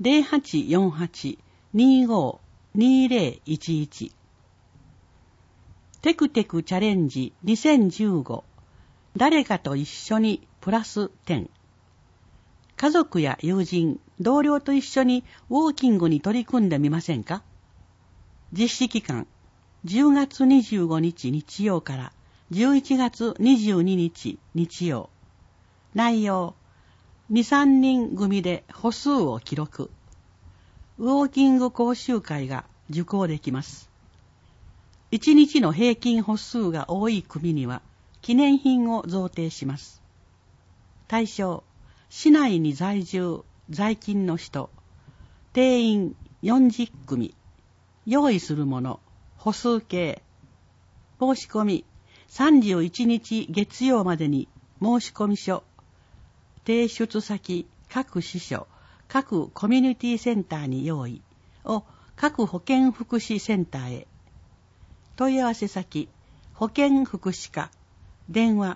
0848-25-2011 テクテクチャレンジ2015誰かと一緒にプラス10家族や友人、同僚と一緒にウォーキングに取り組んでみませんか？実施期間10月25日日曜から11月22日日曜内容2、3人組で歩数を記録ウォーキング講習会が受講できます。1日の平均歩数が多い組には記念品を贈呈します。対象、市内に在住、在勤の人、定員40組、用意するもの、歩数計。申し込み、31日月曜までに申し込み書、提出先、各支所、各コミュニティセンターに用意を各保健福祉センターへ。問い合わせ先、保健福祉課、電話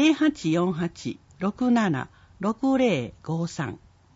0848-67-6053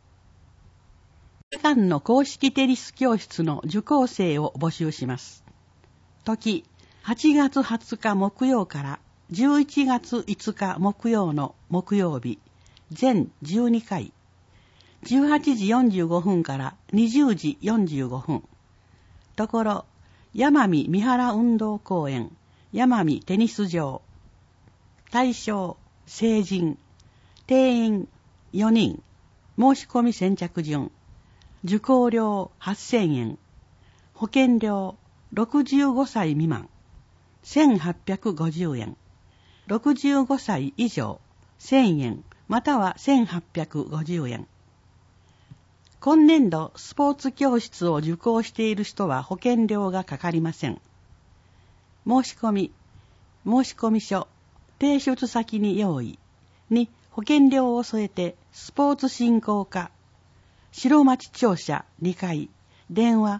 間の公式テニス教室の受講生を募集します。時、8月20日木曜から11月5日木曜の木曜日、全12回、18時45分から20時45分。ところ、山見三原運動公園、山見テニス場。対象、成人、定員4人。 申し込み先着順、受講料8000円、保険料65歳未満、1850円、65歳以上、1000円、または1850円。今年度スポーツ教室を受講している人は保険料がかかりません。申し込み書、提出先に用意に保険料を添えてスポーツ振興課、白町庁舎2階、電話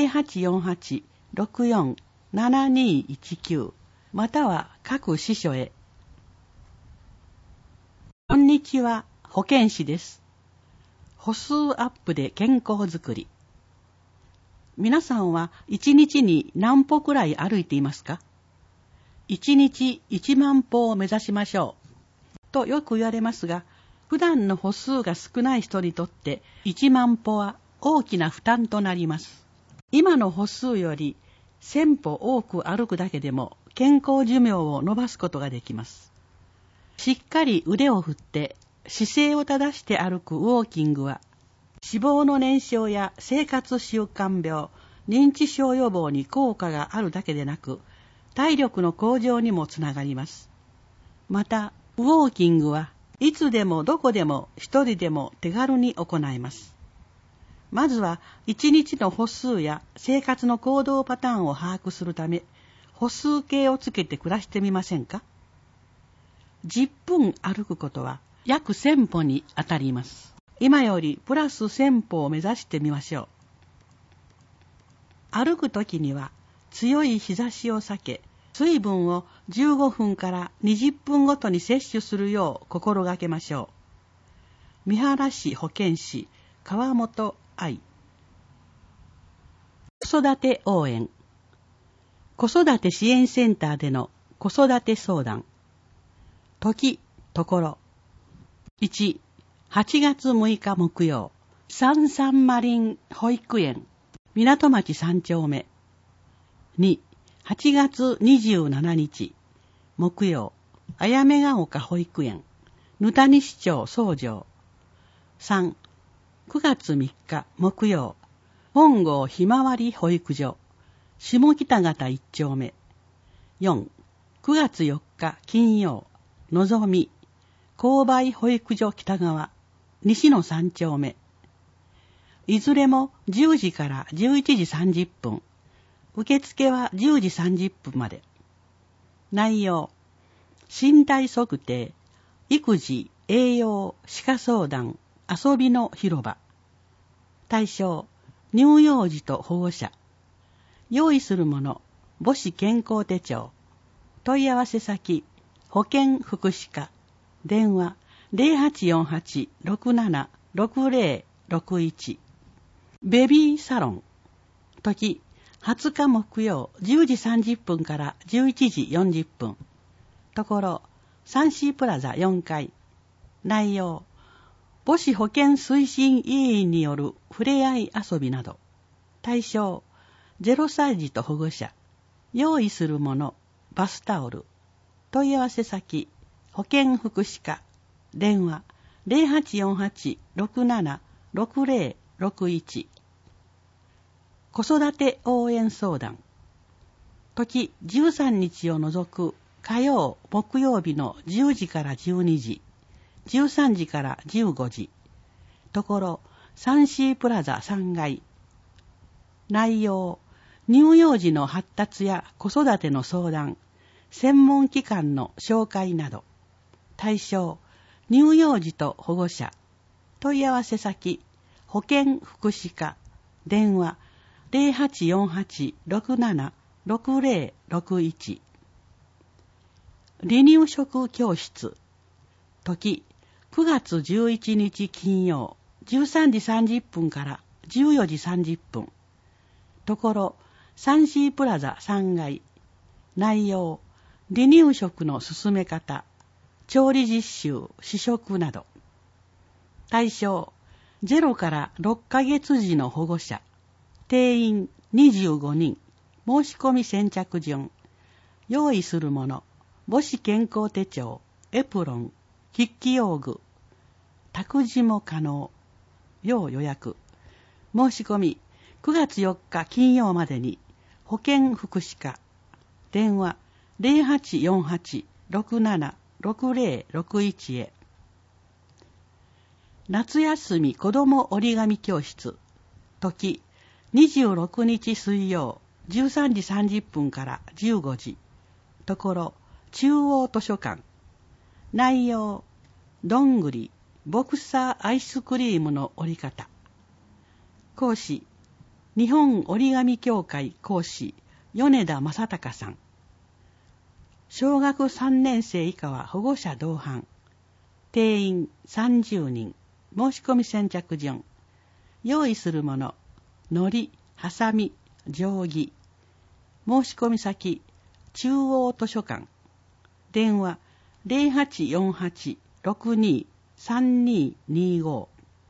0848-64-7219または各支所へ。こんにちは、保健師です。歩数アップで健康づくり。皆さんは1日に何歩くらい歩いていますか？1日1万歩を目指しましょう。とよく言われますが、普段の歩数が少ない人にとって1万歩は大きな負担となります。今の歩数より1000歩多く歩くだけでも健康寿命を伸ばすことができます。しっかり腕を振って姿勢を正して歩くウォーキングは脂肪の燃焼や生活習慣病、認知症予防に効果があるだけでなく、体力の向上にもつながります。また、ウォーキングはいつでもどこでも一人でも手軽に行えます。まずは一日の歩数や生活の行動パターンを把握するため、歩数計をつけて暮らしてみませんか？10分歩くことは約1000歩に当たります。今よりプラス1000歩を目指してみましょう。歩くときには強い日差しを避け、水分を15分から20分ごとに摂取するよう心がけましょう。三原市保健師川本愛。子育て応援。子育て支援センターでの子育て相談。時、ところ。1、8月6日木曜、サンサンマリン保育園、港町3丁目。2、8月27日木曜、あやめが丘保育園、ぬたに市町総城。3、9月3日木曜、本郷ひまわり保育所、下北方1丁目。4、9月4日金曜、のぞみ、勾配保育所北側、西の3丁目。いずれも10時から11時30分。受付は10時30分まで。内容、身体測定、育児、栄養、歯科相談、遊びの広場。対象、乳幼児と保護者。用意するもの、母子健康手帳。問い合わせ先、保健福祉課。電話、0848-67-6061。ベビーサロン。時、20日木曜10時30分から11時40分。ところ、サンシープラザ4階。内容、母子保健推進委員によるふれあい遊びなど。対象、0歳児と保護者。用意するもの、バスタオル。問い合わせ先、保健福祉課。電話、0848-67-6061。子育て応援相談。時13日を除く火曜、木曜日の10時から12時、13時から15時。ところ、サンシープラザ3階。内容、乳幼児の発達や子育ての相談、専門機関の紹介など。対象、乳幼児と保護者。問い合わせ先、保健福祉課。電話、0848-67-6061。離乳食教室。時、9月11日金曜、13時30分から14時30分。ところ、サンシープラザ3階。内容、離乳食の進め方、調理実習、試食など。対象、0から6ヶ月時の保護者。定員25人。申し込み先着順。用意するもの、母子健康手帳、エプロン、筆記用具。託児も可能。 要予約。申し込み、9月4日金曜までに、保健福祉課、電話 0848-676061 へ。夏休み子ども折り紙教室、時、26日水曜、13時30分から15時。ところ、中央図書館。内容、どんぐり、ボクサーアイスクリームの折り方。講師、日本折り紙協会講師、米田正隆さん。小学3年生以下は保護者同伴。定員30人。申し込み先着順。用意するもの、糊、ハサミ、定規。申し込み先、中央図書館。電話0848-623225。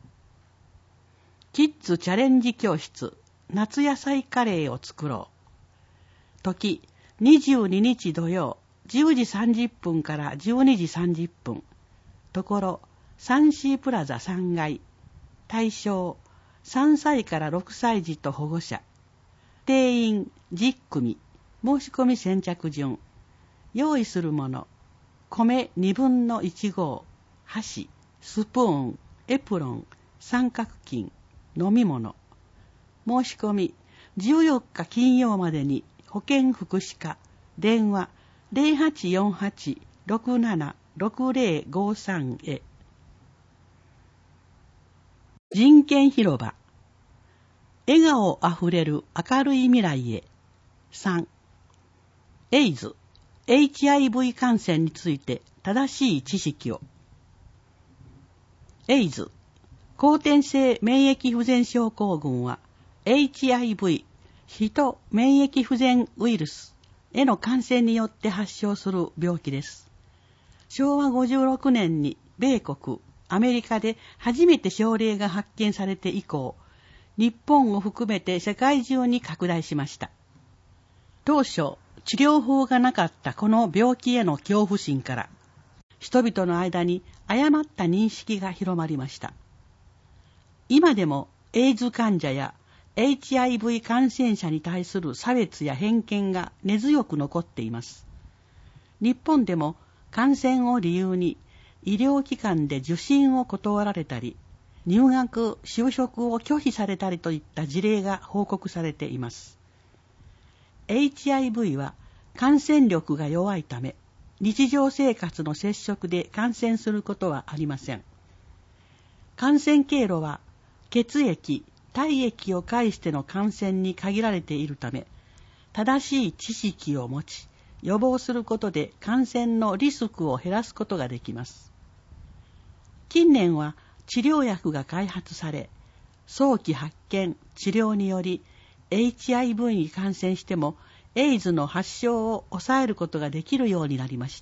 キッズチャレンジ教室、夏野菜カレーを作ろう。時、22日土曜、10時30分から12時30分。ところ、サンシープラザ3階。対象、3歳から6歳児と保護者。定員10組。申し込み先着順。用意するもの、米2分の1合、箸、スプーン、エプロン、三角巾、飲み物。申し込み、14日金曜までに保健福祉課、電話 0848-676053 へ。人権広場。笑顔あふれる明るい未来へ。3、エイズ、HIV 感染について正しい知識を。エイズ、後天性免疫不全症候群は HIV、人免疫不全ウイルスへの感染によって発症する病気です。昭和56年に米国、アメリカで初めて症例が発見されて以降、日本を含めて世界中に拡大しました。当初、治療法がなかったこの病気への恐怖心から、人々の間に誤った認識が広まりました。今でもエイズ患者や HIV 感染者に対する差別や偏見が根強く残っています。日本でも感染を理由に医療機関で受診を断られたり、入学・就職を拒否されたりといった事例が報告されています。HIV は感染力が弱いため、日常生活の接触で感染することはありません。感染経路は血液、体液を介しての感染に限られているため、正しい知識を持ち、予防することで感染のリスクを減らすことができます。近年は治療薬が開発され、早期発見、治療により HIV に感染してもエイズの発症を抑えることができるようになりました。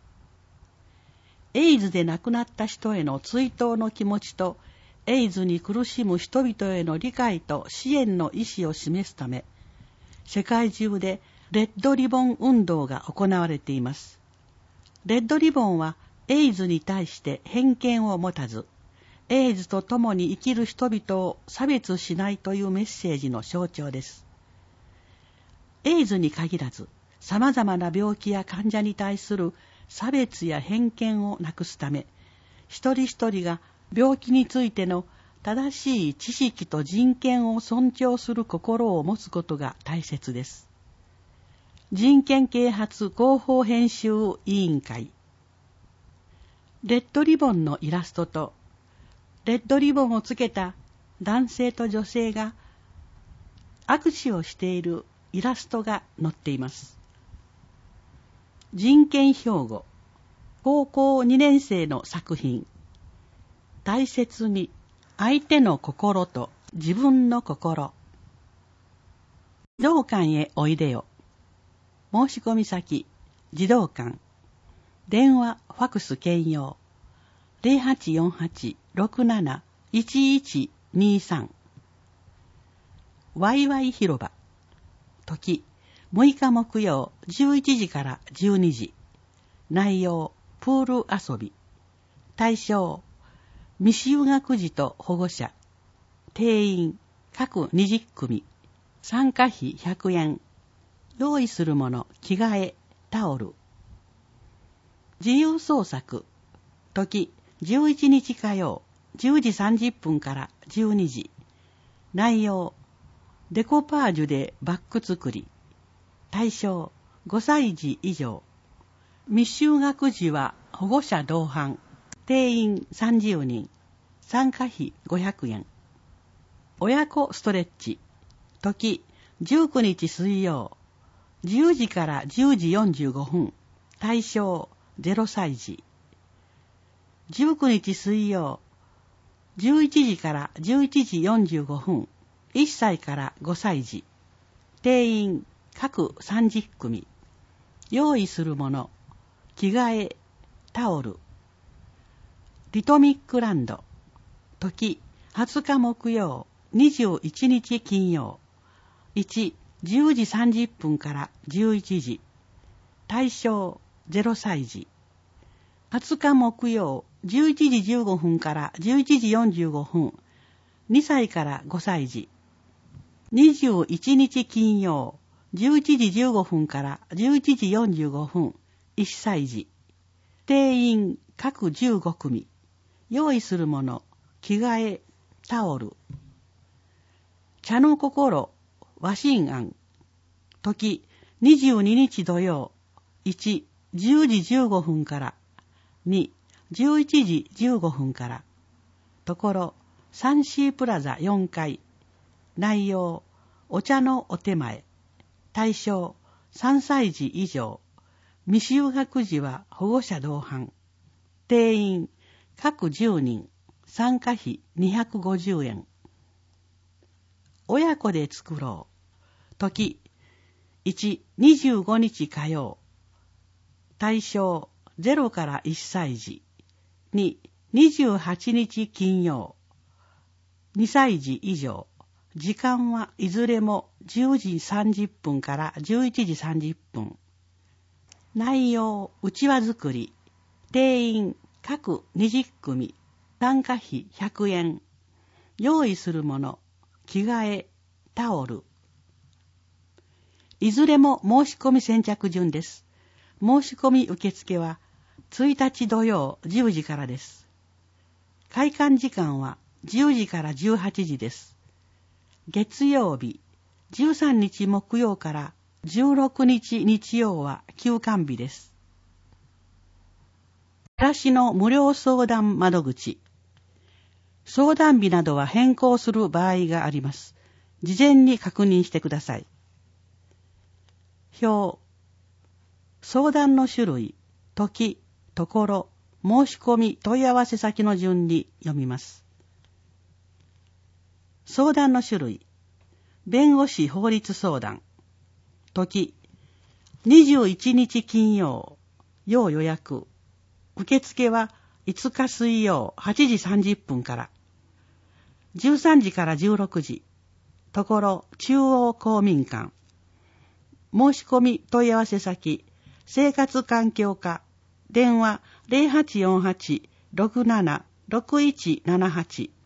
エイズで亡くなった人への追悼の気持ちと、エイズに苦しむ人々への理解と支援の意思を示すため、世界中でレッドリボン運動が行われています。レッドリボンはエイズに対して偏見を持たず、エイズと共に生きる人々を差別しないというメッセージの象徴です。エイズに限らず、様々な病気や患者に対する差別や偏見をなくすため、一人一人が病気についての正しい知識と人権を尊重する心を持つことが大切です。人権啓発広報編集委員会。レッドリボンのイラストと、レッドリボンをつけた男性と女性が握手をしているイラストが載っています。人権標語、高校2年生の作品。大切に相手の心と自分の心。児童館へおいでよ。申し込み先、児童館。電話、ファクス兼用。0848-67-1123。ワイワイ広場。時、6日木曜11時から12時。内容、プール遊び。対象、未就学児と保護者、 定員各20組、参加費100円。用意するもの、着替え、タオル。自由創作。時、11日火曜、10時30分から12時。内容、デコパージュでバッグ作り。対象、5歳児以上。未就学児は保護者同伴。定員30人。参加費500円。親子ストレッチ。時、19日水曜。10時から10時45分。対象、0歳児。19日水曜。11時から11時45分。1歳から5歳児。定員、各30組。用意するもの。着替え、タオル。リトミックランド。時、20日木曜、21日金曜。1、10時30分から11時。対象、0歳児。20日木曜、11時15分から11時45分。2歳から5歳児。21日金曜、11時15分から11時45分。1歳児。定員各15組。用意するもの、着替え、タオル。茶の心、和心庵。時、22日土曜。1、10時15分から。2、11時15分から。ところ、サンシープラザ4階。内容、お茶のお手前。対象、3歳児以上。未就学児は保護者同伴。定員、各10人。参加費250円。親子で作ろう。時、1、25日火曜。対象、0から1歳児。2、28日金曜。2歳児以上。時間はいずれも10時30分から11時30分。内容、うちわ作り。定員、各20組。参加費100円。用意するもの、着替え、タオル。いずれも申し込み先着順です。申し込み受付は1日土曜10時からです。開館時間は10時から18時です。月曜日、13日木曜から16日日曜は休館日です。暮らしの無料相談窓口。相談日などは変更する場合があります。事前に確認してください。表。相談の種類、時、ところ、申し込み、問い合わせ先の順に読みます。相談の種類。弁護士法律相談。時、21日金曜、要予約。受付は5日水曜8時30分から。13時から16時。ところ、中央公民館。申し込み問い合わせ先、生活環境課。電話 0848-67-6178。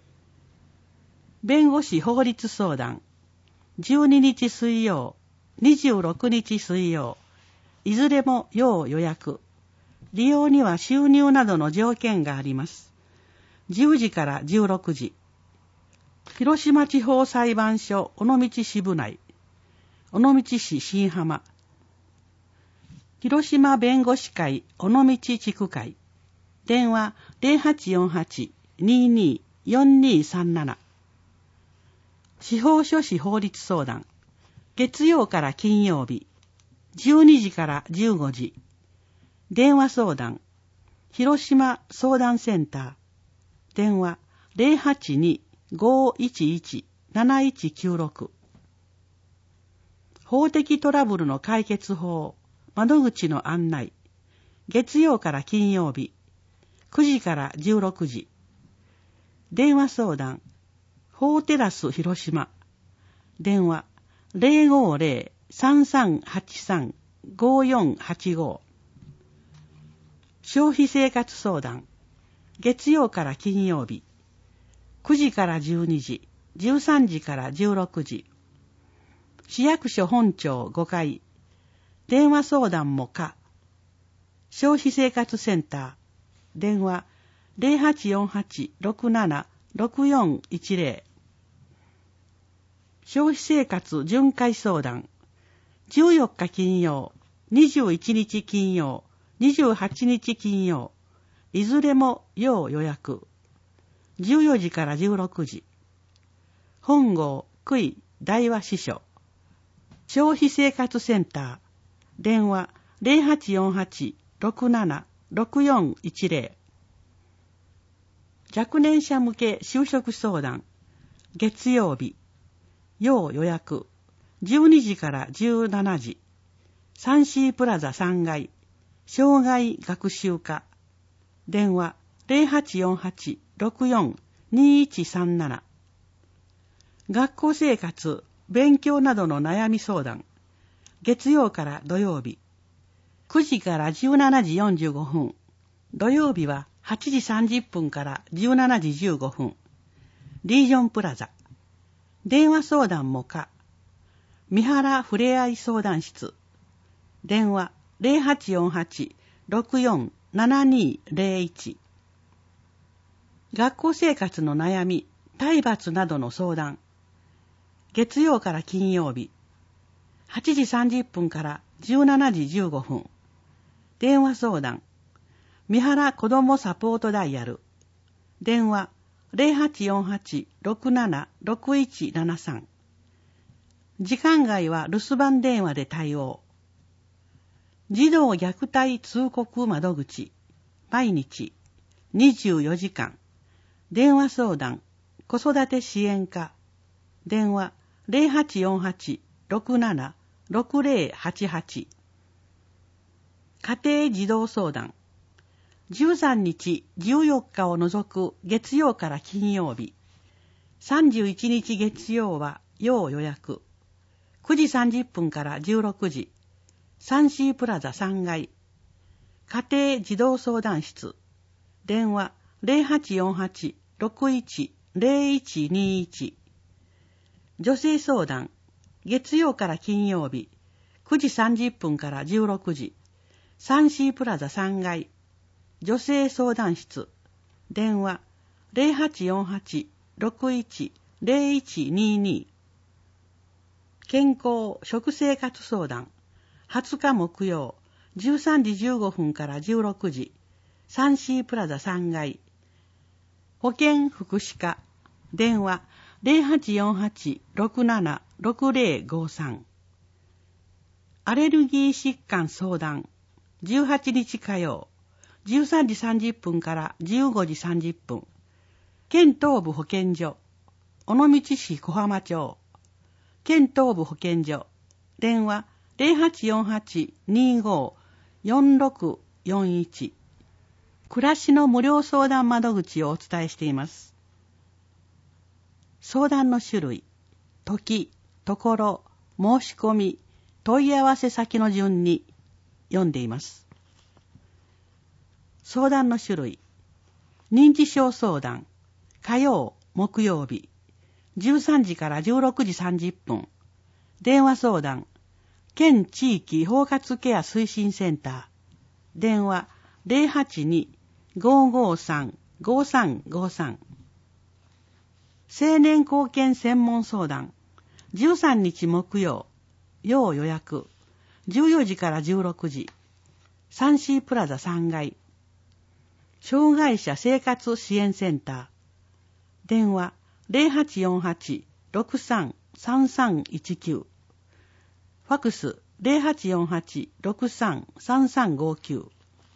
弁護士法律相談。12日水曜、26日水曜。いずれも要予約。利用には収入などの条件があります。10時から16時。広島地方裁判所尾道支部内。尾道市新浜。広島弁護士会尾道地区会。電話 0848-22-4237。司法書士法律相談。月曜から金曜日。12時から15時。電話相談。広島相談センター。電話 082-511-7196。法的トラブルの解決法。窓口の案内。月曜から金曜日。9時から16時。電話相談。法テラス広島。電話 050-3383-5485。消費生活相談。月曜から金曜日。 9時から12時、13時から16時。市役所本庁5階。電話相談も可。消費生活センター。電話 0848-67-6410。消費生活巡回相談。14日金曜、21日金曜、28日金曜。いずれも要予約。14時から16時。本郷杭大和支所。消費生活センター。電話 0848-67-6410。若年者向け就職相談。月曜日。要予約。12時から17時。サンシープラザ3階。障害学習課。電話 0848-64-2137。学校生活、勉強などの悩み相談。月曜から土曜日。9時から17時45分。土曜日は8時30分から17時15分。リージョンプラザ。電話相談も可。三原ふれあい相談室。電話 0848-64-7201。学校生活の悩み、体罰などの相談。月曜から金曜日。8時30分から17時15分。電話相談。三原子どもサポートダイヤル。電話 0848-67-6173。時間外は留守番電話で対応。児童虐待通告窓口。毎日24時間。電話相談。子育て支援課。電話 0848-67-6088。家庭児童相談。13日、14日を除く月曜から金曜日。31日月曜は要予約。9時30分から16時。サンシープラザ3階。家庭児童相談室。電話 0848-61-0121。女性相談。月曜から金曜日。9時30分から16時。サンシープラザ3階。女性相談室。電話 0848-61-0122。健康食生活相談。20日木曜、13時15分から16時。サンシープラザ3階。保健福祉課。電話 0848-67-6053。アレルギー疾患相談。18日火曜、13時30分から15時30分。県東部保健所。尾道市小浜町。県東部保健所。電話 0848-25-4641。暮らしの無料相談窓口をお伝えしています。相談の種類、時、ところ、申し込み、問い合わせ先の順に読んでいます。相談の種類、認知症相談、火曜、木曜日、13時から16時30分。電話相談、県地域包括ケア推進センター。電話 082-553-5353。青年貢献専門相談。13日木曜、要予約。14時から16時。サンシープラザ3階。障害者生活支援センター。電話 0848-63-3319。ファクス 0848-63-3359。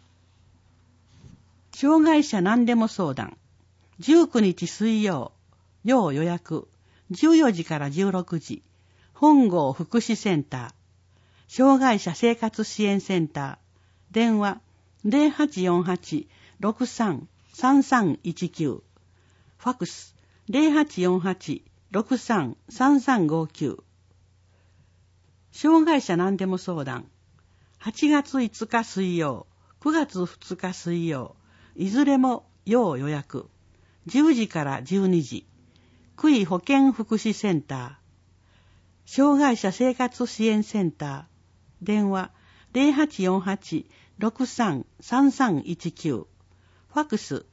障害者何でも相談。19日水曜、要予約。14時から16時。本郷福祉センター。障害者生活支援センター。電話 0848-63-3319。ファクス 0848-63-3359。障害者何でも相談。8月5日水曜、9月2日水曜、いずれも要予約。 10時から12時、区医保健福祉センター、障害者生活支援センター、電話 0848-633319、ファックス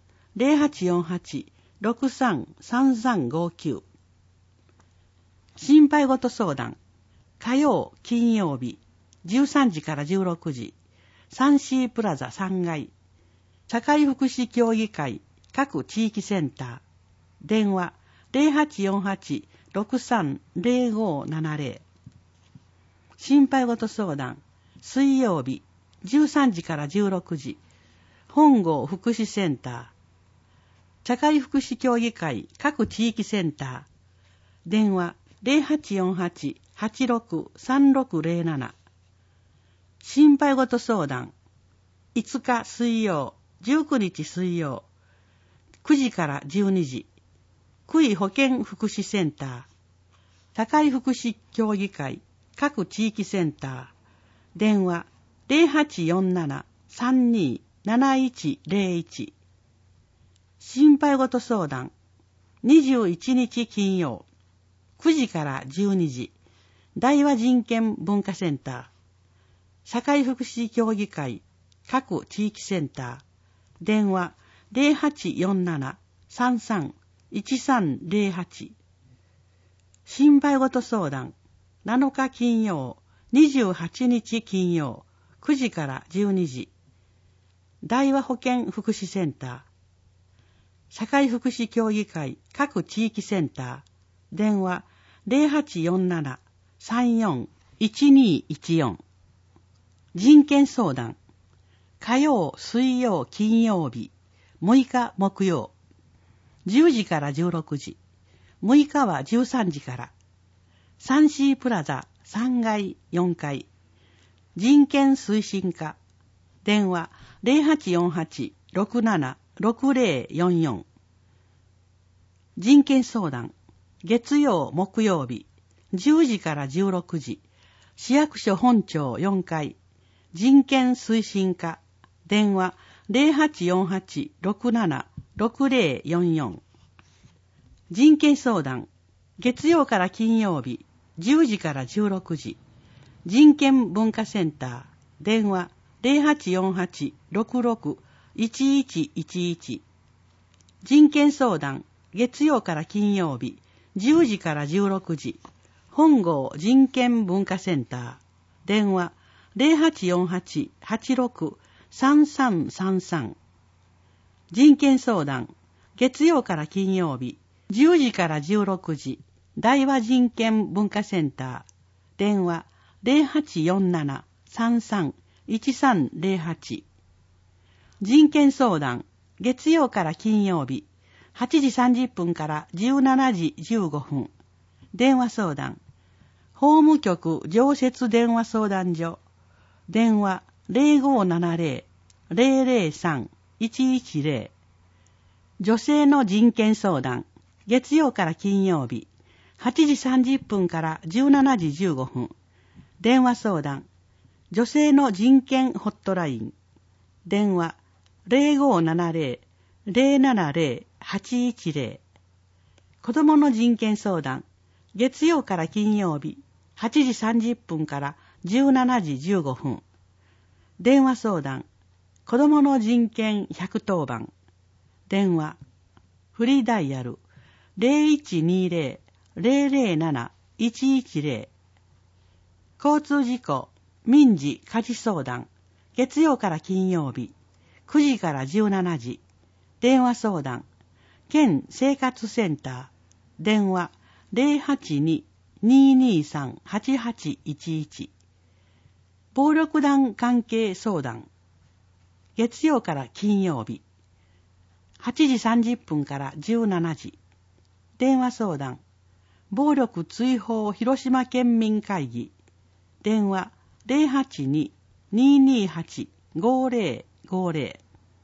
0848-633359。心配事相談、火曜、金曜日、13時から16時、サンシープラザ3階、社会福祉協議会各地域センター、電話 0848-630570。心配事相談、水曜日、13時から16時、本郷福祉センター、社会福祉協議会各地域センター、電話 0848-863607。心配事相談、5日水曜、19日水曜、9時から12時、区医保健福祉センター、社会福祉協議会各地域センター、電話 0847-327101。心配事相談、21日金曜、9時から12時、大和人権文化センター、社会福祉協議会各地域センター、電話 0847-331308。心配事相談、7日金曜、28日金曜、9時から12時、大和保健福祉センター、社会福祉協議会各地域センター、電話 0847-341214。人権相談、火曜、水曜、金曜日、6日木曜、10時から16時、6日は13時から、サンシープラザ3階4階、人権推進課、電話 0848-676044。人権相談、月曜木曜日、10時から16時、市役所本庁4階、人権推進課、電話 0848-676044。人権相談、月曜から金曜日、10時から16時、人権文化センター、電話 0848-661111。人権相談、月曜から金曜日、10時から16時、本郷人権文化センター、電話 0848-863333。人権相談、月曜から金曜日、10時から16時、大和人権文化センター、電話 0847-331308。人権相談、月曜から金曜日、8時30分から17時15分。電話相談、法務局常設電話相談所、電話 0570-003-110。女性の人権相談、月曜から金曜日、8時30分から17時15分。電話相談、女性の人権ホットライン、電話 0570-070-810。子どもの人権相談、月曜から金曜日、8時30分から17時15分。電話相談、子どもの人権110番。電話、フリーダイヤル 0120-007-110。交通事故、民事家事相談、月曜から金曜日、9時から17時。電話相談、県生活センター、電話 082-223-8811。暴力団関係相談、月曜から金曜日、8時30分から17時。電話相談、暴力追放広島県民会議、電話 082-228-5050。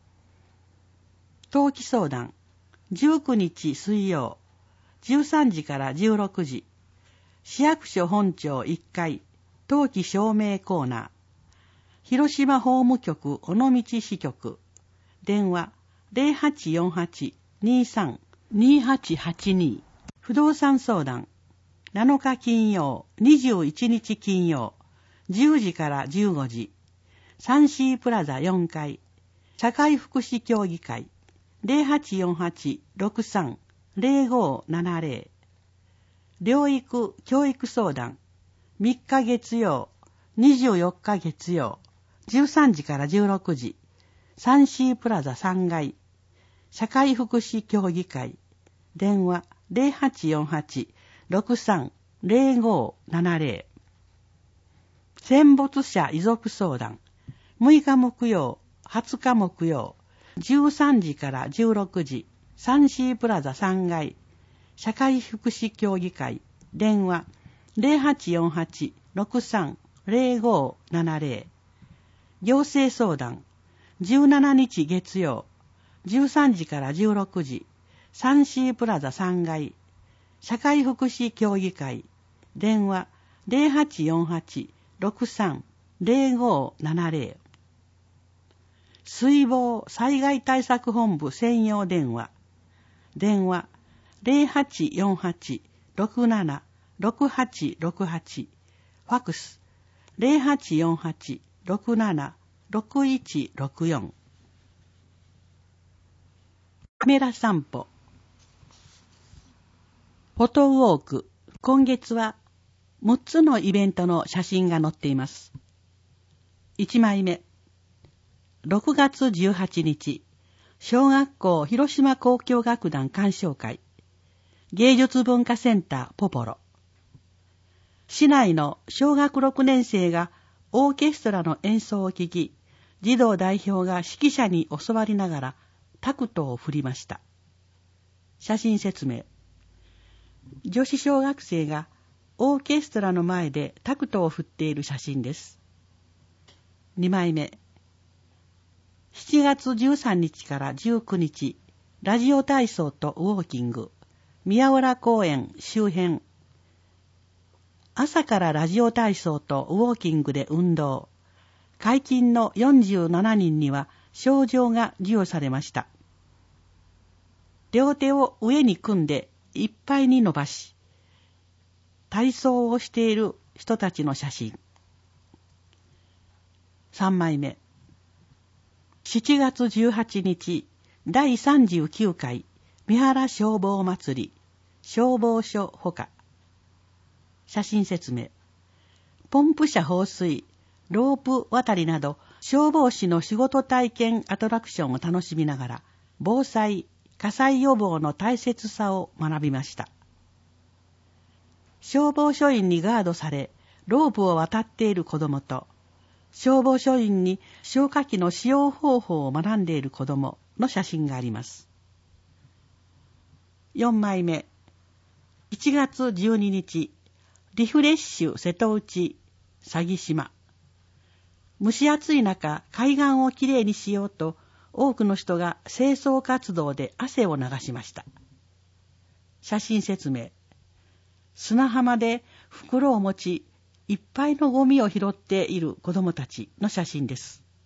登記相談、19日水曜、13時から16時、市役所本庁1階、登記証明コーナー、広島法務局尾道支局、電話 03-2882。不動産相談。7日金曜、21日金曜、10時から15時。サンシープラザ4階。社会福祉協議会。0848-63-0570。療育教育相談。3日月曜、24日月曜、13時から16時。サンシープラザ3階。社会福祉協議会。電話0848-63-0570。戦没者遺族相談。6日木曜、20日木曜、13時から16時。サンシープラザ3階。社会福祉協議会。電話0848-63-0570。行政相談。17日月曜、13時から16時。サンシープラザ3階。社会福祉協議会。電話0848-63-0570。水防災害対策本部専用電話。電話0848-67-6868。ファクス0848-67-6164。カメラ散歩。フォトウォーク。今月は6つのイベントの写真が載っています。1枚目。6月18日、小学校広島交響楽団鑑賞会。芸術文化センターポポロ。市内の小学6年生がオーケストラの演奏を聴き、児童代表が指揮者に教わりながらタクトを振りました。写真説明。女子小学生がオーケストラの前でタクトを振っている写真です。2枚目。7月13日から19日、ラジオ体操とウォーキング、宮浦公園周辺。朝からラジオ体操とウォーキングで運動。解禁の47人には賞状が授与されました。両手を上に組んでいっぱいに伸ばし、体操をしている人たちの写真。3枚目。7月18日、第39回三原消防祭り、消防署ほか。写真説明。ポンプ車放水、ロープ渡りなど、消防士の仕事体験アトラクションを楽しみながら、防災、火災予防の大切さを学びました。消防署員にガードされ、ロープを渡っている子供と、消防署員に消火器の使用方法を学んでいる子供の写真があります。4枚目。1月12日、リフレッシュ瀬戸内、鷺島。蒸し暑い中、海岸をきれいにしようと、多くの人が清掃活動で汗を流しました。写真説明。砂浜で袋を持ち、いっぱいのゴミを拾っている子供たちの写真です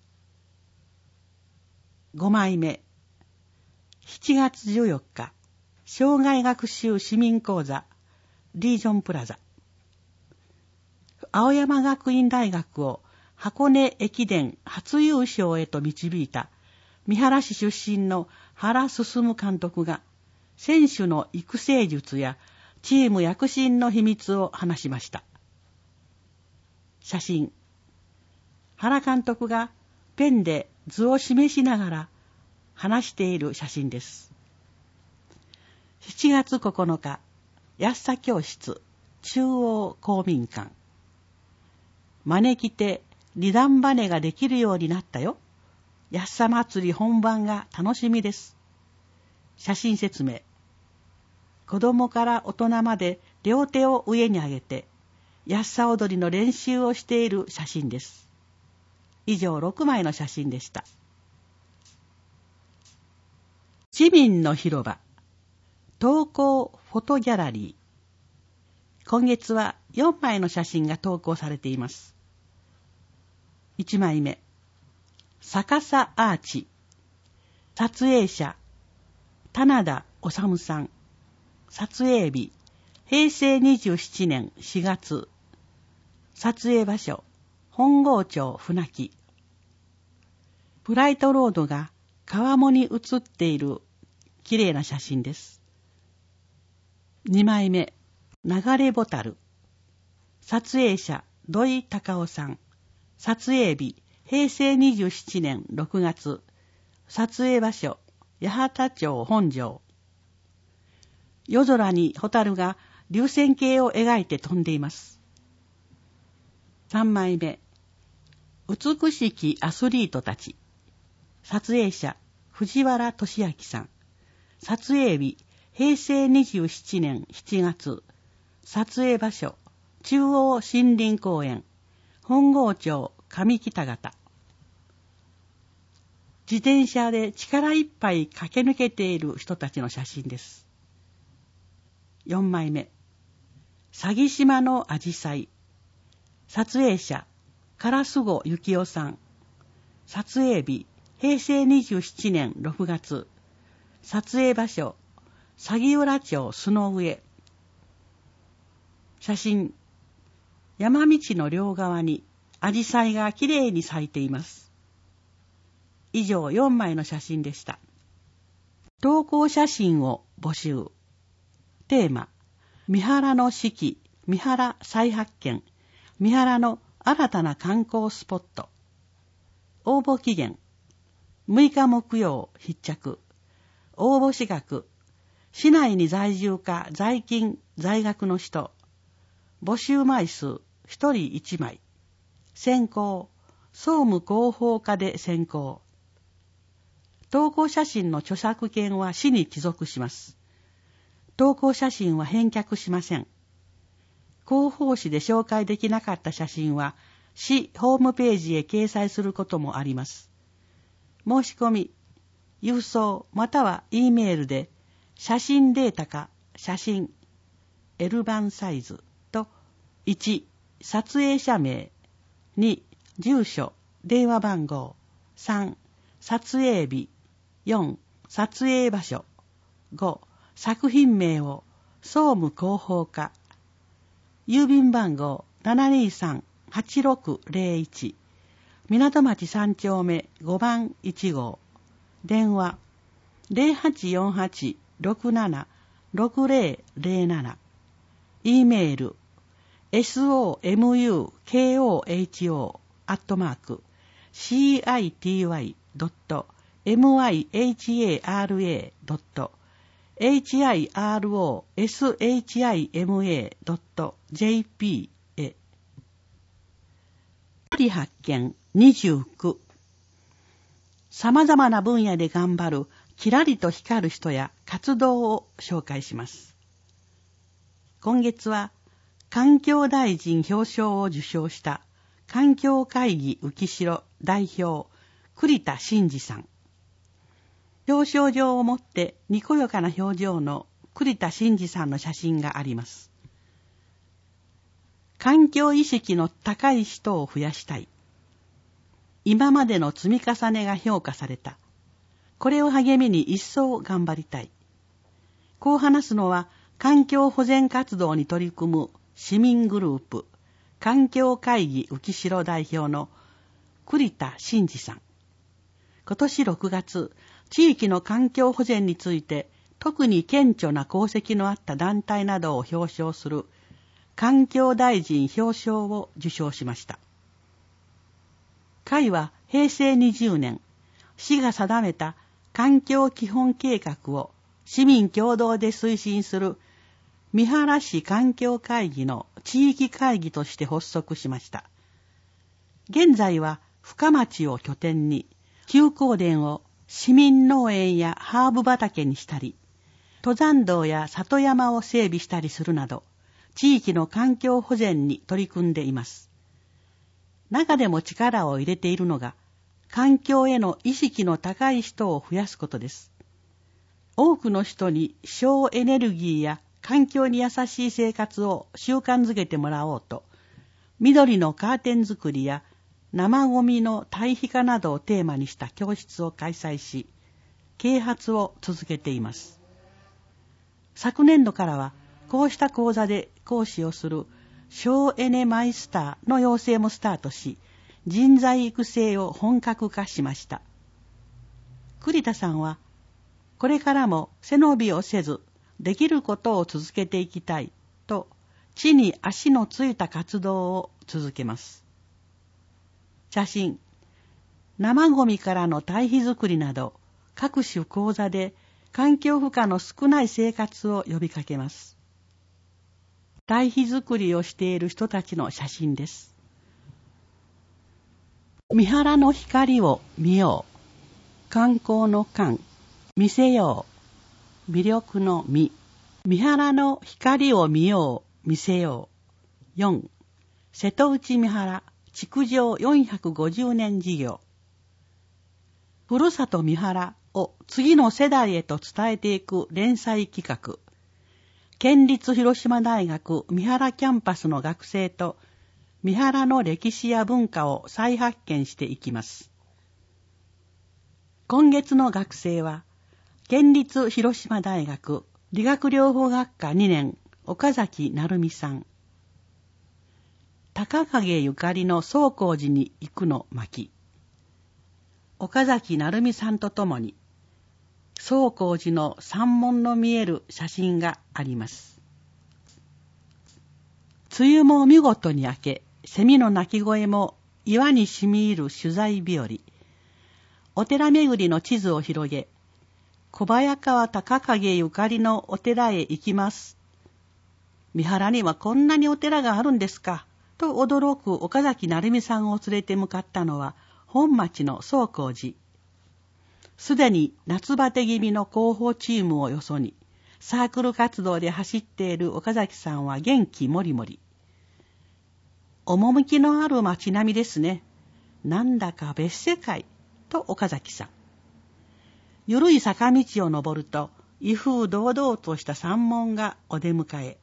。5枚目。7月14日、障害学習市民講座、リージョンプラザ。青山学院大学を箱根駅伝初優勝へと導いた三原市出身の原進監督が、選手の育成術やチーム躍進の秘密を話しました。写真。原監督がペンで図を示しながら話している写真です。7月9日、安佐教室、中央公民館。招き手、二段バネができるようになったよ。安佐祭り本番が楽しみです。写真説明。子供から大人まで両手を上に上げて、安佐踊りの練習をしている写真です。以上6枚の写真でした。市民の広場、投稿フォトギャラリー。今月は4枚の写真が投稿されています。1枚目、逆さアーチ。撮影者、 棚田治さん。撮影日、平成27年4月。撮影場所、本郷町船木。ブライトロードが川面に映っている綺麗な写真です。2枚目、流れボタル。撮影者、土井隆夫さん。撮影日、平成27年6月。撮影場所、八幡町本庄。夜空にホタルが流線形を描いて飛んでいます。3枚目、美しきアスリートたち。撮影者、藤原俊明さん。撮影日、平成27年7月。撮影場所、中央森林公園、本郷町上北方。自転車で力いっぱい駆け抜けている人たちの写真です。4枚目、詐欺島のアジサイ。撮影者、唐菅幸男さん。撮影日、平成27年6月。撮影場所、鷺浦町須の上。写真、山道の両側にアジサイがきれいに咲いています。以上4枚の写真でした。投稿写真を募集。テーマ、三原の四季、三原再発見、三原の新たな観光スポット。応募期限、6日木曜必着。応募資格、市内に在住か在勤在学の人。募集枚数、1人1枚。選考、総務広報課で選考。投稿写真の著作権は市に帰属します。投稿写真は返却しません。広報誌で紹介できなかった写真は市ホームページへ掲載することもあります。申し込み、郵送または E メールで写真データか写真 L 版サイズと1、撮影者名、2、住所、電話番号、3、撮影日、4、撮影場所、5、作品名を総務広報課。郵便番号 723-8601 港町3丁目5番1号。電話 0848-67-6007。E メール somuku.city.myhara.hirosHIMA.jp へ。発見29。様々な分野で頑張るキラリと光る人や活動を紹介します。今月は環境大臣表彰を受賞した環境会議浮城代表栗田真二さん。表彰状を持ってにこやかな表情の栗田真二さんの写真があります。環境意識の高い人を増やしたい。今までの積み重ねが評価された。これを励みに一層頑張りたい。こう話すのは環境保全活動に取り組む市民グループ環境会議浮城代表の栗田真二さん。今年6月、地域の環境保全について特に顕著な功績のあった団体などを表彰する環境大臣表彰を受賞しました。会は平成20年、市が定めた環境基本計画を市民共同で推進する三原市環境会議の地域会議として発足しました。現在は深町を拠点に休耕田を市民農園やハーブ畑にしたり、登山道や里山を整備したりするなど、地域の環境保全に取り組んでいます。中でも力を入れているのが、環境への意識の高い人を増やすことです。多くの人に省エネルギーや環境に優しい生活を習慣づけてもらおうと、緑のカーテン作りや生ゴミの堆肥化などをテーマにした教室を開催し、 啓発を続けています。昨年度からはこうした講座で講師をする省エネマイスターの養成もスタートし、人材育成を本格化しました。栗田さんは、これからも背伸びをせず、できることを続けていきたいと、地に足のついた活動を続けます。写真、生ゴミからの堆肥作りなど、各種講座で環境負荷の少ない生活を呼びかけます。堆肥作りをしている人たちの写真です。三原の光を見よう。観光の観、見せよう。魅力の見。三原の光を見よう、見せよう。4. 瀬戸内三原築城450年事業。ふるさと三原を次の世代へと伝えていく連載企画。県立広島大学三原キャンパスの学生と三原の歴史や文化を再発見していきます。今月の学生は、県立広島大学理学療法学科2年、岡崎成美さん。高影ゆかりの宗光寺に行くの巻。岡崎成美さんとともに、宗光寺の山門の見える写真があります。梅雨も見事に明け、セミの鳴き声も岩にしみ入る取材日和。お寺巡りの地図を広げ、小早川高影ゆかりのお寺へ行きます。三原にはこんなにお寺があるんですか、と驚く岡崎成美さんを連れて向かったのは、本町の宗光寺。すでに夏バテ気味の広報チームをよそに、サークル活動で走っている岡崎さんは元気もりもり。趣のある街並みですね。なんだか別世界、と岡崎さん。ゆるい坂道を登ると、威風堂々とした山門がお出迎え。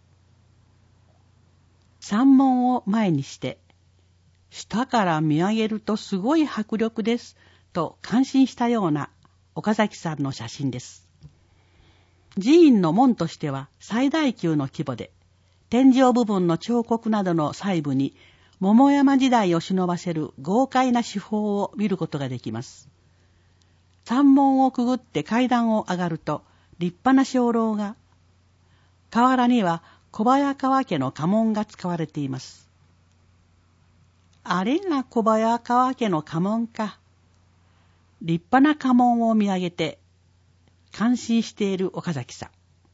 山門を前にして、下から見上げるとすごい迫力です、と感心したような岡崎さんの写真です。寺院の門としては最大級の規模で、天井部分の彫刻などの細部に桃山時代を忍ばせる豪快な手法を見ることができます。山門をくぐって階段を上がると立派な鐘楼が、河原には小早川家の家紋が使われています。あれが小早川家の家紋か。立派な家紋を見上げて感心している岡崎さん。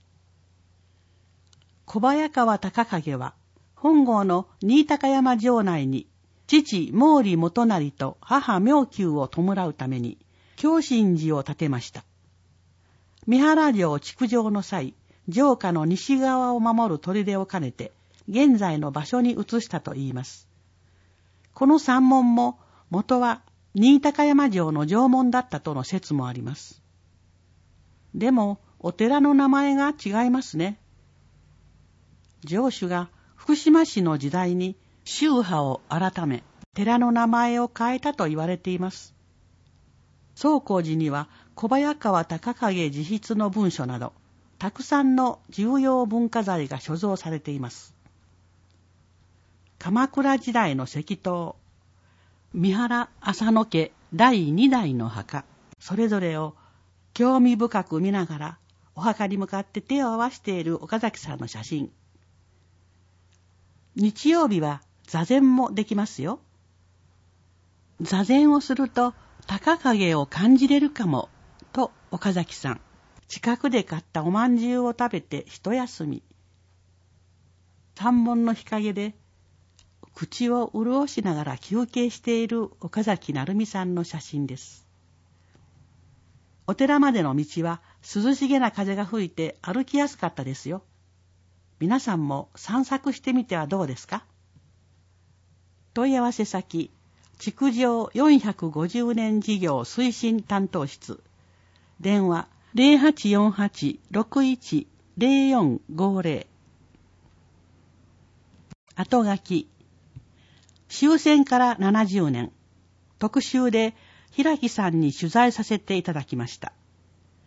小早川高影は本郷の新高山城内に父毛利元就と母妙久を弔うために恭信寺を建てました。三原城築城の際、城下の西側を守る砦を兼ねて現在の場所に移したといいます。この山門も元は新高山城の城門だったとの説もあります。でもお寺の名前が違いますね。城主が福島市の時代に宗派を改め寺の名前を変えたと言われています。宗光寺には小早川高影自筆の文書などたくさんの重要文化財が所蔵されています。鎌倉時代の石塔、三原浅野家第2代の墓、それぞれを興味深く見ながらお墓に向かって手を合わせている岡崎さんの写真。日曜日は座禅もできますよ。座禅をすると高影を感じれるかも、と岡崎さん。近くで買ったおまんじゅうを食べて一休み。山門の日陰で口を潤しながら休憩している岡崎成美さんの写真です。お寺までの道は涼しげな風が吹いて歩きやすかったですよ。皆さんも散策してみてはどうですか？問い合わせ先、築城450年事業推進担当室。電話 0848-610450。後書き。終戦から70年。特集で平木さんに取材させていただきました。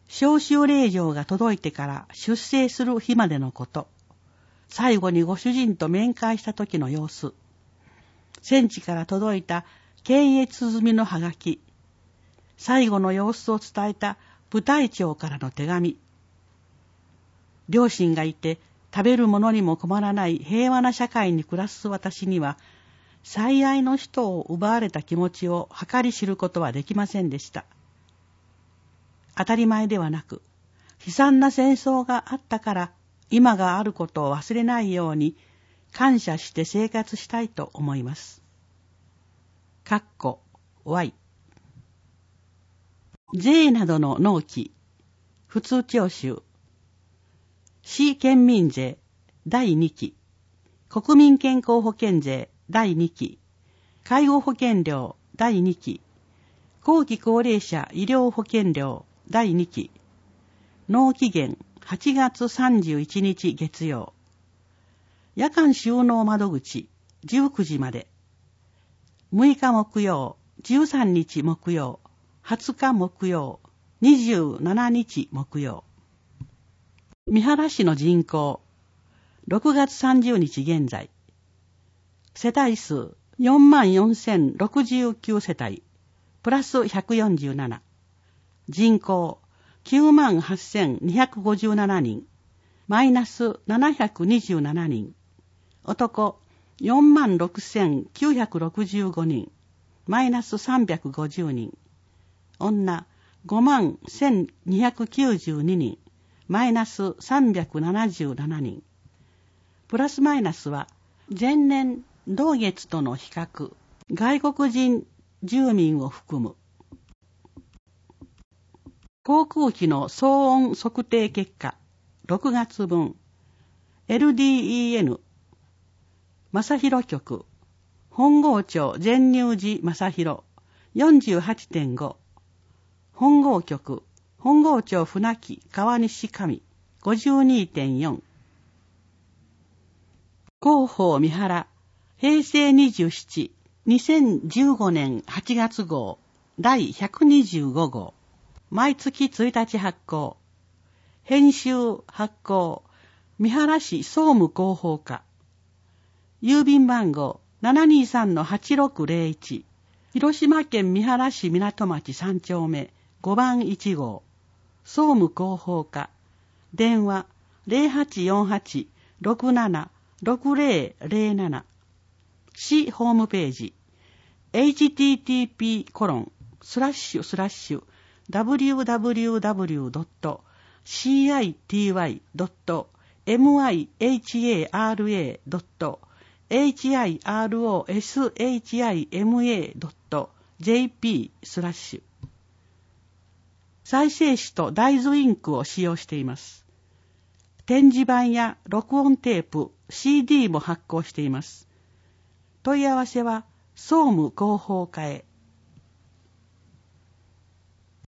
召集令状が届いてから出征する日までのこと、最後にご主人と面会した時の様子、戦地から届いた検閲済みのハガキ、最後の様子を伝えた部隊長からの手紙、両親がいて食べるものにも困らない平和な社会に暮らす私には、最愛の人を奪われた気持ちを計り知ることはできませんでした。当たり前ではなく、悲惨な戦争があったから今があることを忘れないように感謝して生活したいと思います。Y。税などの納期、普通徴収、市県民税第2期、国民健康保険税第2期、介護保険料第2期、後期高齢者医療保険料第2期、納期限8月31日月曜、夜間収納窓口19時まで、6日木曜、13日木曜、20日木曜、27日木曜。三原市の人口、6月30日現在、世帯数44,069世帯、プラス147、人口98,257人、マイナス727人、男46,965人、マイナス350人、女51,292人、マイナス377人。プラスマイナスは前年同月との比較、外国人住民を含む。航空機の騒音測定結果、6月分、LDEN、正広局、本郷町全入寺正広、48.5、本郷局、本郷町船木川西上、52.4。広報三原、平成27、2015年8月号、第125号。毎月1日発行。編集発行。三原市総務広報課。郵便番号 723-8601。広島県三原市港町3丁目5番1号。総務広報課。電話 0848-676007。市ホームページ。http://www.city.mihrashima.jp/ 再生紙と大豆インクを使用しています。展示板や録音テープ、CD も発行しています。問い合わせは総務広報課へ。